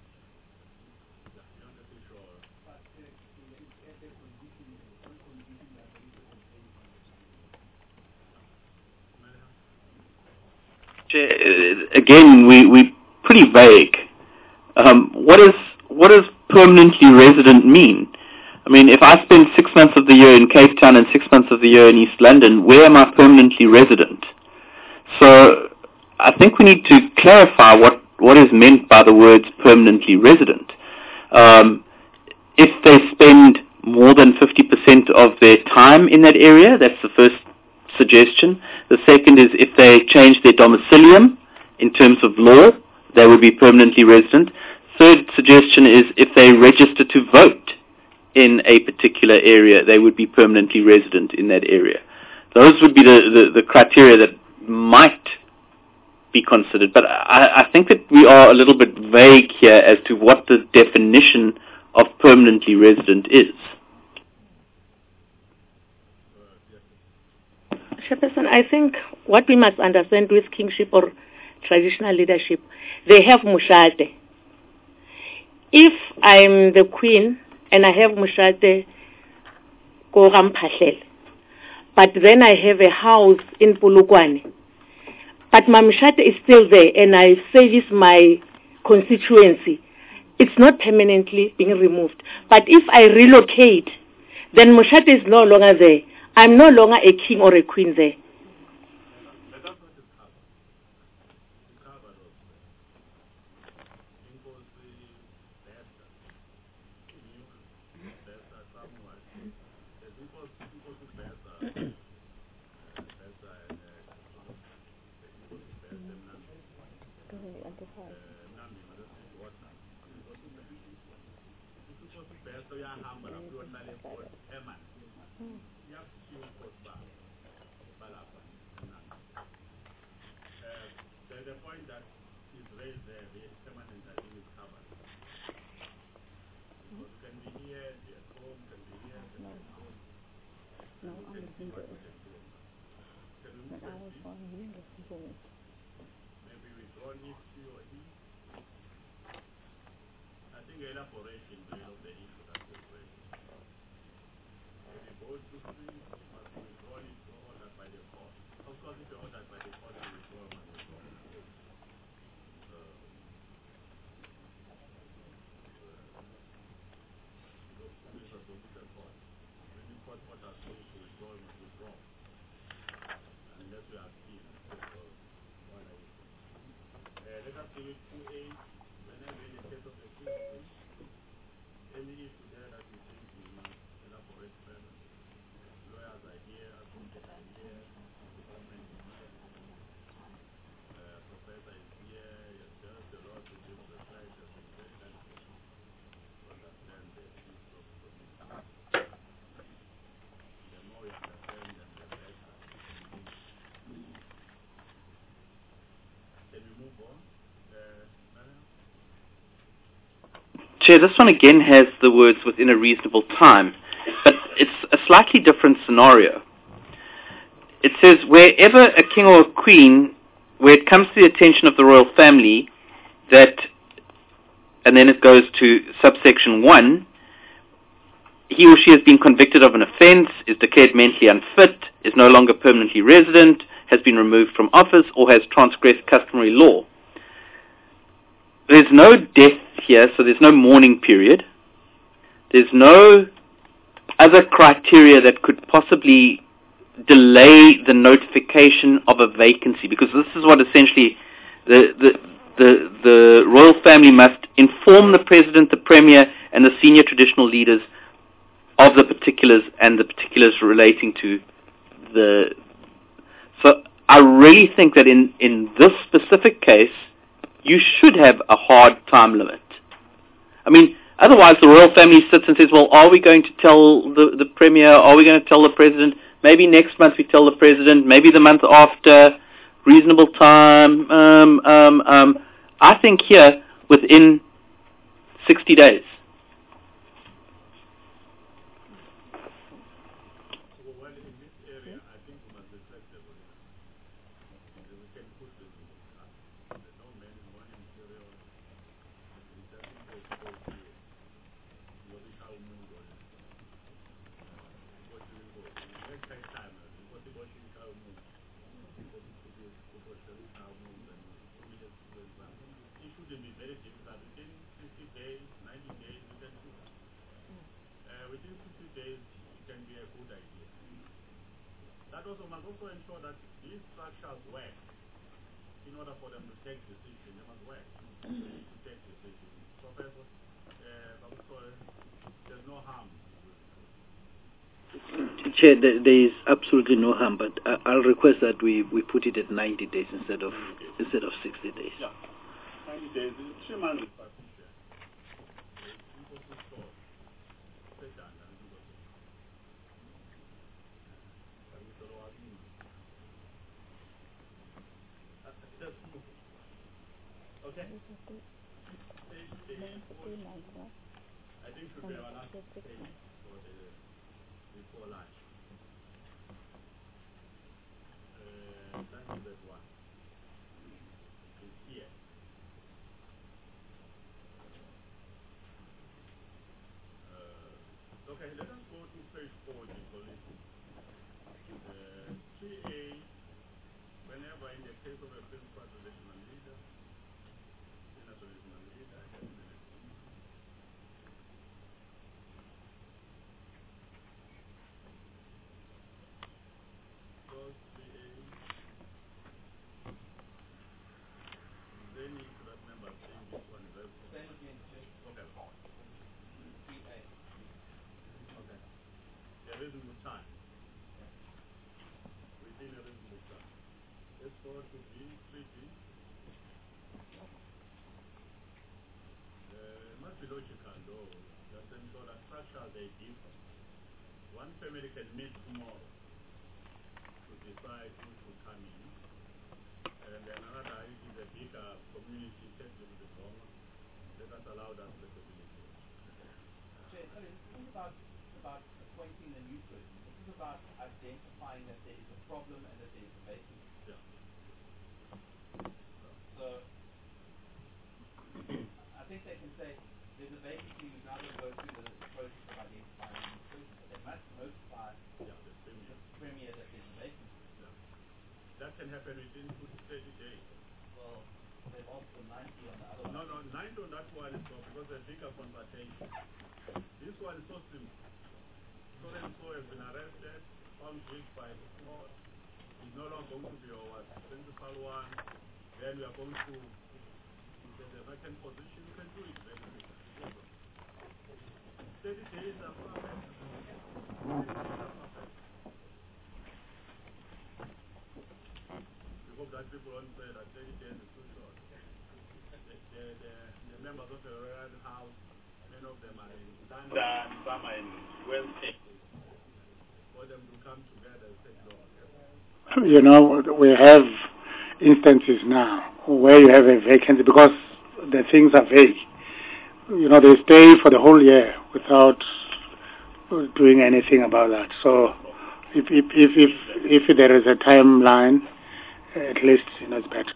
Again, we pretty vague. What does permanently resident mean? I mean, if I spend 6 months of the year in Cape Town and 6 months of the year in East London, where am I permanently resident? So I think we need to clarify what is meant by the words permanently resident. If they spend more than 50% of their time in that area, that's the first suggestion. The second is if they change their domicilium in terms of law, they would be permanently resident. Third suggestion is if they register to vote in a particular area, they would be permanently resident in that area. Those would be the criteria that might be considered. But I think that we are a little bit vague here as to what the definition of permanently resident is. Chairperson, I think what we must understand with kingship or traditional leadership, they have mushate. If I'm the queen and I have mushate ko Ramphahlele, but then I have a house in Polokwane, but my mushate is still there and I service my constituency, it's not permanently being removed. But if I relocate, then mushate is no longer there. I'm no longer a king or a queen there. The point that is raised there, the permanent, I think, is covered. Because you can be here, be at home, can be here, can be at home. No, I'm looking for it. But I was on Windows Phone. Maybe withdraw if she or he. I think elaboration of the issue that was raised. If you go to free, you must be withdrawn if you're ordered by the court. Of course, if you're ordered by the court, you withdraw and withdraw. Unless we are keen. Let us do it 2A. Whenever in the case of the case, any issue there that we think we must elaborate further. Lawyers are here, advocates are here, department is here, professor is here, yourself, the law to give the slides has been very helpful to understand the issues of community. The more we understand them, the better. Can we move on? Chair, this one again has the words within a reasonable time, but it's a slightly different scenario. It says, wherever a king or a queen, where it comes to the attention of the royal family, that, and then it goes to subsection 1, he or she has been convicted of an offence, is declared mentally unfit, is no longer permanently resident, has been removed from office, or has transgressed customary law. There's no death here, so there's no mourning period. There's no other criteria that could possibly delay the notification of a vacancy, because this is what essentially the royal family must inform the president, the premier, and the senior traditional leaders of the particulars and the particulars relating to the... So I really think that in this specific case, you should have a hard time limit. I mean, otherwise the royal family sits and says, well, are we going to tell the premier, are we going to tell the president? Maybe next month we tell the president, maybe the month after, reasonable time. I think here, within 60 days. Also must also ensure that these structures work. In order for them to take decisions, they must work to take decisions. Professor, there's no harm. Chair, there is absolutely no harm, but I'll request that we put it at 90 days instead of 60 days. Yeah, 90 days. 3 months. Okay. I think should be our last page for the before lunch. That is that one. It's here. Okay, let us go to page 40. 3A, whenever in the case of a principal traditional leader, reasonable time. Within a reasonable time. Let's go to B, 3B. It must be logical, though, just ensure that structures they differ. One family can meet tomorrow to decide who should come in, and then another, if it's a bigger community, take them to the home. Let us allow that flexibility. This isn't about appointing a new person. This is about identifying that there is a problem and that there is a vacancy. Yeah. So I think they can say there's a vacancy. We've now got to go through the process of identifying a new person. But they must notify the premier that there's a vacancy. Yeah. That can happen within 30 days. Well, they've asked for 90 on the other one. No, 90 on that one is so because there's bigger consultation. This one is so simple. So and so has been arrested, found guilty by the court. He's no longer going to be our principal one. Then we are going to the vacant position. You can do it very quickly. 30 days are perfect. We hope that people won't say that 30 days is too short. The members of the Royal House, many of them are in London, some are in West End. For them to come together and say, no. You know, we have instances now where you have a vacancy because the things are vague. You know, they stay for the whole year without doing anything about that. So if there is a timeline, at least, you know, it's better.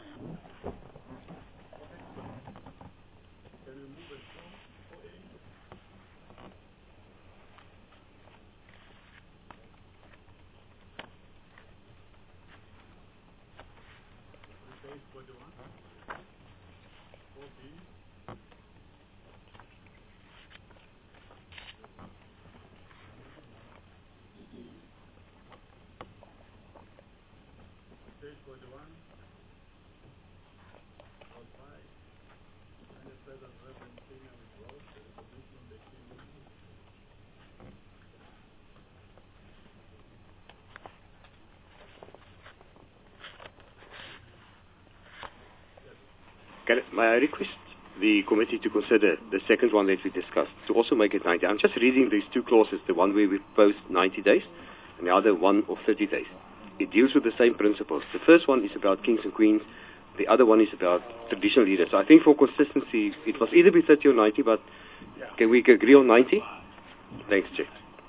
May I request the committee to consider the second one that we discussed, to also make it 90? I'm just reading these two clauses, the one where we proposed 90 days and the other one of 30 days. It deals with the same principles. The first one is about kings and queens. The other one is about traditional leaders. So I think for consistency, it must either be 30 or 90, but can we agree on 90? Thanks, Chair.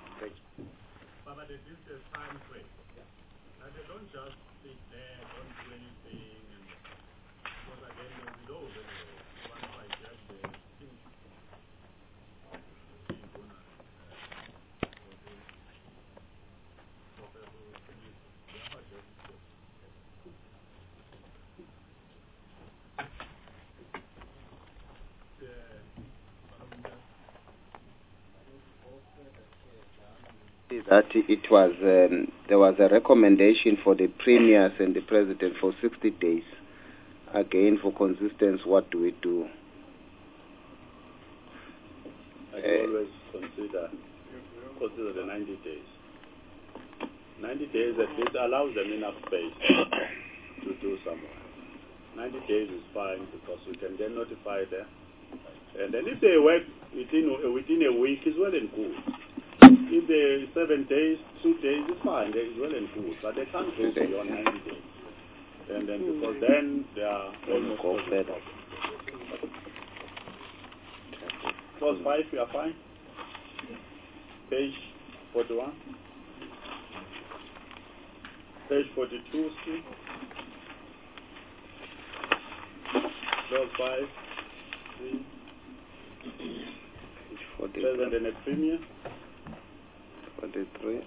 That it was there was a recommendation for the premiers and the president for 60 days. Again, for consistency, what do we do? I always consider the 90 days. 90 days at least allows them enough space to do some work. 90 days is fine because we can then notify them. And then if they work within a week, it's well and good. If they 7 days, 2 days, it's fine. It's well and good. But they can't go beyond 90 days. And then because then they are almost go better. Clause 5, you are fine. Page 41. Page 42, see. Clause 5, see. President and a premier. 43.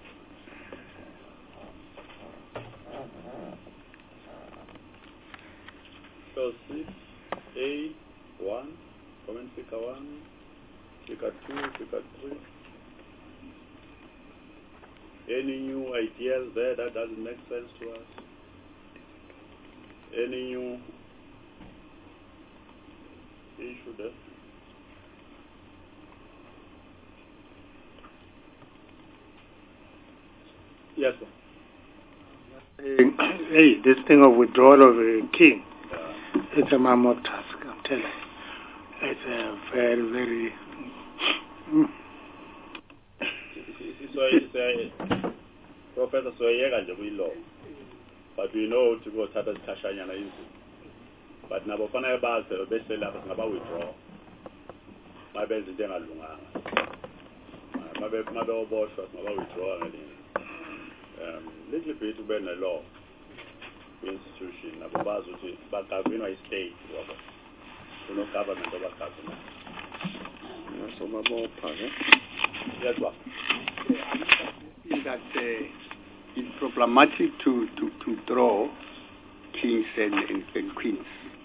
Clause 6, A1, comment figure 1, figure 2, figure 3. Any new ideas there that doesn't make sense to us? Any new issue there? Yes, sir. Hey, this thing of withdrawal of a king, it's a mammoth task, I'm telling It's a very, very... Professor Soyega nje kuyilo. But we know to go thatha isikhashanyana izwi. But nabo fanele baze bese lapha singaba withdraw. Mabenze into engalunganga. Mabe oboshwa singaba withdraw ngalini. Little bit ube ne law institution nabo bazi ukuthi bagavinwa i-state wabo. Kuno government obagavina. So mabopha ke. Yes, what? I think that it's problematic to draw kings and queens.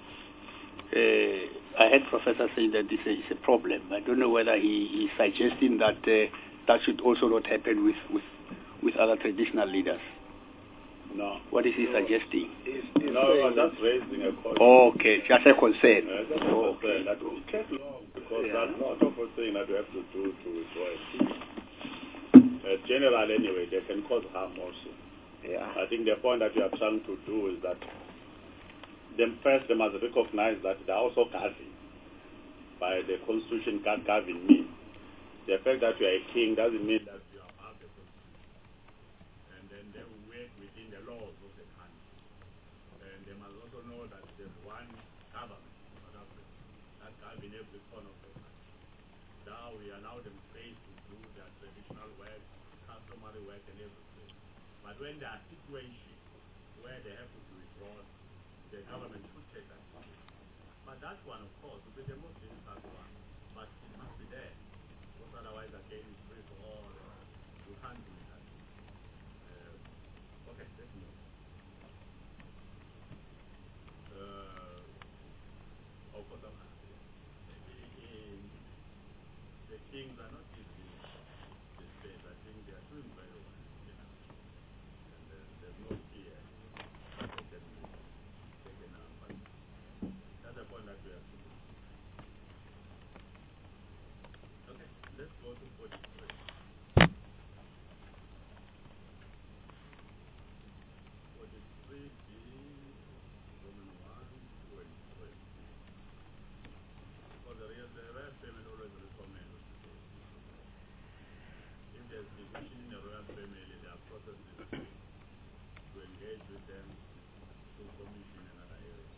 I heard Professor saying that this is a problem. I don't know whether he is suggesting that that should also not happen with other traditional leaders. No. What is he suggesting? No, I'm just raising a question. Okay, just a concern. Just a concern. That will take long because that's not a thing that we have to do to withdraw a king. General anyway, they can cause harm also. Yeah. I think the point that we are trying to do is that first they must recognize that they are also governed by the constitution. Govern means the fact that you are a king doesn't mean that you are above the constitution. And then they will work within the laws of the country. And they must also know that there's one government that governs every corner of the country. Now we allow them space to do their traditional work, customary work and everything. But when there are situations where they have to be withdrawn, the government should take that decision. But that one, of course, will be the most difficult one. But it must be there. Because otherwise, again, it's free for all. You can't do that. Okay, let's move. Of course, the kings are not easy to say. I think they are doing very well. And there's no fear that they can be taken out. But that's the point that we have to do. Okay, let's go to 43. 43B, Roman 1, 2, and 3. For the real payment always recommend. If there's division in the royal family, there are processes to engage with them through commission and other areas.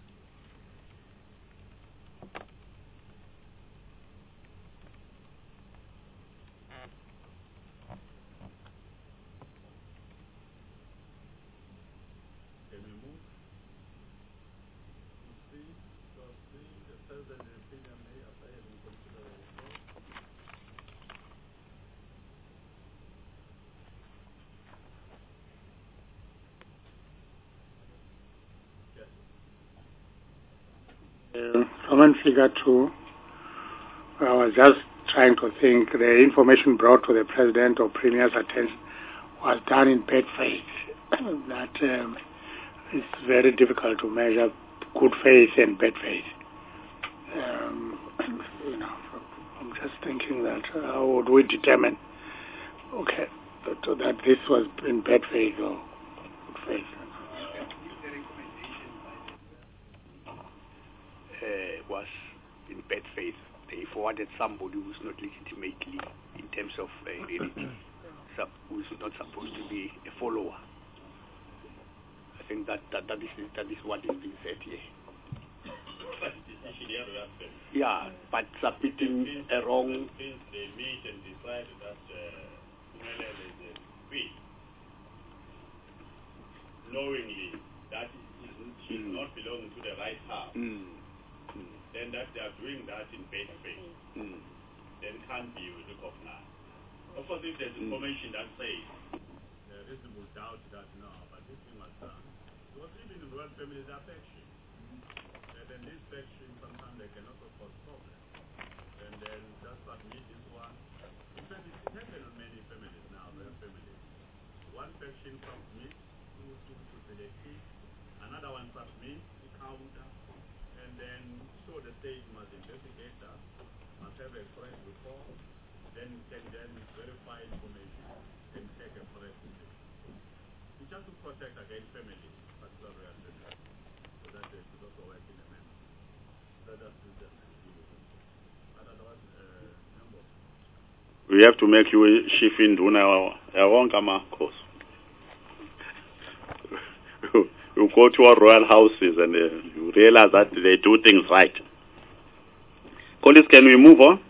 Can we move? To C, the president and opinion may apply in consideration. Roman figure 2, I was just trying to think the information brought to the president or premier's attention was done in bad faith. That it's very difficult to measure good faith and bad faith. I'm just thinking that how would we determine, okay, that this was in bad faith or good faith? Was in bad faith. They forwarded somebody who's not legitimately in terms of who's not supposed to be a follower. I think that is what is being said here. Yeah, but submitting a wrong. Since they meet and decide that is a queen, knowingly that she's not belonging to the right house. Then that they are doing that in bad faith, then can't be recognized. Of course, if there's information that says reasonable doubt that no, but this thing was done, because even in royal families there are factions, and then these factions sometimes they can also cause problems, and then just submit this one. In fact, it's happened in many families now, royal families. One faction submits to the king, another one submits to counter. And then, so the state must investigate that, must have a correct report, then can verify information and take a correct decision. It's just to protect against families, particular royal families, so that they could also work in a manner. So that's the We have to make you chief induna yawonke amakhosi. You go to our royal houses and you realize that they do things right. Colleagues, can we move on?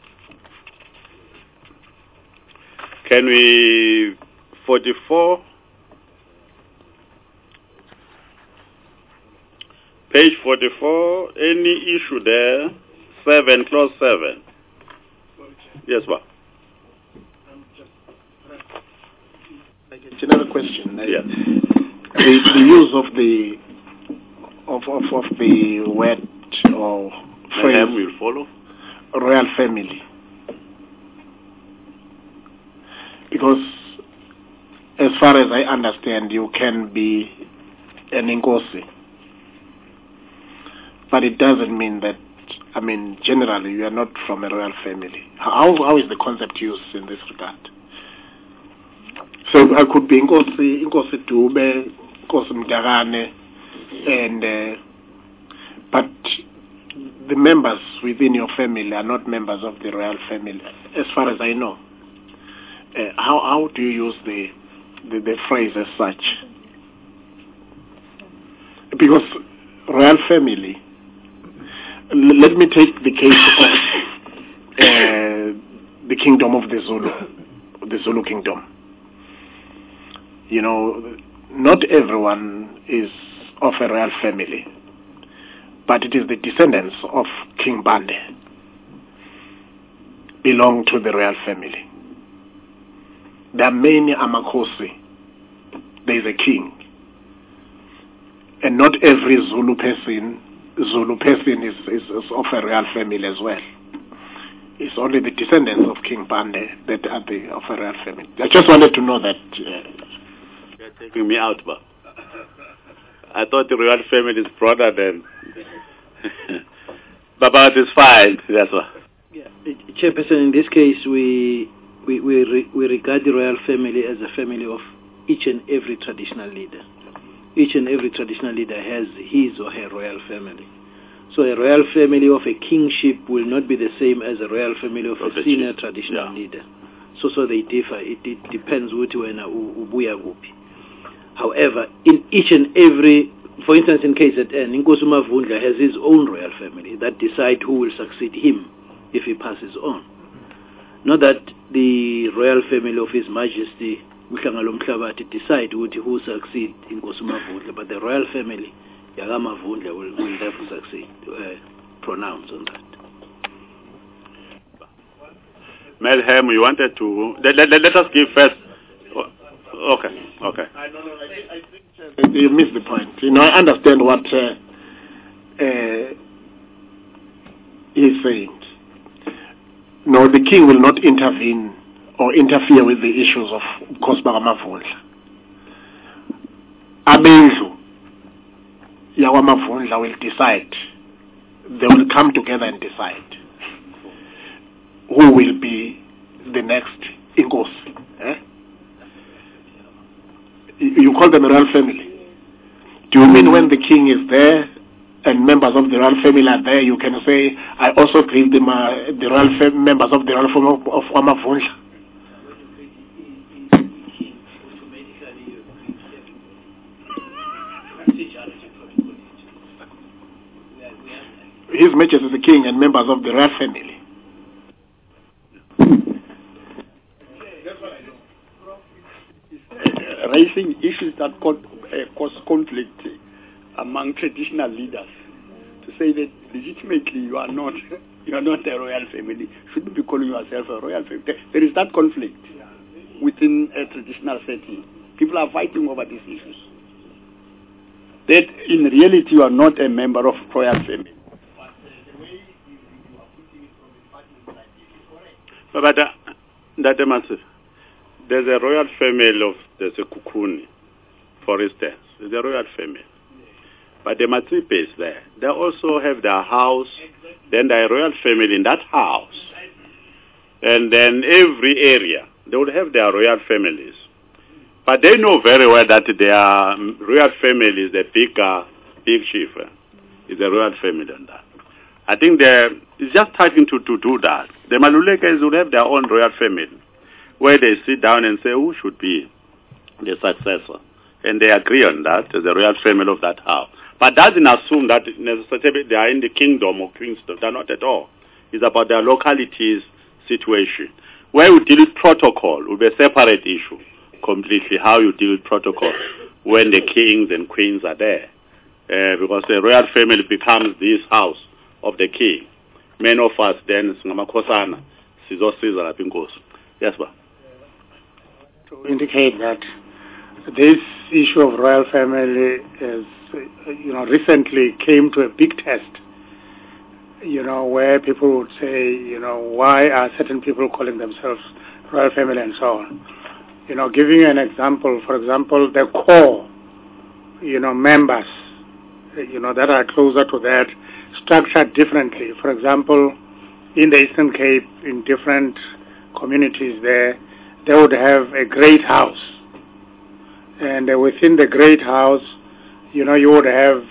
Can we 44? Page 44, any issue there? 7, clause 7. Yes, ma'am. Like a general question. Yes. The use of the word or phrase will follow. Royal family, because as far as I understand, you can be an Inkosi, but it doesn't mean that. I mean, generally, you are not from a royal family. How is the concept used in this regard? So I could be Inkosi Dube, Inkosi Mdagane, and but the members within your family are not members of the royal family, as far as I know. How do you use the phrase as such? Because royal family. Let me take the case of the kingdom of the Zulu kingdom. You know, not everyone is of a royal family, but it is the descendants of King Bande belong to the royal family. There are many Amakosi. There is a king. And not every Zulu person is of a royal family as well. It's only the descendants of King Bande that are of a royal family. I just wanted to know that. You're taking me out, but I thought the royal family is broader than. But it's fine. That's why. Yeah, Chairperson, in this case, we regard the royal family as a family of each and every traditional leader. Each and every traditional leader has his or her royal family. So a royal family of a kingship will not be the same as a royal family of a senior traditional leader. So they differ. It depends which one ubuya kuphi. However, in each and every, for instance, in case that Nkosi Mavundla has his own royal family that decide who will succeed him if he passes on. Not that the royal family of His Majesty decide who succeed in Nkosi Mavundla, but the royal family Yaga Mavundla will never succeed. Pronounce on that. Melhem, you wanted to let us give first. Okay. I think you missed the point. You know, I understand what he's saying. No, the king will not intervene or interfere with the issues of Kosbara Mavundla. Abendlu Yawa Mavundla will decide. They will come together and decide who will be the next Inkosi. You call them a royal family. Do you mean when the king is there and members of the royal family are there, you can say, I also greet them, the royal members of the royal family of Amavundla? His Majesty is the king and members of the royal family. Raising issues that cause conflict among traditional leaders, to say that legitimately you are not a royal family, shouldn't be calling yourself a royal family. There is that conflict within a traditional setting. People are fighting over these issues. That in reality you are not a member of royal family. But that massive. There's a royal family there's a Kukuni, for instance. There's a royal family. But the Matsipe is there. They also have their house, then there are royal family in that house. And then every area, they would have their royal families. But they know very well that their royal family is the big chief. Is a royal family than that. I think it's just starting to do that. The Malulekas will have their own royal family, where they sit down and say who should be the successor. And they agree on that as the royal family of that house. But doesn't assume that necessarily they are in the kingdom or queenship. They're not at all. It's about their localities situation. Where you deal with protocol will be a separate issue completely, how you deal with protocol when the kings and queens are there. Because the royal family becomes this house of the king. Many of us then, yes, sir. To indicate that this issue of royal family is, recently came to a big test, where people would say, why are certain people calling themselves royal family and so on. Giving you an example, for example, the core, members, that are closer to that, structured differently. For example, in the Eastern Cape, in different communities there, they would have a great house. And within the great house, you would have,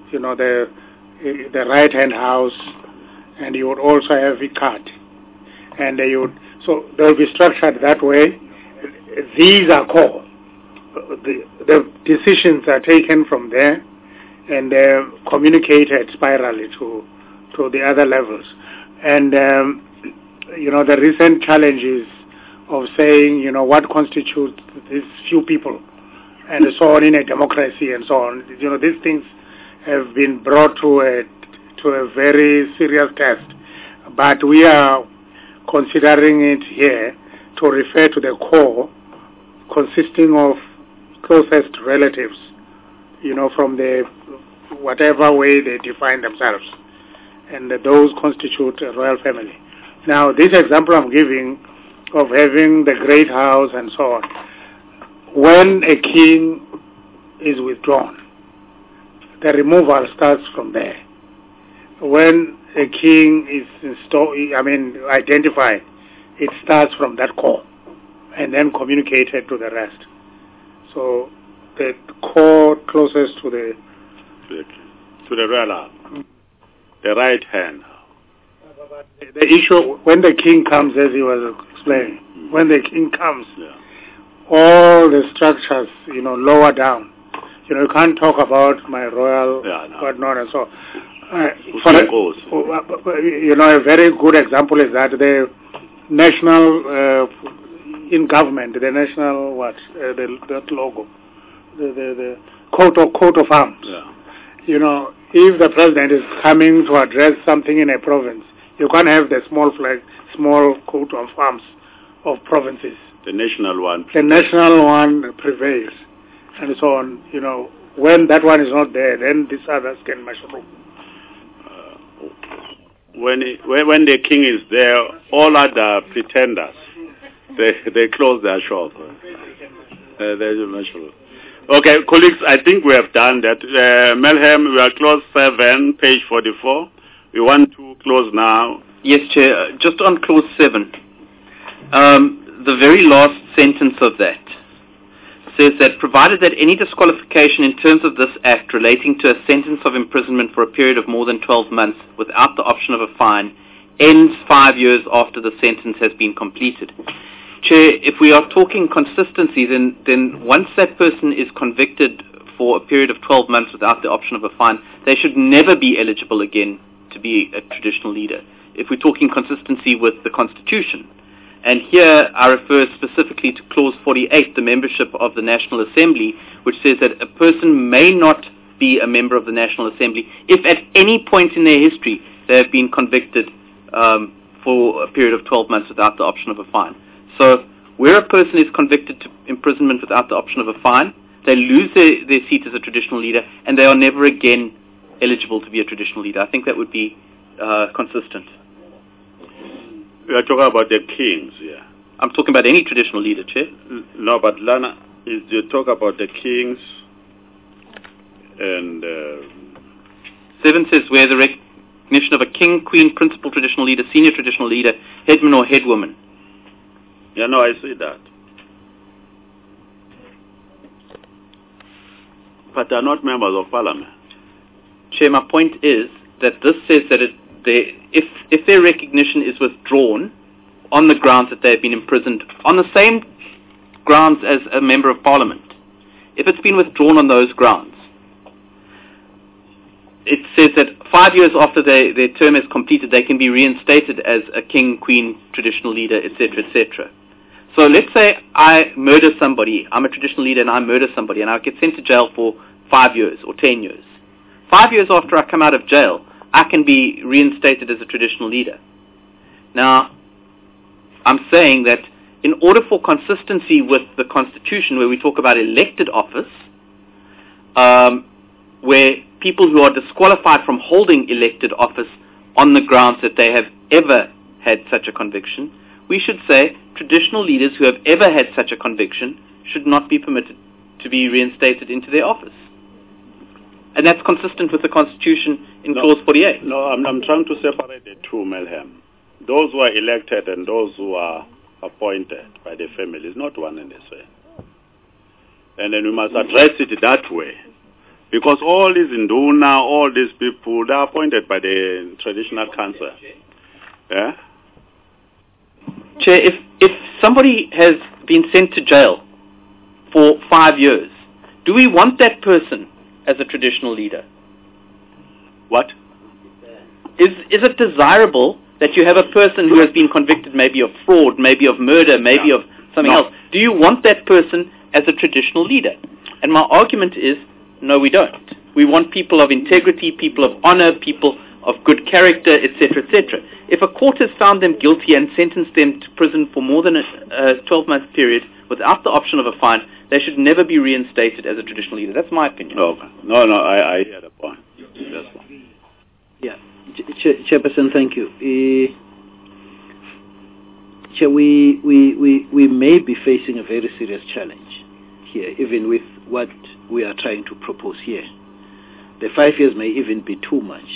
the right-hand house, and you would also have a cart. And so they'll be structured that way. These are core. The decisions are taken from there, and they're communicated spirally to the other levels. And, the recent challenges of saying, what constitutes these few people, and so on in a democracy and so on. These things have been brought to a very serious test. But we are considering it here to refer to the core consisting of closest relatives, from the whatever way they define themselves. And those constitute a royal family. Now, this example I'm giving of having the great house and so on, when a king is withdrawn, the removal starts from there. When a king is identified, it starts from that core and then communicated to the rest. So the core closest to the royal, the right hand. The issue, when the king comes, as he was explaining, when the king comes, all the structures, lower down. You can't talk about my royal, whatnot and so. A very good example is that the national, in government, the national, that logo, the coat of arms. If the president is coming to address something in a province, you can't have the small flag, small coat of arms of provinces. The national one. The national one prevails, and so on. When that one is not there, then these others can mushroom. When the king is there, all other pretenders, they close their shop. Okay, colleagues, I think we have done that. Melhem, we are close 7, page 44. We want to close now. Yes, Chair. Just on clause 7, the very last sentence of that says that provided that any disqualification in terms of this act relating to a sentence of imprisonment for a period of more than 12 months without the option of a fine ends 5 years after the sentence has been completed. Chair, if we are talking consistency, then once that person is convicted for a period of 12 months without the option of a fine, they should never be eligible again to be a traditional leader. If we're talking consistency with the Constitution. And here I refer specifically to Clause 48, the membership of the National Assembly, which says that a person may not be a member of the National Assembly if at any point in their history they have been convicted for a period of 12 months without the option of a fine. So where a person is convicted to imprisonment without the option of a fine, they lose their seat as a traditional leader, and they are never again eligible to be a traditional leader. I think that would be consistent. We are talking about the kings, yeah. I'm talking about any traditional leader, Chair. No, but Lana, you talk about the kings and... 7 says where the recognition of a king, queen, principal traditional leader, senior traditional leader, headman or headwoman. Yeah, no, I see that. But they are not members of parliament. Chair, my point is that this says that if their recognition is withdrawn on the grounds that they've been imprisoned on the same grounds as a member of parliament, if it's been withdrawn on those grounds, it says that 5 years after their term is completed, they can be reinstated as a king, queen, traditional leader, etc., etc. So let's say I murder somebody, I'm a traditional leader and I murder somebody and I get sent to jail for 5 years or 10 years. 5 years after I come out of jail, I can be reinstated as a traditional leader. Now, I'm saying that in order for consistency with the Constitution, where we talk about elected office, where people who are disqualified from holding elected office on the grounds that they have ever had such a conviction, we should say traditional leaders who have ever had such a conviction should not be permitted to be reinstated into their office. And that's consistent with the Constitution in Clause 48. No, I'm trying to separate the two, Melhem. Those who are elected and those who are appointed by the family is not one and the same. And then we must address it that way. Because all these Induna, all these people, they are appointed by the traditional council. Yeah? Chair, if somebody has been sent to jail for 5 years, do we want that person as a traditional leader? What? Is it desirable that you have a person who has been convicted maybe of fraud, maybe of murder, maybe of something else? Do you want that person as a traditional leader? And my argument is, no, we don't. We want people of integrity, people of honor, people of good character, etc., etc. If a court has found them guilty and sentenced them to prison for more than a 12-month period without the option of a fine, they should never be reinstated as a traditional leader. That's my opinion. Okay. No, I hear the point. That's one. Yeah. Chairperson, thank you. Chair, we may be facing a very serious challenge here, even with what we are trying to propose here. The 5 years may even be too much.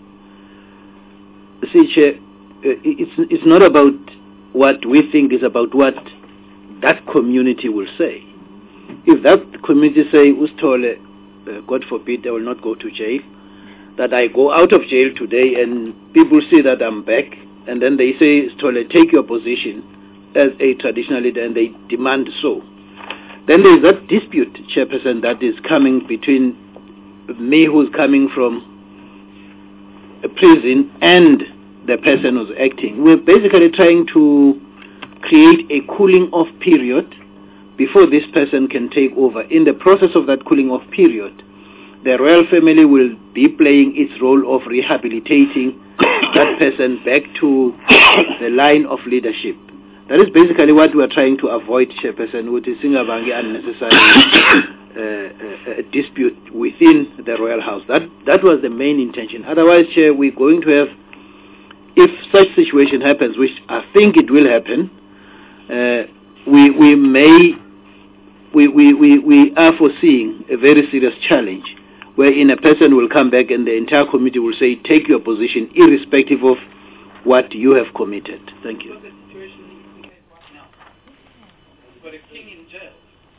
See, Chair, it's not about what we think, it's about what that community will say. If that community say, Ustole, God forbid, I will not go to jail, that I go out of jail today and people see that I'm back, and then they say, Ustole, take your position as a traditional leader, and they demand so. Then there is that dispute, Chairperson, that is coming between me, who's coming from a prison, and the person who's acting. We're basically trying to create a cooling off period before this person can take over. In the process of that cooling off period, the royal family will be playing its role of rehabilitating that person back to the line of leadership. That is basically what we are trying to avoid, Chairperson, which is Singabangi unnecessary dispute within the royal house. That was the main intention. Otherwise, Chair, we're going to have, if such situation happens, which I think it will happen, we are foreseeing a very serious challenge, wherein a person will come back and the entire committee will say, take your position irrespective of what you have committed. Thank you. Got a king in jail,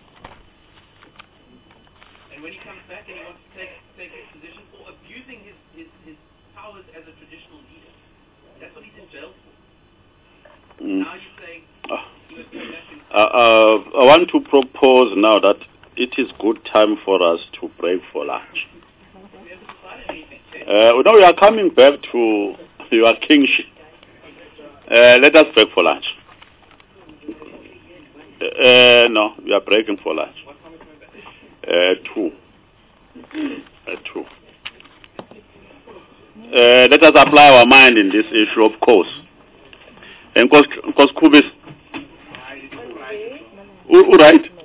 and when he comes back and he wants to take his position for abusing his powers as a traditional leader, that's what he's in jail for. Now you're saying he was going back in. I want to propose now that it is good time for us to break for lunch. We haven't decided anything. No, we are coming back to your kingship. Let us break for lunch. No, we are breaking for lunch. 2. 2. Let us apply our mind in this issue, of course. And because Kubis, right?